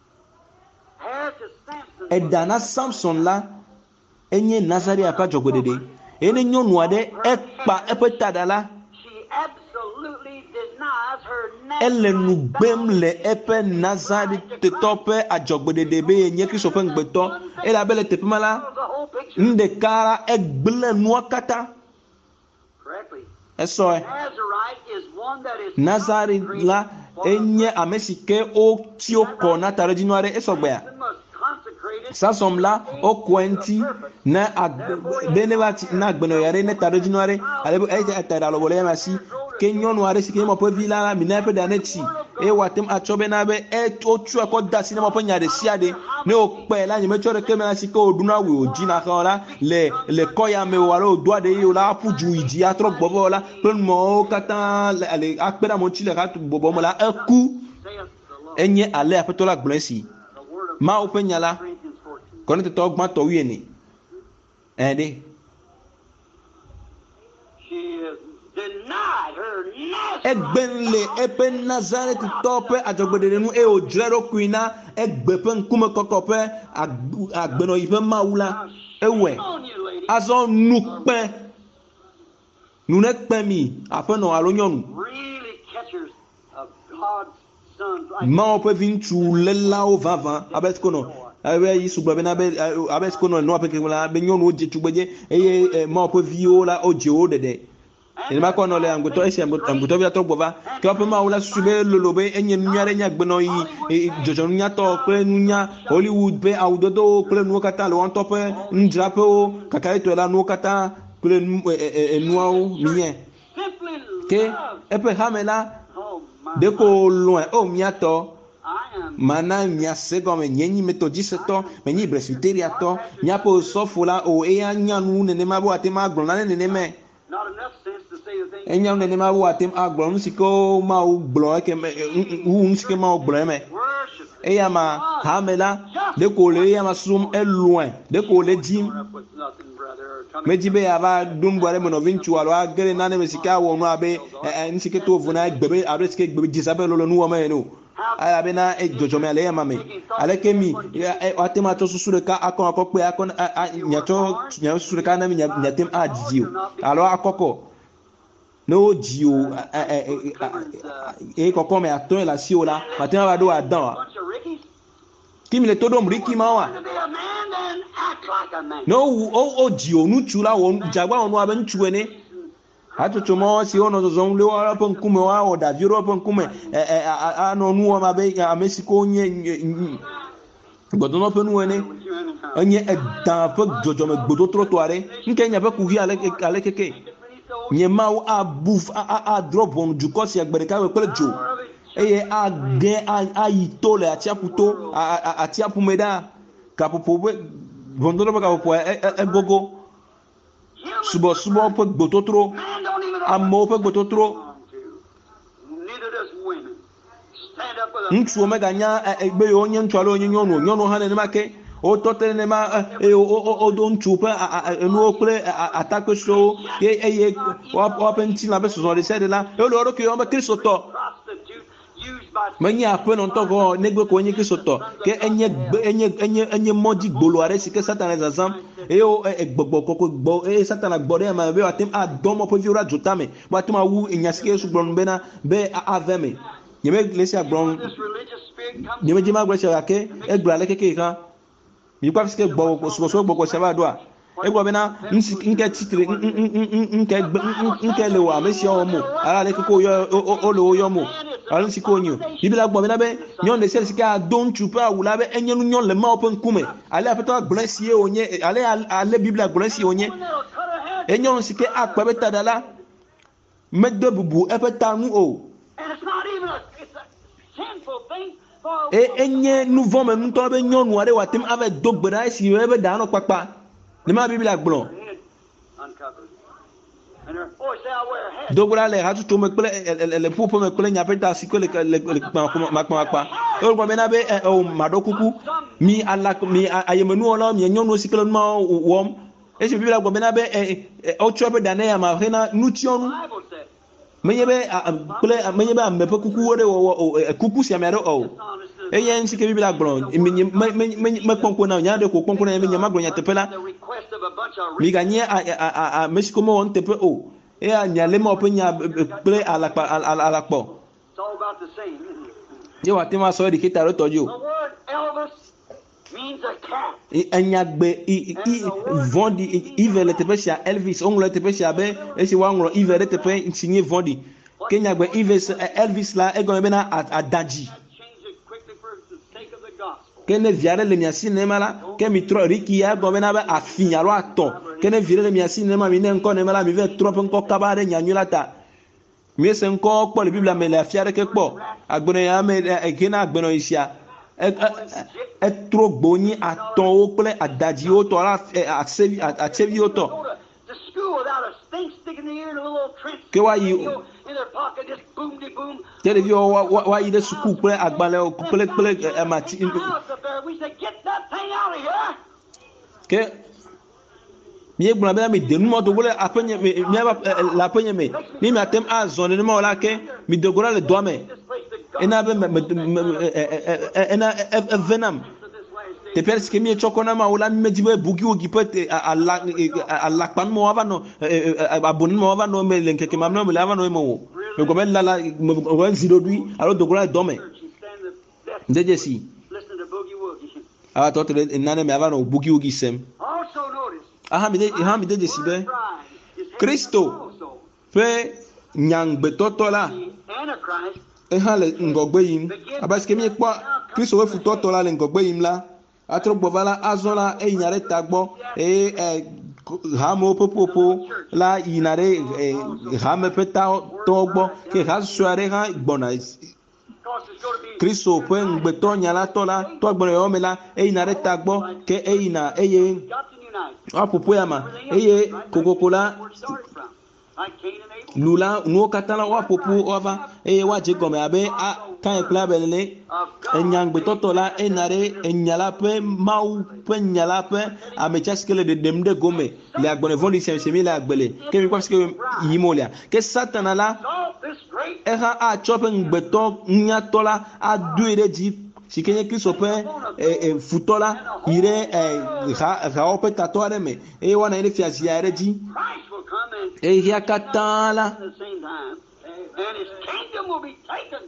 hair to Samson. edana Samson la enye Nazaria pe ajogbedede ene nyonu ade ekpa epetada la She absolutely denies her ele Nazarite nu gbem le epe Nazari te tope ajogbedede be enye Kristo pe ngbeto ele abele te pemala the whole picture nde kara egbele nuakata correctly. eso e Nazarite is one that is Nazari la enye amesike o ti o ko na tare dinuare eso gbe ya must consecrate it. Samson la o kwenti na benevati na gbeno yare ne tare dinuare alebo e ta tare alo bole masi kenyonu are sike mo pe vila mi na pe da neti e watem achobe na be e o tu ko da sine mo pe nyade siade ne o pe la nyime chore ke me na sike oduna we oji na kan la le le koya me wa lo do ade yo la puju iji atro gbobo la pe mo katan le akpera mo chile ka bobo mo la eku Saith the Lord. enye ale apetola gblesi The word of ma o pe nyala Corinthians fourteen. kọ́ni tètè ọgbọ́n tọ̀ wíyẹn ni ẹ̀ẹ́dẹ́ She has denied her Nazarite. ẹgbẹ́ ńlẹ̀ ẹpẹ́ Nazareth tọ́ pẹ́ àjọgbẹ̀dẹ̀ nínú ẹ̀ ò jẹ́rọ kùn iná ẹgbẹ́ pẹ́ nkúmẹ́ kọ́kọ́ pẹ́ àgbẹ̀nà yìí pẹ́ máa wúlá ẹwẹ̀ On you, lady. azọ nu pẹ́ nunẹ́ pẹ́ mi àfẹ́nà àlóyọ̀nù Really catchers of God's sons like ma pe vintu lela o vava abet kono abe yi sugba be na be abet kono no pe kemla be nyon o je tugbeje eye ma pe viola o je o dede ene ma kono le angoto esi angoto bia to gbova ke o pe ma wala sube lolobe enye nuare nya gbeno yi jojo nya to pe nunya Hollywood pe audodo pe nu kata le on to pe ndrape o kaka to la nu kata pe nuao miye simply ke love. epe hamela Oh my. de ko loin o miato I am mana mia sego me nyenyi metodiste to me nyi presbyteria to nya po sofula o e anya nu ne ma bo atema agbon na ne ne me not enough sense to say the thing. enya ne ne ma bo atem agbon siko ma o gblo ke me hu sike ma o gblo me Worship. e ya ma hamela de ko le ya ma sum e loin de ko le jim Up with nothing, brother. Come me jibe ya ba dum bore me no vinchu alo agere na ne me sika wo no abe nsike to vuna gbebe abe sike gbebe jisabe lo no wo me no aya be na e jojo me ale ya mame ale ke mi o atema to susure ka akon akokpe akon nyato nyato susure ka na mi nyatem ajio alo akoko no jio e kokko me aton la si ola matema ba do adan bunch of rickies. kimi le todo mriki mawa To be a man, then act like a man. no o o jio nu chula won jagba onu abe nchuwe ne atutu mo si ono zozon le wa pon kume wa o da viro pon kume ano nu ma be amesiko nye gbodono penu ene onye edan pe jojo me gbodo trottoir nke nya pe ku hi ale ale keke nye ma o abuf a a drop on du kosi agbere ka we pele jo eye a gen a yito le ati aputo ati apumeda ka popo be bondolo ka popo e gogo subo subo pe gboto tro Man don't even know amo pe gboto tro what to do. Neither does women. Stand up with a ntsu omega nya egbe yo onye ntwale onye nyonu nyonu ha ne make o totere ne ma e o do ntsu pe enu okle atakwe so ye ye o pe nti la be so de sede la e lo ro ke o be kristo to prostitute used by menye ape no to go negbe ko onye kristo to ke enye enye enye enye modi gbolo are sike satan ezazam e o egbogbo koko gbo e satan agbore ma be atem adomo pe viura jotame ba tem awu enyasike su gbon be na be aveme yeme lesi agbon this religious spirit comes yeme jima gbe se ake egbra le keke kan yi kwa sike gbo ko so so gbo ko se ba do a egbo be na nke titire nke nke le wa mesi o mu ara le koko yo o lo yo mu ala si ko nyu bibila gbo be na be nyon de se sika don chupe awula be enyenu nyon le ma open kume ale apeta gblesi onye ale ale bibila gblesi onye that'll cut her head. enyon sike akpa be tadala medde bubu epeta nu o And it's not even a it's a sinful thing for a e enye nouveau me nto be nyonu are watem ave dogbera si be da no papa ne ma bibila gblo head uncovered. And her voice out where her head. dogbera le hatu to me kle le pupo me kle nya peta si ko le le ma ma pa o gbo be na be o madokuku mi ala mi ayemenu ola mi nyonu si kle ma wom e si bibila gbo be na be o chope dane ya ma hena nutionu Bible said. menyebe kle menyebe amepe kuku wore wo kuku si amero o eye nsi ke bibila gboro me me kponko na nya de ko kponko na me nya magro nya tepela The request of a bunch of mi ganye a mesiko mo on tepe o e anya le mo pe nya kle ala ala po It's all about the same, isn't it? je wa te ma so di kita ro tojo The word Elvis means a cat. enya gbe i vondi ivele tepe sia Elvis onglo tepe sia be e si wa ngro ivele tepe nsinye vondi kenya gbe Elvis Elvis la e go be na adaji Change it quickly for the sake of the gospel. kene viare le miasi nema la ke mi tro riki ya go bena be afinya ro ato kene viare le miasi nema mi ne nko nema la mi ve trop nko kabare nyanyula ta mi se nko po le biblia me la fiare ke po agbeno ya me e kena agbeno isia e tro gbonyi aton o ple adaji o to la asevi asevi o to Go to, to school without a stink sticking in the ear and a little trench Ke wa yi- radio in their pocket, just boom de boom. televi o wa ide suku ple agbale o ple ple e mati In the house up there, we said, get that thing out of here. ke mi egbuna be mi denu mo do gole apenye mi aba la penye me ni mi atem azon ni mo la ke mi dogora le do me This place to go ena be ena venam to this last day. te pers ke mi chokona ma wala mi jibe bugi o gipete ala ala pan mo ava no abon mo ava no me lenke ke mamno me lava no mo me go be la la go zero dui alo dogora do me She ndejesi Listen to Boogie Woogie. aba to tere nane me aba no bugi ugi sem Also notice, aha mi de aha mi dejesi be word bride is Kristo also pe nyangbeto la the Antichrist. e ha le ngogbe yim abaske mi kpo Kristo we futoto la le ngogbe yim la atro gbovala azola e nyare tagbo e e hamo popopo la inare hame peta togbo ke ha suare ha gbona Because it's going to be Kristo pe ngbeto nyala tola to gbona yo mela e inare tagbo ke e ina eye got to unite. apopo ya ma eye kokokola Where it started from. Like Cain and Abel. lula nuo katala wa popo ova eye wa je gome abe a kan kla belele Of God. enyangbeto tola enare enyala pe mau pe nyala pe amechaskele de demde gome le agbone vondi semi le agbele ke mi parce que yimolia ke satana la So this great eha a chope ngbeto nya tola a duire ji sikenye Kristo pe e futola ire e ha ha opeta toare me e wana ile fiazia ere ji Christ will come and e ya katala at the same time, and his kingdom will be taken.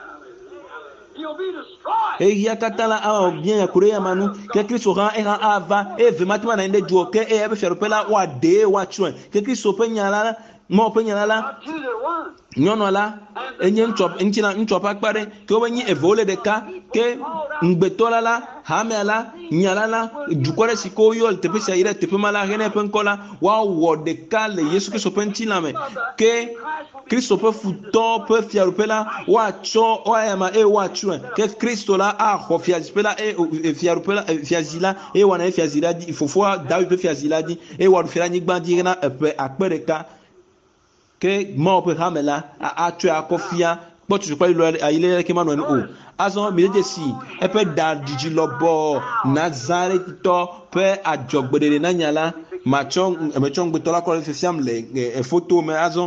He'll be destroyed. e ya katala a bien ya kureya manu ke Kristo ha e ha ava e ve matma na inde juo ke e be ferpela wa de wa chuen ke Kristo pe nyala mo pe nyala Not two that one. nyono la enye nchop nchina nchop akpare ke obenyi evole de ka ke ngbetola la hamela nyala la jukware siko yo tepe sa ire tepe mala gene penkola wa wo de ka le Yesu Kristo penchila me ke Kristo pe futo pe fiarupela wa cho o ayama e wa chue ke Kristo la a ho fiazipela e fiarupela fiazila e wana e fiazila di fofo dawi pe fiazila di e wa rufira nyigba di na pe akpere ka ke mo pe hamela a atwe akofia but you probably lo ayile ke manu o azon meje si e pe da diji lobo Nazareth to pe ajogbedere na nyala machon me chon gbetola ko se siam le e photo me azon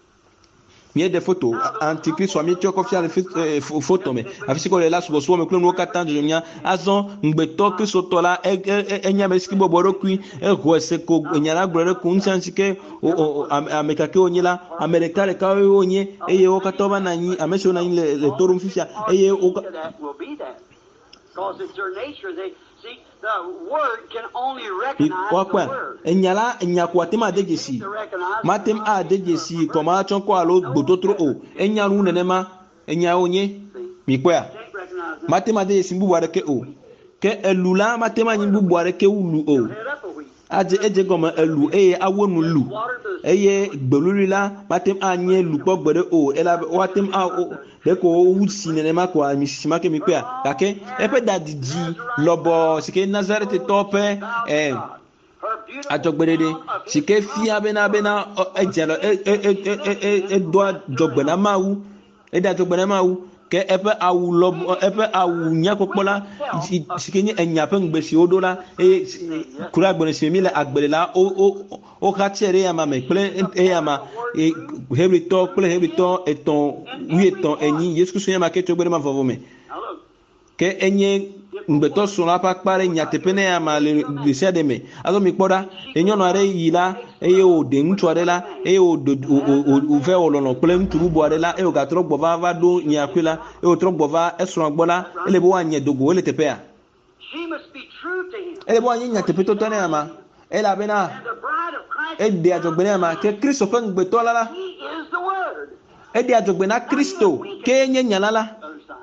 mi des photos antichrist soit mi tu ko fiale photo me afisi ko le la subo so me klo no katan de nya azon ngbeto Kristo to la enya me skibo borokui e ko se ko nyala gbere ku nsansike o ameka ke onyela amerika le ka onye eye o katoba na nyi amesho na nyi le torum fifia eye o That will be that. Because it's your nature. They see the word can only recognize the wakwa word. enyala enyakwatema degesi To recognize matem a degesi koma chonko alo gbototro o enyaru nenema enya onye mikwa can't recognize the matema degesi mbu wareke o ke elula matema nyi mbu wareke ulu o head up a week. aje eje goma elu eye awonu lu Water the eye gbelulila matem anye lu po gbere o ela watem a o de ko wusi nenema kwa misima ke mikwa kake epe dadiji lobo sike Nazareth tope eh her beautiful ajogberede sike fia bena bena ejelo e e e e do jogbena mawu e da jogbena mawu ke epe awu lobo epe awu nya popola sike ni enya pe ngbesi odola e kura agbere se mi le agbere la o o o ka tere ya ma me ple e ya ma e hebi to ple hebi to eton wi eton eni Yesu Kristo ya ma ke jogbere ma vovo me now look, ke enye ngbeto so la pa pare nyatepene ya ma le de me azo mi kpoda enyono are yila eye o de ntu are la eye o o ve o lono ple nturu bo are la e o ga tro gbova va do nyakwela e o tro gbova esro gbola ele bo anye dogo ele tepe ya she must be true to him. ele bo anye nyatepe to tane ama ele abena And the bride of Christ, e de ajogbene ama ke Kristo fe ngbeto la la he is the word. e de ajogbena Kristo ke enye nyalala Other side.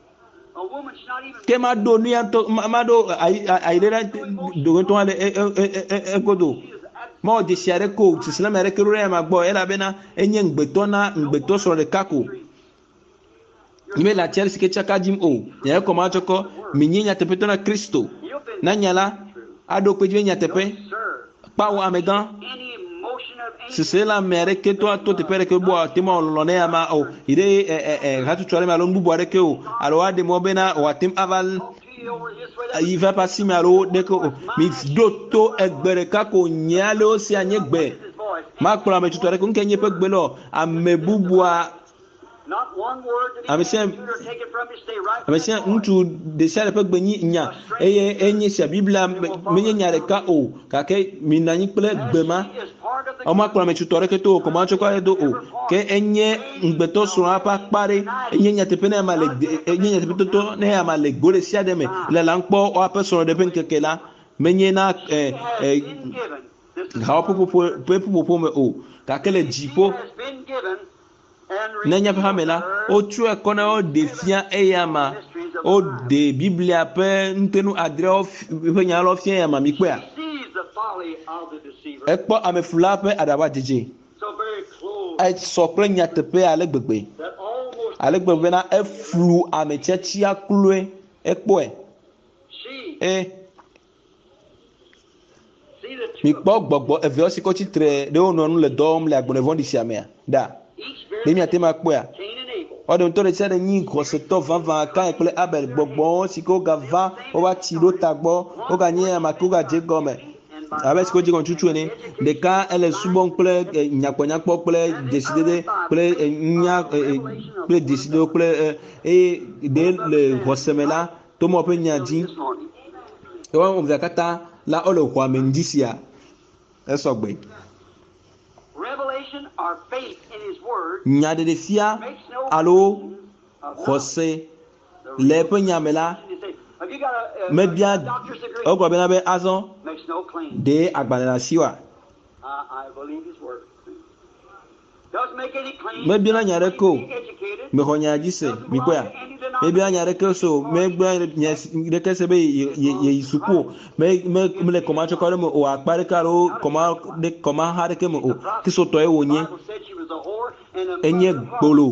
A woman should not even ke ma do ni anto ma do ai ai le do to ale e e e godo mo de siare ko tislam ere ke rure ma gbo era bena enye ngbeto na ngbeto so re kako ime la chelsea ke chaka jim o ya ko ma choko minyinya tepe to na Kristo You've been na nyala ado pe jwe nya tepe sir. pa wa amegan Any emotion of any si c'est la mere ke to to te pere ke bo te mo lo ne ama o ire e e hatu chore ma lo mbu bo ke o alo ade mo bena o atim aval to you over this way, that il va passer mais alo de ko mi doto egbere ka ko nyale o si anye gbe is his voice. ma kula me tutore ko nkenye pe gbe lo amebubua Not one word that he I'm can saying- do or take it from you. Stay right ame se ntu de sale pe gbe nyi nya eye enye se biblia me nya re ka o ka ke mi na nyi ple gbe ma o ma kpla me tutore ke to ko ma chokwa do o ke enye ngbeto so apa pare enye nya tepe na ma le enye nya tepe to na ya ma le gore sia de me le la nkpo o apa so de pen keke la menye na eh eh ha popo popo popo me o ka kele jipo nenya pamela o tu e kona o defia eyama o de biblia pe ntenu adre o fenya lo fia yama mi pe a e po ame fula pe adaba jeje e so pre nya te pe ale gbegbe ale gbegbe na e flu ame chechi aklue e po e e mi po gbogbo e ve o si ko titre de onu nu le dom le agbone vondi siamea da demi atema kpoa odon to de se de yin groseto vava kan ekle abel gbogbo siko gava o wa ti lo tagbo o ga yin amako ga je gome abe siko je kon chuchu ni de ka ele subon ple nyakpo nyakpo ple décider ple nya ple décider ple e de le grosemela to mo pe nya ji e wa o zakata la o le kwa mendisia eso gbe nyade de fia alo Jose lepe nyamela mebia ogwa bena be azon de agbanela siwa mebia na nyare ko me honya jise bikoya mebia nyare ko so mebia de kesebe ye isuku me me le koma chokore mo o akpare karo koma de koma hare ke mo o kiso to e wonye enye gbolo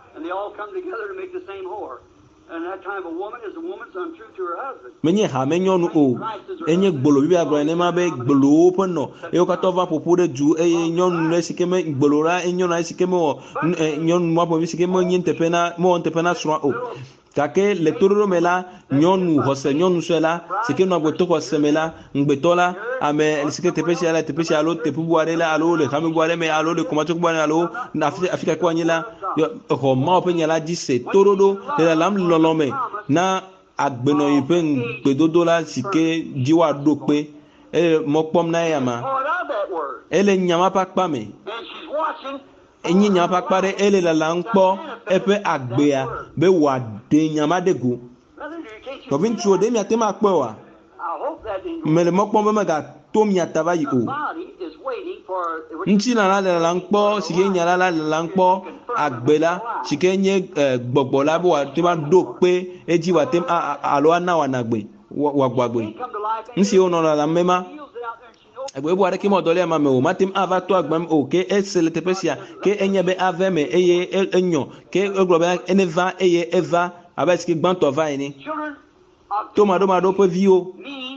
menye ha menyonu o enye gbolo bibi agro ne ma be gbolo pono e o ka to va popo de ju e nyonu ne sikeme gbolo ra e nyonu sikeme o nyonu mo po sikeme nyente pena mo onte pena sro o kake le tororo mela nyonu Jose nyonu sela sike no agbeto Jose mela ngbeto la ame sike tepesi ala tepesi alo tepu buare la alo le kami buare me alo le komacho buare alo na Afrika kwa nyela ko ma ope nyela dise tororo le lam lolome na agbeno yipe ngbedodo la sike jiwa dope e mokpom na yama ele nyama pakpa me enyi nyapa kpare ele la lankpo epe agbea be wade nyama degu to bin tro de mi atema kpo wa mele mokpo be maga to mi atava yi o nti na la lankpo sike nyala la lankpo agbela sike nye gbogbo la bo wa te ba do pe eji wa tem alo ana wa nagbe wa gbagbe nsi o no la mema egbe bu areke mo dole ma me o matim ava to agbam o ke esele tepesia ke enyebe ave me eye enyo ke oglobe eneva eye eva abaski gbanto va ni to ma do ma do pe vio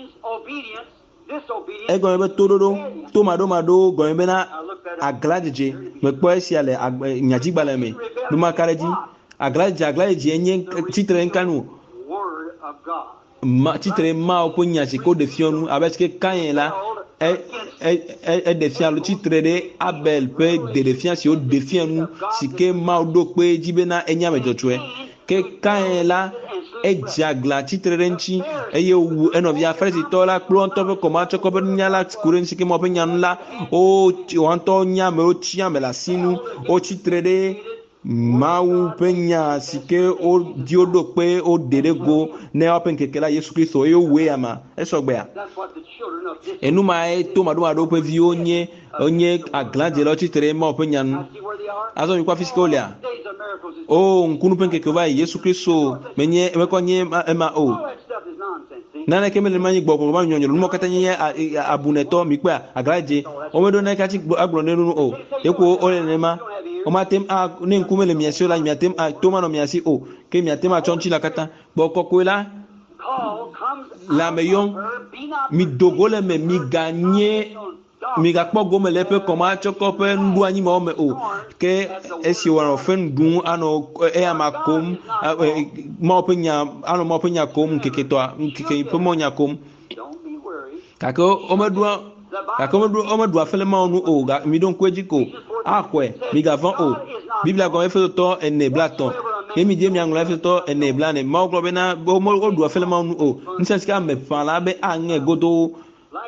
ego be tororo to ma do ma do go be na agladje me po esia le nyaji gbale me do ma kareji agladje agladje enye titre nkanu ma titre ma o ko nyaji ko de fionu abaski kan la e e e defia lo titre de abel pe de defia si o defia nu si ke ma o do pe jibe na enya mejotwe ke kan la e jagla titre renchi e ye wu eno via fresi to la plon to pe koma to ko pe nya la kuren si ke mo pe nya la o wan to nya me o tia me la sinu o titre de mau penya sike o diodo pe o derego ne open kekela Yesu Kristo e we ama eso gbe a enu ma e to madu madu pe vi onye onye aglanje lo titre ma openya nu azo mi kwa fisikolia o nkunu pen kekeba Yesu Kristo menye me konye ma o nana kemele manyi gbogbo ma nyonyo lu mo katanye abuneto mi pe aglanje o medo na kati agro nenu o eko o le ma o matem a ne nkumele miasi la miatem a toma no miasi o ke miatem a chonchi la kata boko kwela la meyon mi dogole me mi gagner mi ga kpo gome le pe koma choko pe ndu anyi mo me o ke esi waro fen dun ano e amakom mo pe nya ano mo pe nya kom keketo keke pe mo nya kom kako o me dua kako me dua o me dua fele ma onu o ga mi don kweji ko akwe mi ga van o biblia ko e fe to ene blaton emi die mi angla fe to ene blane ma oglo be na o mo o dua fele ma onu o nsensi ka me fa la be ange godo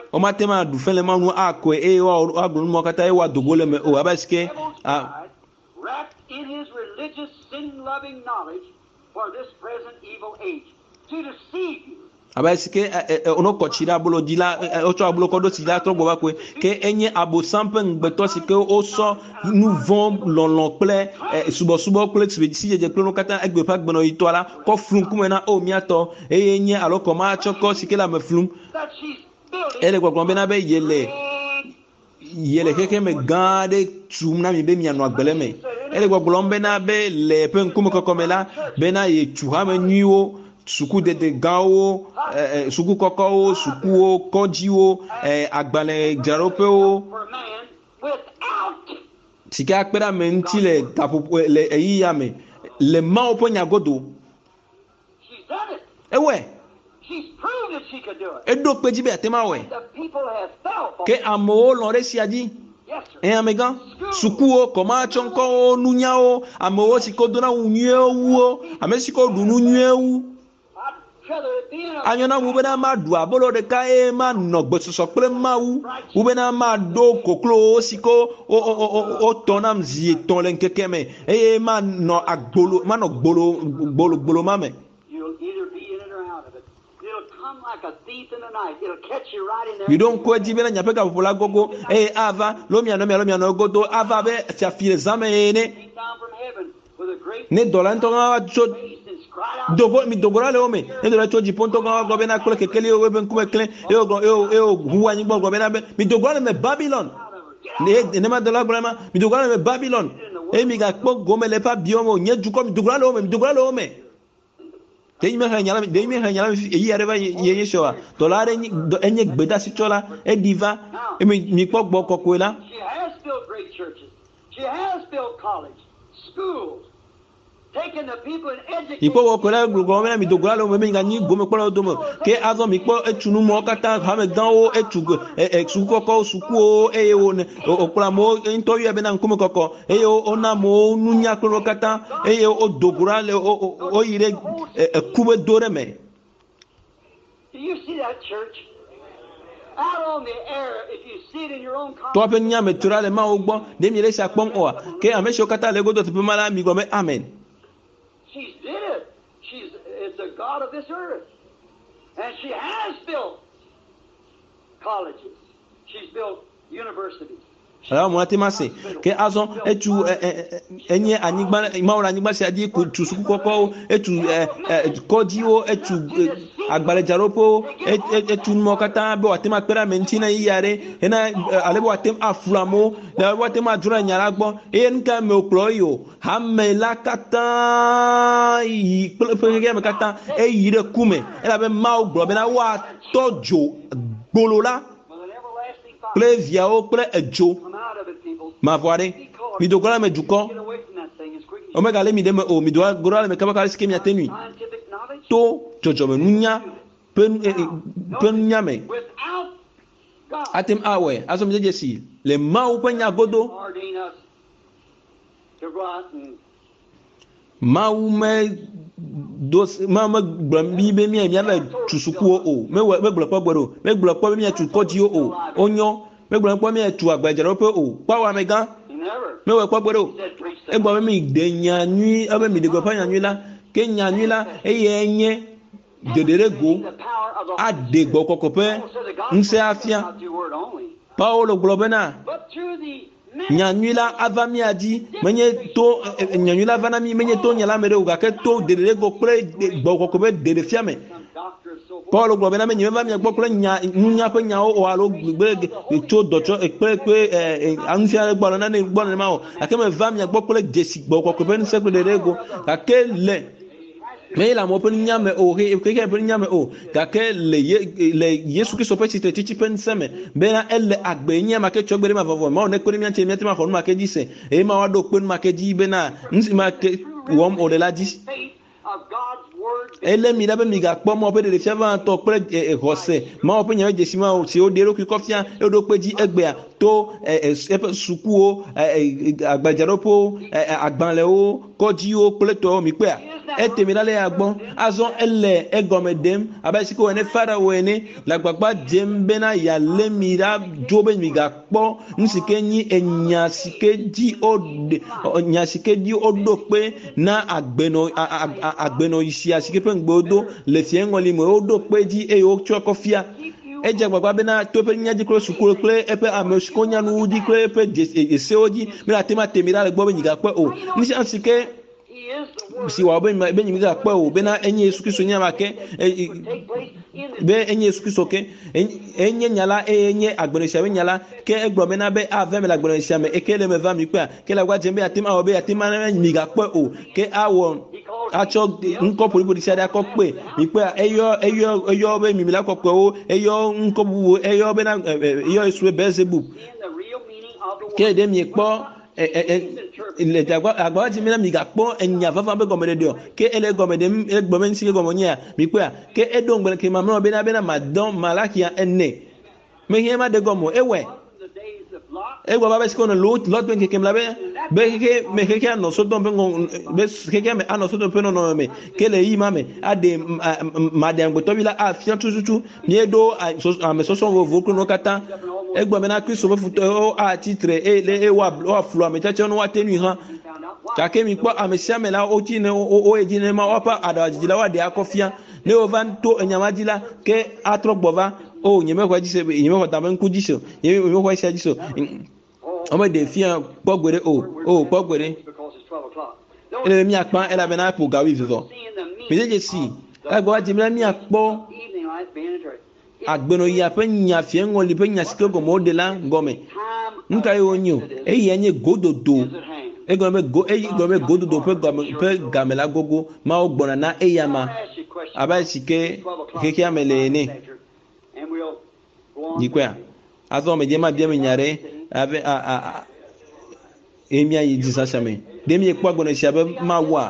o ma tema du fele ma nu akwe e wa aglu mo kata e wa dogole me o abaske a wrapped in his religious sin-loving knowledge for this present evil age to deceive you. abaske ono kochira bolo dila ocho abolo kodo sila to gba kwe ke enye abo sampe ngbeto sike o so nous vont lon ple subo subo ple si je ple no kata egbe pa gbono itola ko flun kumena o miato e enye alo ko ma choko sike la me flun ele gbo gbo na be yele yele keke me gade tumna mi be mi anu agbele me ele gbo gbo be na be le pe nkume kokomela be na ye chuha me nyiwo suku dede gawo eh, suku koko suku o koji o eh, agbale jarope o tika akpera menti le tapu le eyi ya me le ma opo nyagodo ewe edo peji be atema we ke amo lo re si aji e amega suku o koma chonko o nunya o amo si ko dona unye o amesi ko dunu nye o anyona ubena ma du abolo de ka e ma no gbesoso pele ma wu ubena ma do koklo siko o o o o tonam zi ton len keke me e ma no agbolo ma no gbolo gbolo gbolo ma me you don't ko jibe na nyapeka popola gogo e ava lo mi ano mi lo mi ano godo ava be tia file zame ne ne dolanto na cho dogo mi dogora le ome e do la choji ponto ga go be na kole kekele o be nkume kle e o e o e o huwa nyi go be na be mi dogora me Babylon ne ne ma dola brama mi dogora me Babylon e mi ga kpo go me le pa biomo nye juko mi dogora le ome mi dogora le ome te mi ha nyala de mi ha nyala e yi areba ye ye showa dolare nyi enye gbeda si chola e diva e mi mi kpo gbo kokko la she has built great churches, she has built college schools, ipo wo kola gbo me na mi dogora lo me nga ni gbo me polo do mo ke azo mi po etunu mo kata ha me dan o etugo e su koko suku o e o ne o kula mo nto ye be na nkume koko e o ona mo nunya klo kata e o dogora le o o yire kube dore me. Do you see that church out on the air? If you see it in your own to pe nya me turale ma ogbo de mi le sa pon o ke ame sho kata le godo to pe mala mi go me amen. She's did. She's it's a god of this earth. And she has built colleges. She's built universities. Alors moi temase ke azon etu enye anigba maura anigba se adi ku tusuku koko etu koji o etu agbale jaropo etu mo kata be watema pera mentina yare ena alebo watem aflamo da watem adura nyara gbo e nka me okloyo ha me la kata yi pele me kata e yire kume ela be ma ogbo be na wa tojo gbolola ple via o ple ejo ma voire mi dogora me duko o me gale mi de me o mi doa gora me kaba kale ske mi atenu to jojo me nunya pen pen nya me atem awe aso mi je si le ma o penya godo ma u me dos ma ma grambi be mi mi ala tusuku o me me gblopo gboro me gblopo mi atu koji o onyo me gblopo mi atu agbajaro pe o pa wa me gan me we po gboro e gbo mi de nyanwi abe mi de gbo pa nyanwi la ke nyanwi la e ye enye dedere go ade gbo kokope nse afia Paulo globena nyanyula avami adi menye to nyanyula vanami menye to nyala mere uga ke to dedere go pre gbo kokope dede fiame Paulo globena menye vami gbo kle nya nunya pe nya o alo gbe to docho pe pe anfia gbo na ne gbo na ma o akeme vami gbo kle desi gbo kokope nse kle dedere go ka le mais la mo pe nyame o ke ke pe nyame o ka ke le le Yesu ki so pe ti ti pen seme be na elle agbe nyama ke chogbere ma vovo ma ne ko ni miante miante ma fonu ma ke dise e ma wa do pe ma ke di be na nsi ma ke wom o de la dis ele mi da be mi ga po mo pe de fiava to pre e hose ma o pe nyame jesi ma o ti o de ro ki kofia e do pe di egbe a to e suku o agbajaropo agbanle o koji o pleto mi pe a etemira le agbon azon ele egomedem abasiko ene fara wene la gbagba jembena ya lemira jobe miga kpo nsike nyi enyasike di ode nyasike di odo pe na agbeno agbeno isi asike pe ngbodo le fiengoli mo odo pe di e o twa kofia eje gbagba bena to pe nyaji kro sukuro kle epe amesiko nya nu di kle epe ese oji mira tema temira le gbo be miga kpo o nsi ansike si wa be be miga kpo o bena enye Yesu Kristo nya make be enye Yesu Kristo ke enye nyala enye agbeno shabe nyala ke egbo bena be ave me la agbeno shame ekele me va mi kwa ke la gwa jembe atima obe atima na miga kpo o ke awo acho nko pori pori sade akokpe ipe eyo eyo eyo be mimila kokpe o eyo nko buwo eyo be na eyo esu Beelzebub ke dem ye kpo le dagwa agwa ti mina mi ga kpo enya fafa be gomede dio ke ele gomede e gbomen si gomonya mi pe ke edon gbele ke mamno be na be na madon malakia enne me hema de gomo ewe egwa baba sikono lot lot ben ke kemla be be ke me ke ke no so don be be ke ke me ano so don pe no no me ke le yi mame ade madam gbo to bi la afian tututu ni edo a me so so vo kro no kata egbo me na Kristo be futo o a titre e le e wa o flu a me chacho no wa tenu han ta ke mi po a me sia me la o ti ne o e ji ne ma opa ada jila wa de akofia ne o van to enyamajila ke atro gbova o nyeme kwa jise nyeme kwa taben ku jiso nyeme kwa sia jiso o me de fian pogbere o o pogbere ele mi akpan ele bena po gawi vivo mi je si agbo wa jimla mi akpo agbeno ya pe nya fien ngoli pe nya sikogo modela ngome nka yo nyo e yenye gododo e gome go e gome gododo pe gome pe gamela gogo ma ogbona na e yama aba sike keke amele ne dikwa azo me je ma bia me nyare ave a a emia yi disasame demi ekwa gbona shabe ma wa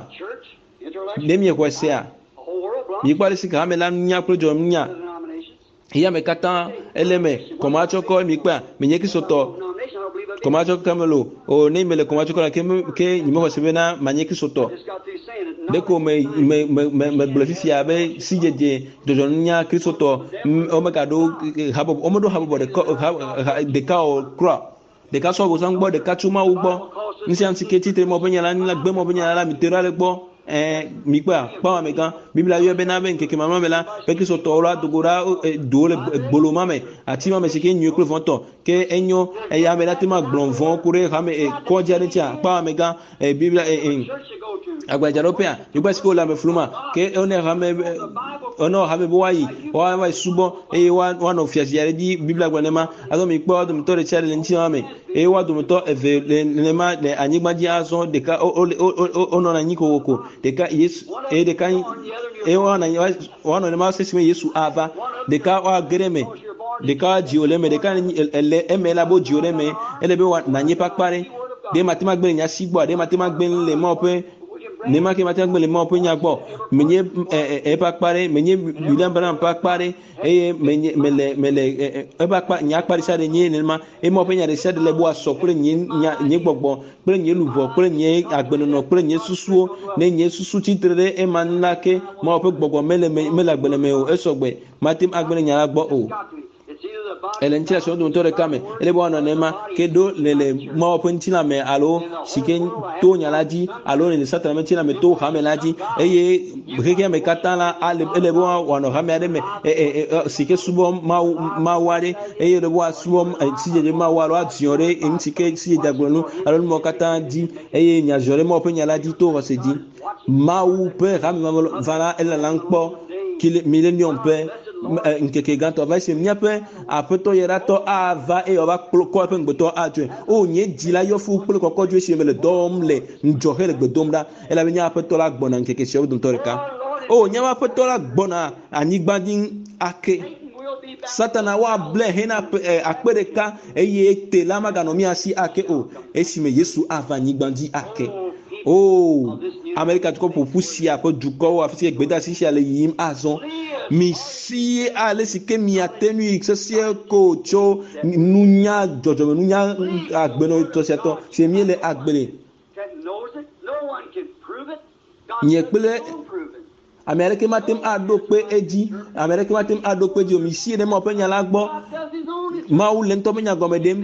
demi ekwa sea mi kwa sika amela nya projo nya iya me kata eleme koma choko mi pa me nyeki soto koma choko kamelo o ne mele koma choko ke ke nyimo ko sebena manyeki soto deko me me me me blofifi abe sijeje dojonya kristoto o me kado habo o modo habo de de ka o kra de ka so go sangbo de ka tuma ugbo nsi antiketi te mo benya la ni la gbe mo benya la mi terale gbo eh mi pa pa me kan biblia yo be na be nke ke mama me la pe ki so to ra dogora do le gbolo mame ati mame se ke nyu kro fonto ke enyo e ya me la ti ma gbon fon kure ha me ko jare ti pa me kan e biblia e agba jaropea yo ba sko la me fluma ke one ha me ono ha me boyi wa wa subo e wa wa no fiasi yare di biblia gwa nema azo mi po dum to re chale nti mame e wa dum to e ve le ma de anyigba ji azo de ka ono na nyiko woko de ka Yesu e de ka e wa na wa no ma se sime Yesu ava de ka wa greme de ka jioleme de ka ele emela bo jioleme ele be wa na nyipa pare de matima gbe nya sigbo de matima gbe le mo pe ne ma ke matima gbe le mo pe nya gbo menye e pa pare menye bilan bana pa pare e menye mele mele e pa pa nya pare sa de nyi ne ma e mo pe nya de sa de le bo aso kure nyi nyi gbogbo kure nyi luvo kure nyi agbenono kure nyi susuo ne nyi susu titre e man la ke mo pe gbogbo mele mele agbene me o esogbe matim agbene nya gbo o ele ntira so dun tore kame ele bo na nema kedo lele mo pentina me alo siken to nyalaji alo ne satana me tina me to hamelaji eye beke me katala ale ele bo wa no hamere me e sike subo ma ma ware eye le bo subo sije ma waro atiore ntike sije dagbonu alo mo kata di eye nya jore mo pe nyalaji to ho se di ma u pe ham vala ele lankpo kile millennium pe nkeke ganto va se miape apeto yerato ava e ova ko pe ngbeto atwe o nye dila yo fu pe kokko ju se mele dom le njo hele gbedom da ela be nya apeto la gbona nkeke se odun torika o nya apeto la gbona anigba din ake satana wa ble hena akpereka eye te la magano mi asi ake o esime Yesu ava nigba di ake oh America to ko pusia ko duko wa fi gbeda si ale yim azon mi si ale si ke mi atenu exercice ko cho nunya jojo nunya agbeno to seto se mi le agbele that knows it. No one can prove it. nye kple America matem ado pe eji America matem ado pe jo mi si de mo pe nyala gbo mawu le nto me nya gome dem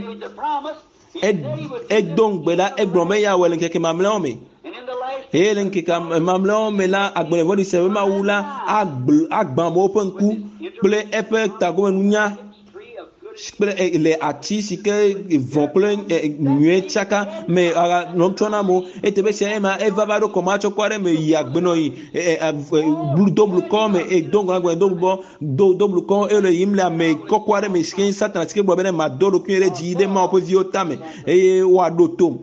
e don gbeda e gbo me ya wele keke mamle o me e len keke mamle o me la agbere vodi se ma wula agban mo pe nku ple epe tago nunya les artistes qui vont plein nuit chaka mais non tona mo et te be ma e va vado comment tu quoi mais il y a benoi double com et donc donc bon double com et le him la mais quoi mais skin satan ce que bo ben ma do lo kire ji de ma po vi otame e wa do tom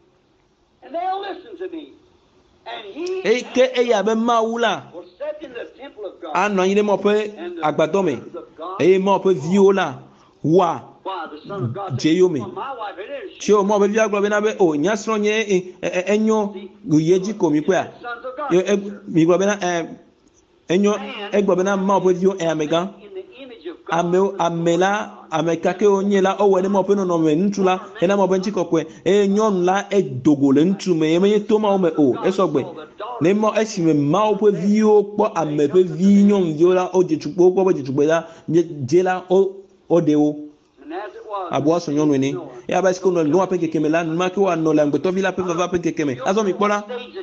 e ke e ya be ma wula an no yin mo pe agbado me e mo pe viola wa jeyome tí o mọ bẹ bí agbọ bẹ náà bẹ o nyasọ nye enyo yeji ko mi pẹ a mi gbọ bẹ náà enyo egbọ bẹ náà ma bẹ bí o ẹ amẹgan ame amela amekake o nye la ọwọ ẹni mọ pẹ nọnọ mẹ ntu la ẹ náà mọ bẹ ntí kọkọ ẹ nyọnu la ẹ dogo le ntu mẹ ẹ mẹ tó ma o mẹ o ẹ sọ gbẹ ne mọ ẹ sì mẹ ma o pẹ vi o kpọ ame pẹ vi nyọnu yio la o jẹtukpo kpọ bẹ jẹtukpo la jẹ la o. Odeo abwa so nyonu ni ya ba siko no no pe kekeme la ma ki wa no la ngbeto vila pe va pe kekeme azo mi pola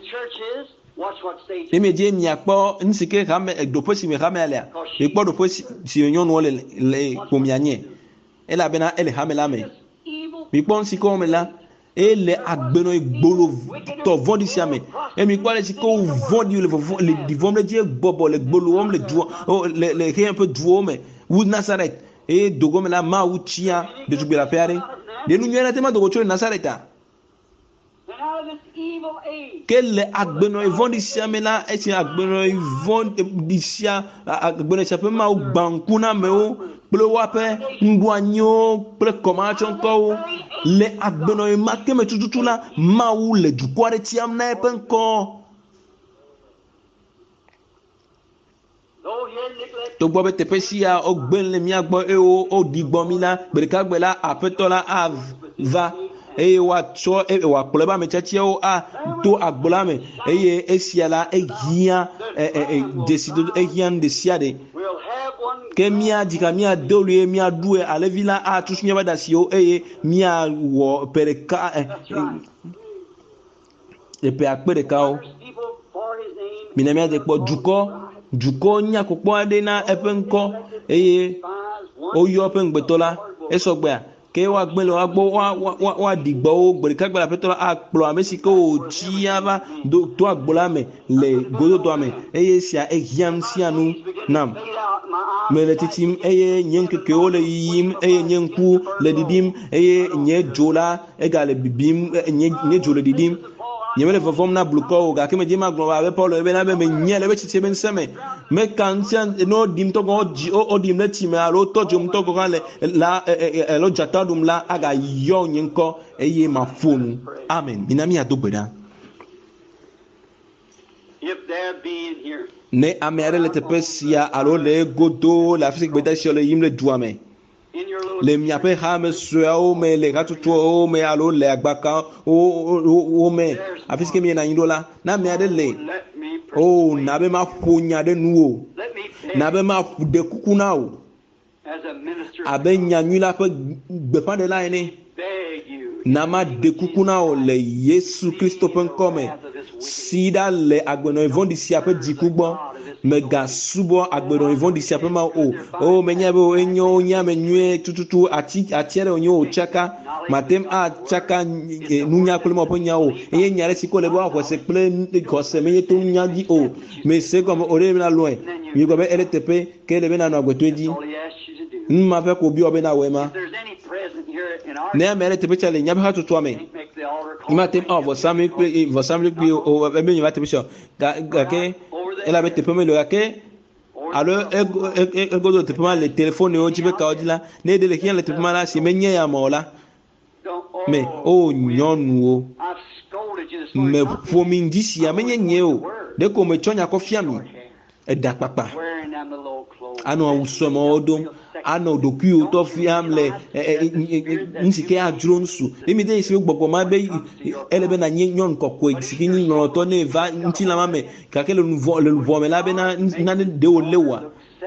e me je mi akpo nsike ha me do posi me ha me ala e kpo do posi si nyonu le le pomianye e la bena ele ha me la me mi kpo nsiko me la e le agbeno igbolo to vondi siame e mi kpo le siko vondi le le di vomle je bobo le gbolo om le duo le le rien peu duo me Wood Nazareth e dogo me la ma utia de tu bela pere de nu nyera tema dogo chole Nazareta quel agbeno evondi siame la e si agbeno evondi sia agbeno sia pe ma u bankuna me o ple wape ndwanyo ple komachon ko le agbeno e make me tututu la ma u le du kware tiam na e penko to gbọ́ bẹ tẹpẹ si ya o gbẹnlẹ mi agbọ e o o di gbọ mi la gbẹdẹka gbẹ la apẹtọ la a va eye wa tsɔ e wa kplɔ ba me tsɛtsɛ o a to agbo la me eye esia la ehia ɛ ɛ desi do ehia de sia de ke mia dika mia dolu ye mia du e alevi la a tusu nyɛ ba da si o eye mia wɔ pɛrɛka ɛ epe akpɛ ɖeka o mina mia de kpɔ dukɔ. Dukɔ nyakpɔkpɔ aɖe na eƒe ŋkɔ eye woyɔ eƒe ŋgbetɔ la esɔgbea ke wa gbe le wa gbɔ wa wa wa di gbɔwo gbeɖeka gbe le aƒetɔ la akplɔ ame si ke wòtsi ava do to agbo la me le gododoa me eye sia ehia nu sia nu nam me le titim eye nye ŋkekewo le yiyim eye nye ŋku le ɖiɖim eye nye dzo la ega le bibim nye nye dzo le ɖiɖim. Nye me le vɔvɔm na blukɔ o gake me dzi ma gblɔ abe Paul ebe na be me nye le be tsitsi be nsɛmɛ me kan tia no dim tɔgɔ o dzi o dim le tsi me alo tɔdzo tɔgɔ hã le la elo dzata ɖum la aga yɔ nye ŋkɔ eye ma fo nu amen mina mi ado gbe ɖa. Ne ame aɖe le teƒe sia alo le godo le afi si gbeda sia le yim le dua me. Le miaƒe hame sueawo me le hatutuwo me alo le agbaka wo me afi si ke mi yina anyi ɖo la na ame aɖe le o na be ma ƒo nya ɖe nu o na be ma ɖe kuku na o abe nyanyui la ƒe gbeƒãɖela ene na ma ɖe kuku na o le Yesu Kristo ƒe ŋkɔ me si ɖa le agbenɔ vɔ̃ɖi sia ƒe dziku gbɔ mega subɔ agbenɔ vɔ̃ɖi sia ƒe ma o o menye be enyo nye ame nyuie tututu ati ati aɖe wonye o tsaka matem a tsaka nunya kple ma ƒe nya o eye nya ɖe si ko le be xɔse kple xɔse menye to nya dzi o me se gɔme o ɖe bena lɔe mi gɔ be ele teƒe ke le bena nɔ agbetɔe dzi numa ƒe ko biɔ bena wɔe ma ne ame aɖe teƒe tsa le nya ƒe hatutua me ima tem a vɔsami kple vɔsami kple o ebe nyima teƒe tsa gake ela be teƒe me le gake alo egodo teƒe ma le telefone wo dzi be kawo dzi la ne ɖe le xia le teƒe ma la si menye ya ma o la me o nyɔnuwo me ƒo mi ŋdi sia menye nye o ɖe ko me tsɔ nya kɔ fia mi eɖakpakpa anɔ awu sɔemawo dom ano dokuyo to fiam le nsike adro nsu emi de isi gbogbo ma be elebe na nyon kokko siki ni no to ne va nti la mame ka ke le nouveau le nouveau me la be na na de o lewa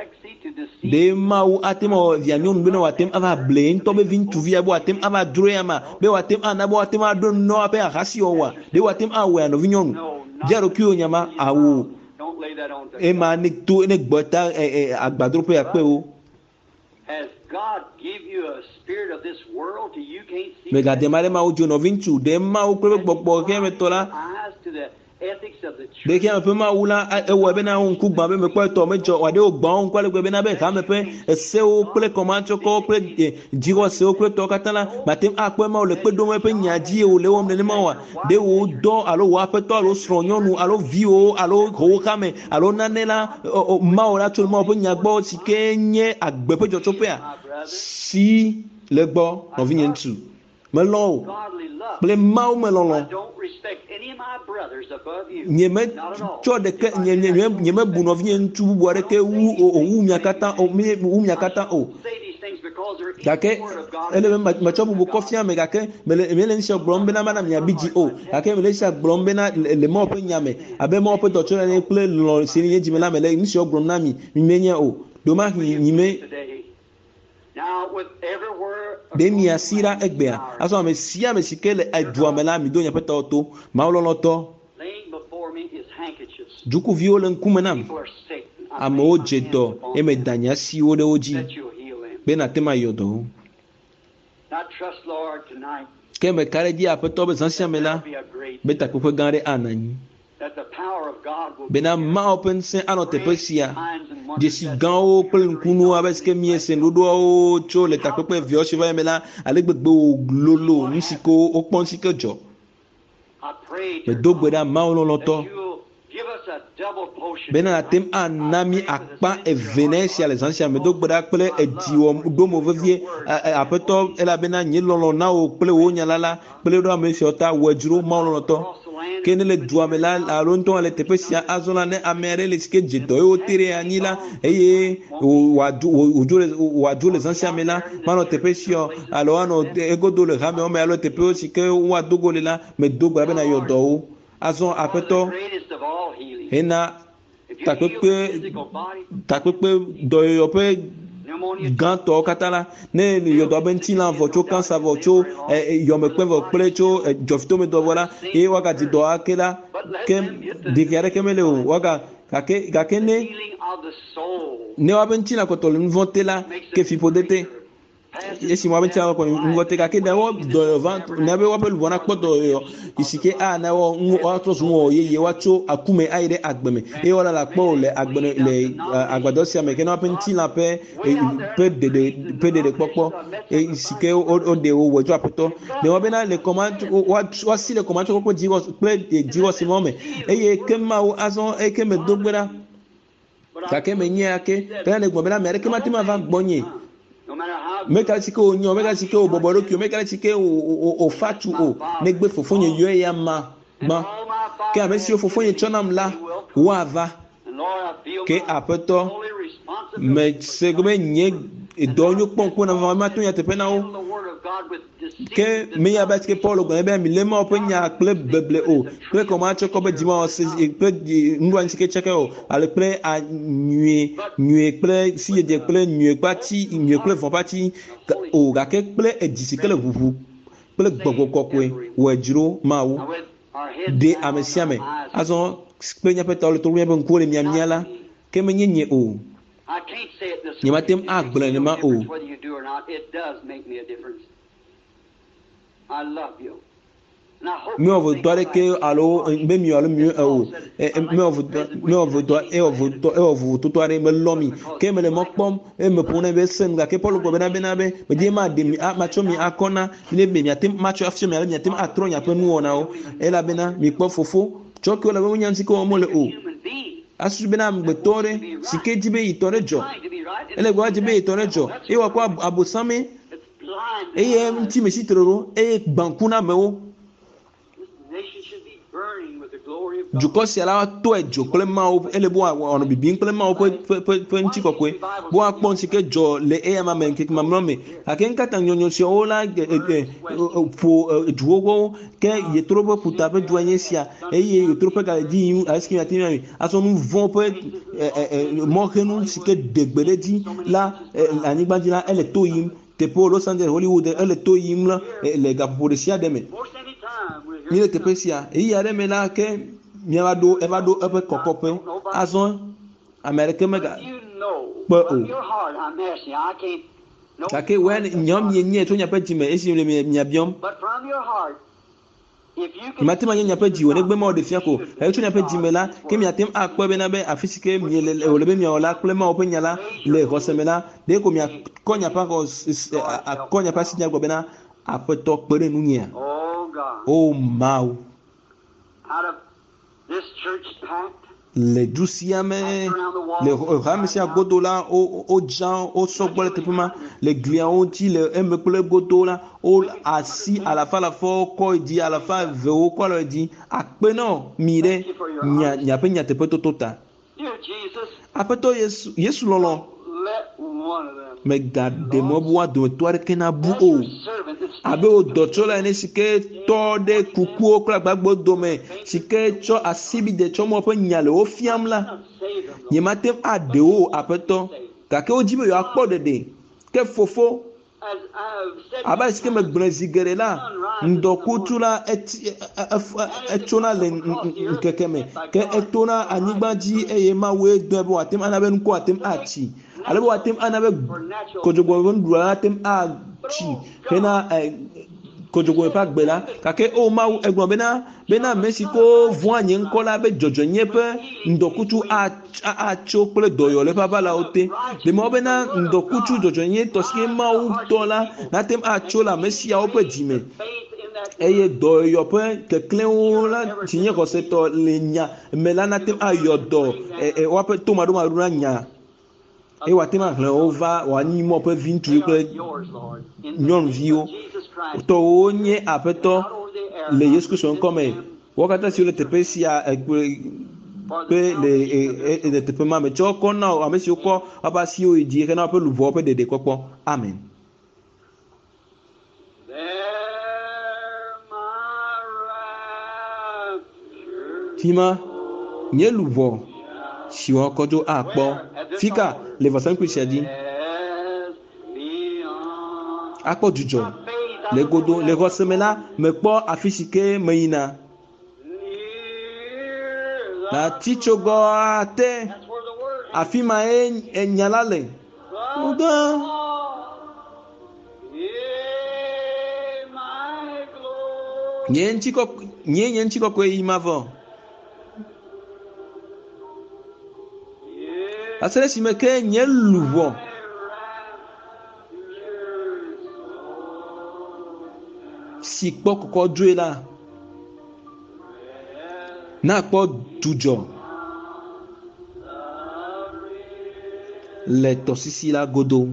de mau atemo via nyon be no atem ava blain to be vin tu via bo atem ava droyama be watem anabo atem ado no ape akasi owa de watem awe no vinyon jaro kuyo nyama awu e ma ni tu ne gbota agbadro pe ape o. Has God give you a spirit of this world till you can't see? Me ga de mare ma o jono vintu de ma o pe gbogbo ke me tola Eyes to the ethics of the de church. ke pe ma wula e wo be na un ku gba be me pe to me jo wa de o gba un kwale be na be ka me pe se o ple komancho ko ple jiro se o ple to katala matem ape ma o le pe do me pe nyaji o le wo me ne ma wa de o do alo wa pe to alo sronyonu alo vio alo ho kame alo nanela ma o la to mo pe nyagbo si kenye agbe pe jo to pe a si le gbo no vinyentu me lo Godly love. ple ma o me lo I lo don't respect any of my brothers above you. nyeme Not at all. tso de ke nyeme nyeme bu no vinye ntu bu re ke wu o wu miakata o mi wu miakata o Say these things because they're in kake the word of God. ele me ma chobu bu kofia me kake me le me le nse gblom be na mana mia biji o kake me le nse gblom be na le mo pe nyame abe mo pe to tso ne ple lo si ni ji me la me le nse gblom na mi mi menye o do ma nyime Today. Now with every word of de mi asira egbea aso me sia me sikele adua me la mi do nya pe to to ma lo lo to laying before me is handkerchiefs. juku viole nkume nam People are sick. I ame lay o my je hands do upon e me them danya si o de oji that you'll heal them. be na tema yodo I trust, Lord, tonight ke me kare di apeto be sansia me la there'll be a great, be ta ko gare anani that the power of God will be na be here. ma open se anote Great pesia signs and wonders je si that gan o pel nkunu abeske mi esen dodo o cho le ta pepe vio shiva me la ale gbegbe o lolo nsiko o pon sikejo I pray, me dear do God, gbeda ma o lo that to you'll give us a double potion. be na tonight. tem anami I pray for the akpa e sincere heart, venesia Lord. le sansia me do gbeda pele e diwo do mo vevie apeto ela be na nyi lolo na o pele o nyalala pele do ame fiota wejuro ma o lo to Across the land, kene le duame la alonto ale tepesia azola ne amere le ske jedo o tere anila eye wadu ojule wadu zansia mela mano tepesio alo ano egodo le game o me alo tepeo sike wadu gole la me dogo abe na yodo azon Father, the apeto greatest of all healings. ena If you heal the tapepe physical body, tapepe do yo pe pneumonia, ganto katala ne yodo ben tilan vocho kansa vocho yo me kwen vo plecho jofto me do voilà e wakati do akela kem dikere kemele o waka kake kake ne healing of the soul. ne wa ben tilan ko to le nvote la ke fipodete yesi mo ben tilan ko nvote kake da wo do vent ne be wa pe bona kpoto yo isike a na wo wa to sun wo ye ye wa cho akume aire agbeme e wala la po le agbene le agbado si ameke no ben tilan pe pe de de pe de de popo e isike o de o wojo apeto ne wa bena le command wa wa si le command ko jigo pe jigo si mo me e ye kema o azon e keme dogbera kake me nye ake pe ne gbon bela me ke ma ti ma va gbonye No matter how meka sike o nyo meka sike o boboro ki o meka sike o o fatu o negbe fofonye yo ya ma ma all my Father ke amesi o fofonye chonam la wa va and Lord, I feel ke my apeto holy responsibility me segbe nye edonyo ponkpo na va ma to ya tepe na to o handle the word of God with deceit. ke me ya ba ke Paul go ebe mi le ma open nya kle beble o kle ko ma cho ko be dima o se pe ndu an sike cheke o ale pre a nue nue pre si je pre nue pati nue pre fo pati o ga ke pre e disi kele vuvu pre gbogbo kokwe wejuro ma wo Now with our heads de down, amesiame our eyes azon pe nya pe tole to be nkole mi amiala ke me nyenye o I can't say it this Nye way. matem It ak makes blen no ma difference o. whether you do or not. It does make me a difference. I love you. And I hope me you ovo think dore about ke it. alo be mi alo mi o me ovo me ovo do e ovo to e ovo to to are me lomi ke me le mokpom e me pone be sem ga ke polo go be na be na be me je ma de mi a ma cho mi akona mi be mi atem ma cho afio mi ala mi atem atro nya pe nu ona o e la be na mi kpo fofo cho ke la be nyansi ko mo le o Human being asu be na mgbetore sike jibe itore jo trying to be right. ele gwa jibe itore jo e wa kwa abusame It's blind. e ye mti mesi troro e bankuna me o This nation should be burning with the glory of God. dukɔ sia la to edzo kple mawo ele bo ɔnɔ bibim kple mawo ƒe ƒe ƒe ƒe ŋuti kɔkɔe bo akpɔ ŋuti ke dzɔ le eya ma me ŋkeke mamlɔ me gake ŋkata nyɔnyɔ siawo la ƒo duwo ke yetro ƒe ƒuta ƒe dua nye sia eye yetro ƒe galedzi yim esi ke ate mi azɔ nu vɔ ƒe mɔxenu si ke degbe ɖe dzi la anyigba dzi la ele to yim teƒe Los Angeles Hollywood ele to yim la le gaƒoƒo ɖe sia ɖe me mi le teƒe sia eyi aɖe me la ke miava ɖo eva ɖo eƒe kɔkɔƒe azɔ ame aɖeke mega kpe o gake wɔ nyɔm mie nye tso nyaƒe dzime esi le mia biɔm mate ma nye nyaƒe dziwo negbe ma wo ɖe fia ko etso nyaƒe dzime la ke miate ŋu akpɔ bena be afi si ke mie le wòle be miawɔ la kple mawo ƒe nya la le xɔse me la ɖe ko miakɔ nyaƒe akɔ nyaƒe asi nya gbɔ bena aƒetɔ kpe ɖe nunyea o mawu le du sia me le hame sia godo la o dza o sɔgbɔ le teƒe ma le gliawo dzi le eme kple godo la o asi alafa alafa kɔ dzi alafa evewo kɔ le dzi akpe na mi ɖe nya nyaƒe nyateƒe toto ta aƒetɔ yesu yesu lɔlɔ megaɖe mɔ be woa dometɔ aɖeke na bu o abe wo dɔtsɔla ene si ke tɔ ɖe kukuwo kple agbagbo dome si ke tsɔ asibide tsɔ mɔ ƒe nya le wo fiam la nyemate aɖe wo aƒetɔ gake wo dzi be yewoakpɔ ɖeɖe ke fofo abe si ke megblẽ zi geɖe la ŋdɔkutsu la etsona le ŋkeke me ke etona anyigba dzi eye mawue dɔe be wòate ŋu ana be nuku wòate ŋu atsi ale be wòate ŋu ana be kodzogbo ƒe nuɖuɖu la ate ŋu atsi hena kodzogbo ƒe agbe la gake o mawu egblɔ bena bena ame si ko vɔa nye ŋkɔ la be dzɔdzɔnye ƒe ŋdɔkutsu atso kple dɔyɔle ƒe aʋalawo te ɖemawo bena ŋdɔkutsu dzɔdzɔnye tɔ si ke mawu tɔ la nate ŋu atso le ame siawo ƒe dzime eye dɔyɔƒe keklẽwo la si nye xɔsetɔ le nya me la nate ŋu ayɔ dɔ woaƒe tomaɖomaɖo na nya eye wòate ŋu ahlẽ wo va wòanyi mɔ ƒe vi ŋutsuvi kple nyɔnuviwo tɔwo nye aƒetɔ le Yesu Kristo ŋkɔ me wo katã siwo le teƒe sia kpe le le teƒe ma me tsɔ kɔ na ame siwo kɔ woƒe asiwo yi dzi hena woƒe luʋɔ ƒe ɖeɖekpɔkpɔ amen. Fima nye luʋɔ si wɔkɔ dzo akpɔ fika le vɔsamlikpui sia dzi akpɔ dzudzɔ le godo le xɔse me la mekpɔ afi si ke me yina le atitsogɔ te afi ma ye enya la le ŋgã nye ŋuti kɔkɔe nye nye ŋuti kɔkɔe yi ma vɔ ase ɖe esime ke nye luʋɔ si kpɔ kɔkɔ dzoe la na kpɔ dzudzɔ le tɔsisi la godo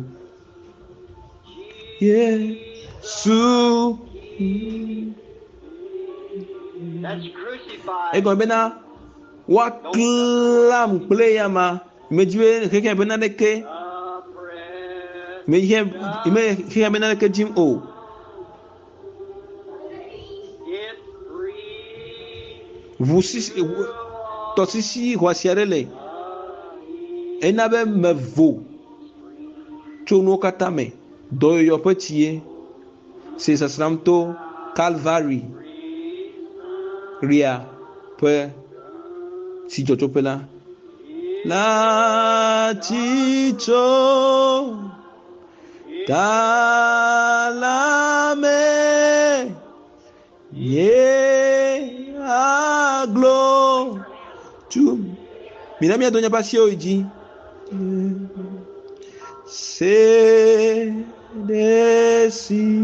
Yesu egɔme bena woaklam kple ya ma medzi be xexia be naneke me xexia be naneke dzim o ʋu sisi tɔsisi xɔasi aɖe le ena be me vo tso nuwo katã me dɔyɔyɔ ƒe tsie se sasram to Calvary ria ƒe si dzɔdzɔƒe la la titso ta la me ye aglo tu mina mia donya pasio iji se desi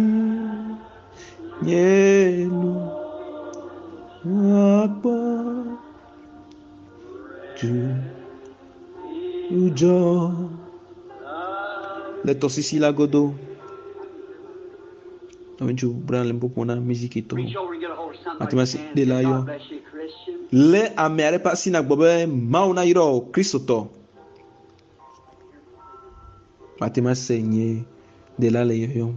nyelu apa tu ujo le tosisi la godo Aventu Bran Lempopona musique to. Reach over and get a hold of something like Atemasi that. de la yo. God bless you, Christian. Le ameare pasi na gbobe mauna iro Kristo to. Atemasi nye de la le yo. You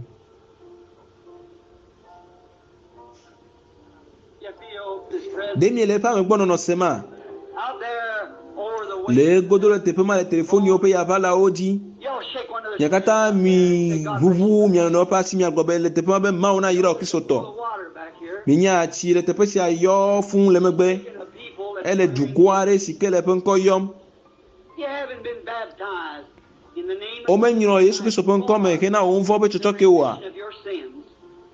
feel this presence Demi le pa me gbono no sema. out there over the way. Le godolo te pe ma le telefoni ope ya vala oji. Y'all shake one of those Yakata mi vuvu mi no pasi mi agbobe le te pe ma be mauna iro Kristo full to. of water back here. Mi nya ti le te pe si ayo fun le megbe. And the people that Elle du kware si kele pe nko yom. you haven't been baptized in the name O men yino Yesu Kristo pe nko me ke na o nvo be chocho ke wa. of your sins.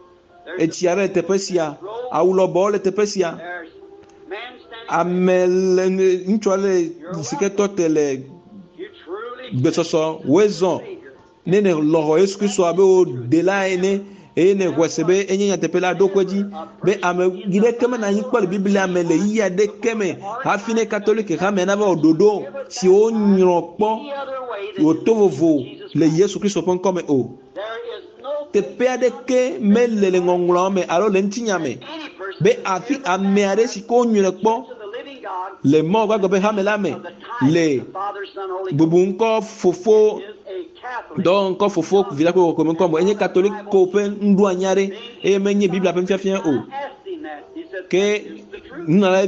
E ti are te pe sia. Awulo bo le te pe sia. There's man standing. Amel ntwale siketo tele You truly gbesoso wezon. Nene lo Yesu Kristo abe o de la ene ene kwesebe enyenya tepela dokweji be ame gide keme na yin pole biblia mele iya de keme afine catholique ka me na ba ododo si o nyon po any other way than o tovovo le Yesu Kristo pon come o there is no te pe de ke mele le ngonglo me alo le ntinya me any person be afi ame are si ko nyon po to the living God le mo gwa go be ha me la me of the type le of the Father, Son, Holy Ghost bubu nko fofo is a Catholic. donc ko fofo vila ko ko ko enye catholique ko pe ndu anyare e menye biblia pe fiafia o I asked him that. He said, ke "It's the truth." na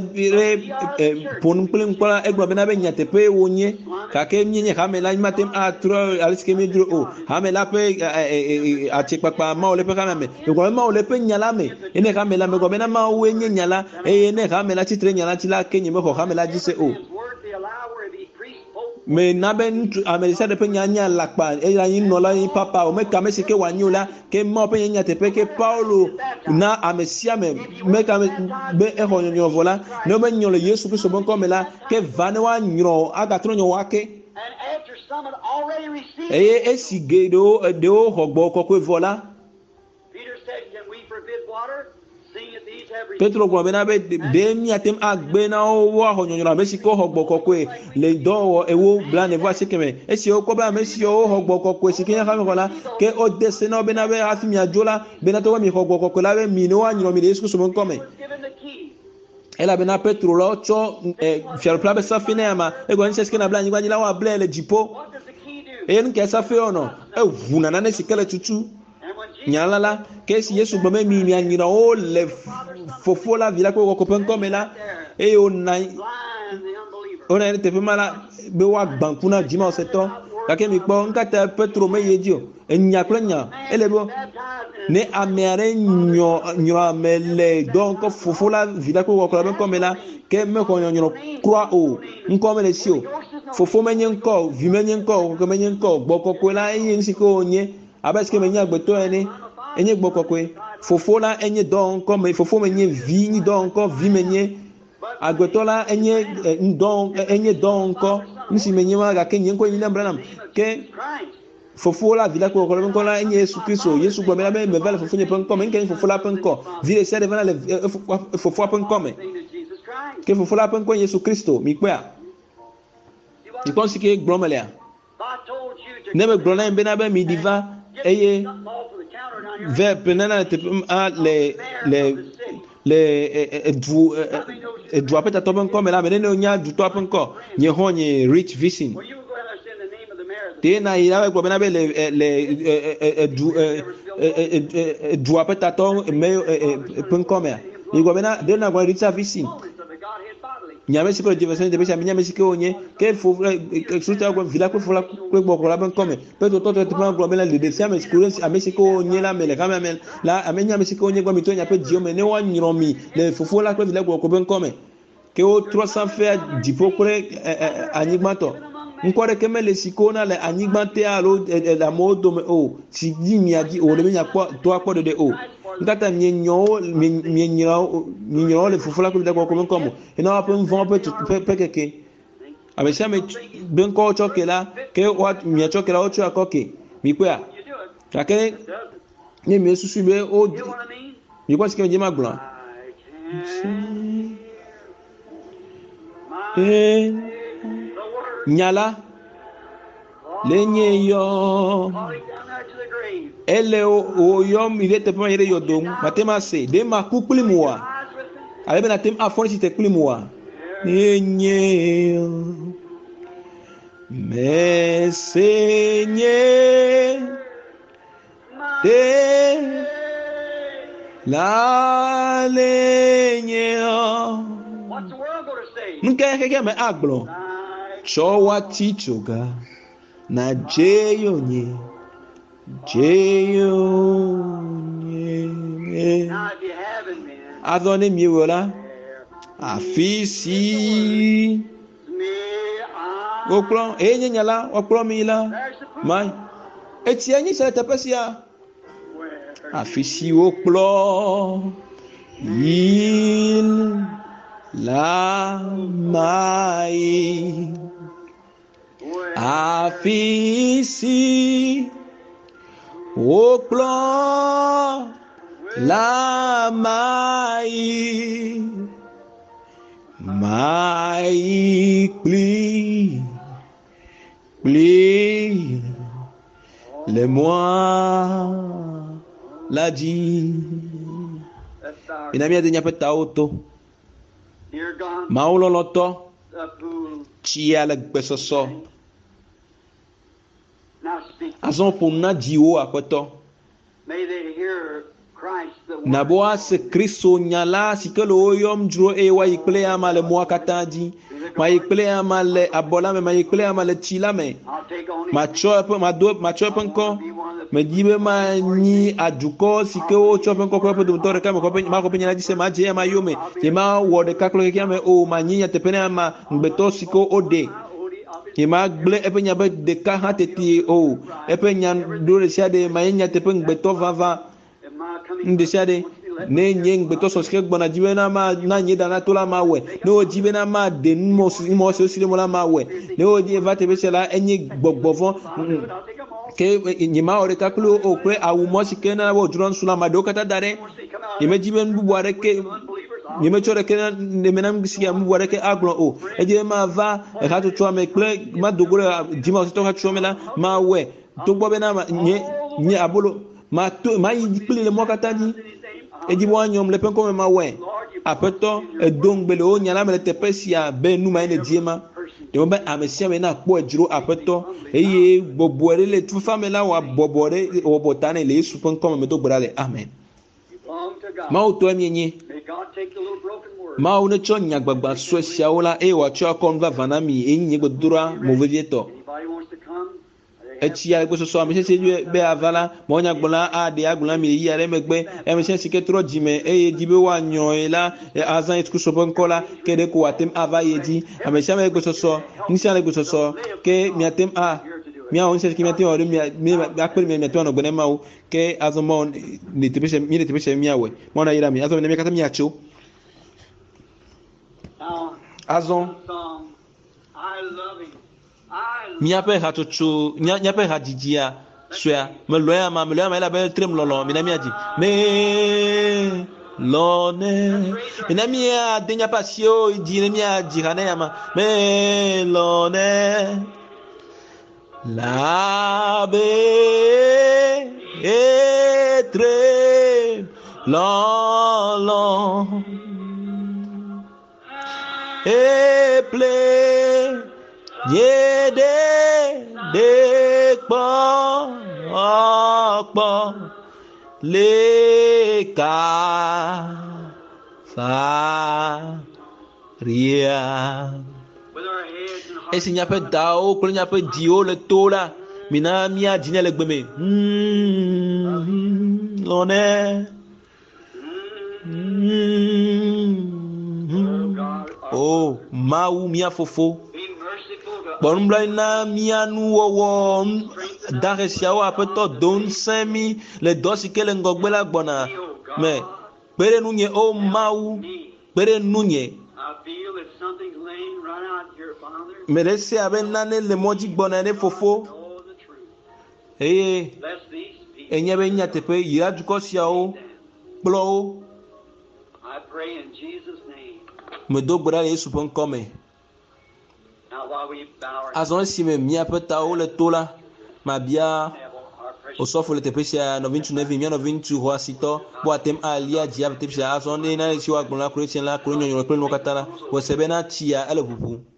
re pon plen kwa egba bena be nyate pe wonye ka ke nyenye ka mela matem a tro aliske mi dro o ha mela pe a che papa ma ole pe ka me e ko ma ole pe nyala me ene ka mela me ko bena ma we nyala e ene ka mela chitre nyala chila ke nyeme ko ka mela jise o His word they allow where the priest spoke. me na be amerisa de pe nyanya lakpa e la yin no la yin papa o me ka me se ke wanyola ke ma pe nyanya te pe ke paulo na amesia me me ka me be e ho nyo vola no be nyolo Yesu Kristo bon ko me la ke vane wa nyo aga tro nyo wake And after some had already received e it, e si ge do de o hogbo ko ko vola Peter said, "Can we forbid water? Seeing that these have received." petro ko be na be de mi atem agbe na o wa ho nyo la me si ko hogbo ko ko le do e wo bla ne va se ke me e si o ko ba me si o hogbo ko ko si ke nya ka me vola ke o de se no be na be afi mi ajola be na to mi hogbo ko ko la be mi no wa nyo mi de Yesu Kristo bon ko me Was given the key. ela bena petro lo cho fiel plabe sa finema e go nse skena bla nyigwa nyila wa bla le jipo What does the key do? e nke sa fe ono e vuna na ne sikele tutu And when Jesus nyalala ke si Yesu gbeme mi mi anyira o le fofo la vila ko ko pen komela e o na blind the unbeliever, o na te pe mala be wa gbankuna jima o seto ka ke mi po nkata petro me yeji o enya klenya ele bo baptized ne amere nyo nyo amele donc fofo la vida ko ko la ko mela ke me ko nyo croix o nko mele si o fofo menye nko vi menye nko ko menye nko gboko ko la yin si ko onye abaske menye agbeto ene enye gboko ko fofo la enye donc me fofo menye vi ni donc vi menye agbeto la enye donc enye donc nsi menye ma ga kenye nko yin lembranam ke Christ. fofo la vila ko ko ko la enye Yesu Kristo Yesu gbo me la me me vale fofo nye pen ko me nken fofo la pen ko vile se de vana le fofo pen ko me Thing is Jesus Christ. ke fofo la pen ko Yesu Kristo mi kwa You want ti kon si ke gromele I told you to ne me grona be na be mi diva eye something off of the counter down here. ve penana te a le le le du du apeta to pen ko me la me ne onya du to pen ko nye ho nye rich vision Well, you would go ahead and send the name of the mayor of the te na ira gbo be na be le le du du apeta to me pen ko me igbo be na de na gbo rich vision fullness of the Godhead bodily. nyame siko de version de be nyame siko onye ke fo suta ko vila ko fo la ko gbo ko la ben come pe to to te plan gbo me la de de siame siko ame siko onye la me le kama me la ame nyame siko onye gbo mi to nya pe dio me ne wa nyiro mi le fo fo la ko vila ko ben come ke o trois cents faire dipo kore anyigmato nkore ke me le siko na le anyigbante alo la modo me o si di mi adi o le nya ko to akpo de o ngata nyenyo nyenyira nyenyira le fufula ko bidako ko benko mo ina wa pe mfon pe pe keke abesha me benko chokela ke wat mi chokela o chu akoke mi kwa You do it. ka ke Does it? ni mi susu be o You know what I mean? mi kwa sike njema gblan I can my eh the word nyala lenye yo falling down there to the grave. ele o yom ile te pon yere yodom matema se de ma kukuli muwa Eyes with me. ale bena tem afon si te kuli muwa enye me senye de la lenye What's the world going to say? nke keke me agblon I chowa tichoga na jeyonye jeyonye Now, if you haven't been, adone miwola there. afisi Me, I. okplo enye nyala okplo mila There's the proof. mai eti enyi se tepesia Where? afisi okplo il la mai Where? afisi okplo la mai mai pli pli le moi la di That's our ina mia de nya peta auto dear God, maulo loto the pool. chia le gbesoso Now speak. azon pour na di o apeto May they hear Christ the word. na boa se Kristo nyala sikelo oyom dro e wa ikle ama le moi katandi ma ikle ama le abola me ma ikle ama le chila me I'll take on ma it. chope ma do ma chope nko Be one of the me dibe ma ni aduko sike o chope nko ko pe do tore ka me ko pe ma ko pe nyala dise ma je ma yome je ma wo de ka klo ke me o ma nyi ya te pene ma ngbeto siko ode Odie of it. ye ma gble e pe nya be de ka ha te ti o e pe nya do re sia de ma nya te pe ngbeto vava Am I coming? nde sia de ne nye ngbeto so sike gbona jibe na ma na nye dana to la ma we ne o jibe na ma de mo mo so sire mo la ma we ne o ji va te be sela enyi gbogbovon I'll do it. I'll take them all. ke nyima ore kaklo o kwe awu mo sike na wo dron sula ma do kata dare Say, come out. yeme jibe nbu boare ke Unbelievers. I'll yeme chore ke ne menam gisi ya mbu boare ke agbon o e je ma va e ka to to me kle ma dogore jima so to ka to me la ma we to gbo be na ma nye nye abolo ma to ma yi pili le mo kata ni e jibo anyom le pen ko me ma we apeto e dongbele o nyala me le tepesia be nu ma ne diema de mo be amesia me na po ejiro apeto eye gbogbo le tu famela wa bobore o botane le su pen ko me to gbara le amen belong to God. ma o to mi nyi May God take the little broken word. ma o ne cho nyagbagba so siaola e wa cho kon va vanami e nyi gbodura mo vevieto Anybody wants to come? e ti ya gbo so so mi se se be avala mo nyagbola a de agbola mi yi are megbe e mi se sike tro jime e ye dibe wa nyon e la azan e so bon kola ke de ko atem ava ye di ame se me gbo so so ni se ale gbo so so ke mi atem a mi a on se ki mi atem o mi mi akpel mi mi atem no gbene ma o ke azon ni te pese mi ni te pese mi awe mo na yira mi azon mi kata mi acho Now, azon song, I love him. I love miape hatuchu miape hajijia swea me loya ma me loya ma ila be trem lolo mi na mi aji me lone mi na mi a denya pasio idi na mi aji hane ya ma me lone la be etre lolo e ple yede de po po le ka fa ria with our heads and hearts. esi nya pe dao ko nya pe dio le tola mina mia jine le gbeme mm lone mm oh mau mia fofo Be merciful to bon blay na mianu wo dare siawo apeto don semi le dosi kele ngogbe la gbona me pere nunye o mau me. pere nunye I feel that something's laying right out here, Father. me le se abe nane le moji gbona ne fofo Know the truth. eye Bless these people. enye be nya tepe yira duko siawo kplo I pray in Jesus' name. me do gbara yesu pon kome Now, while we bow our azon si me mia peta o le tola ma bia head, our prayer o sɔfo le teƒe sia nɔvi ŋutsu nevi mia nɔvi ŋutsu xɔasitɔ bo atem alia dzi ave teƒe sia azɔ ne na si wa gblɔ la kuro tsi la kuro nyɔnyɔ kple nuwo katã la wɔ se be na tsia ele ʋuʋu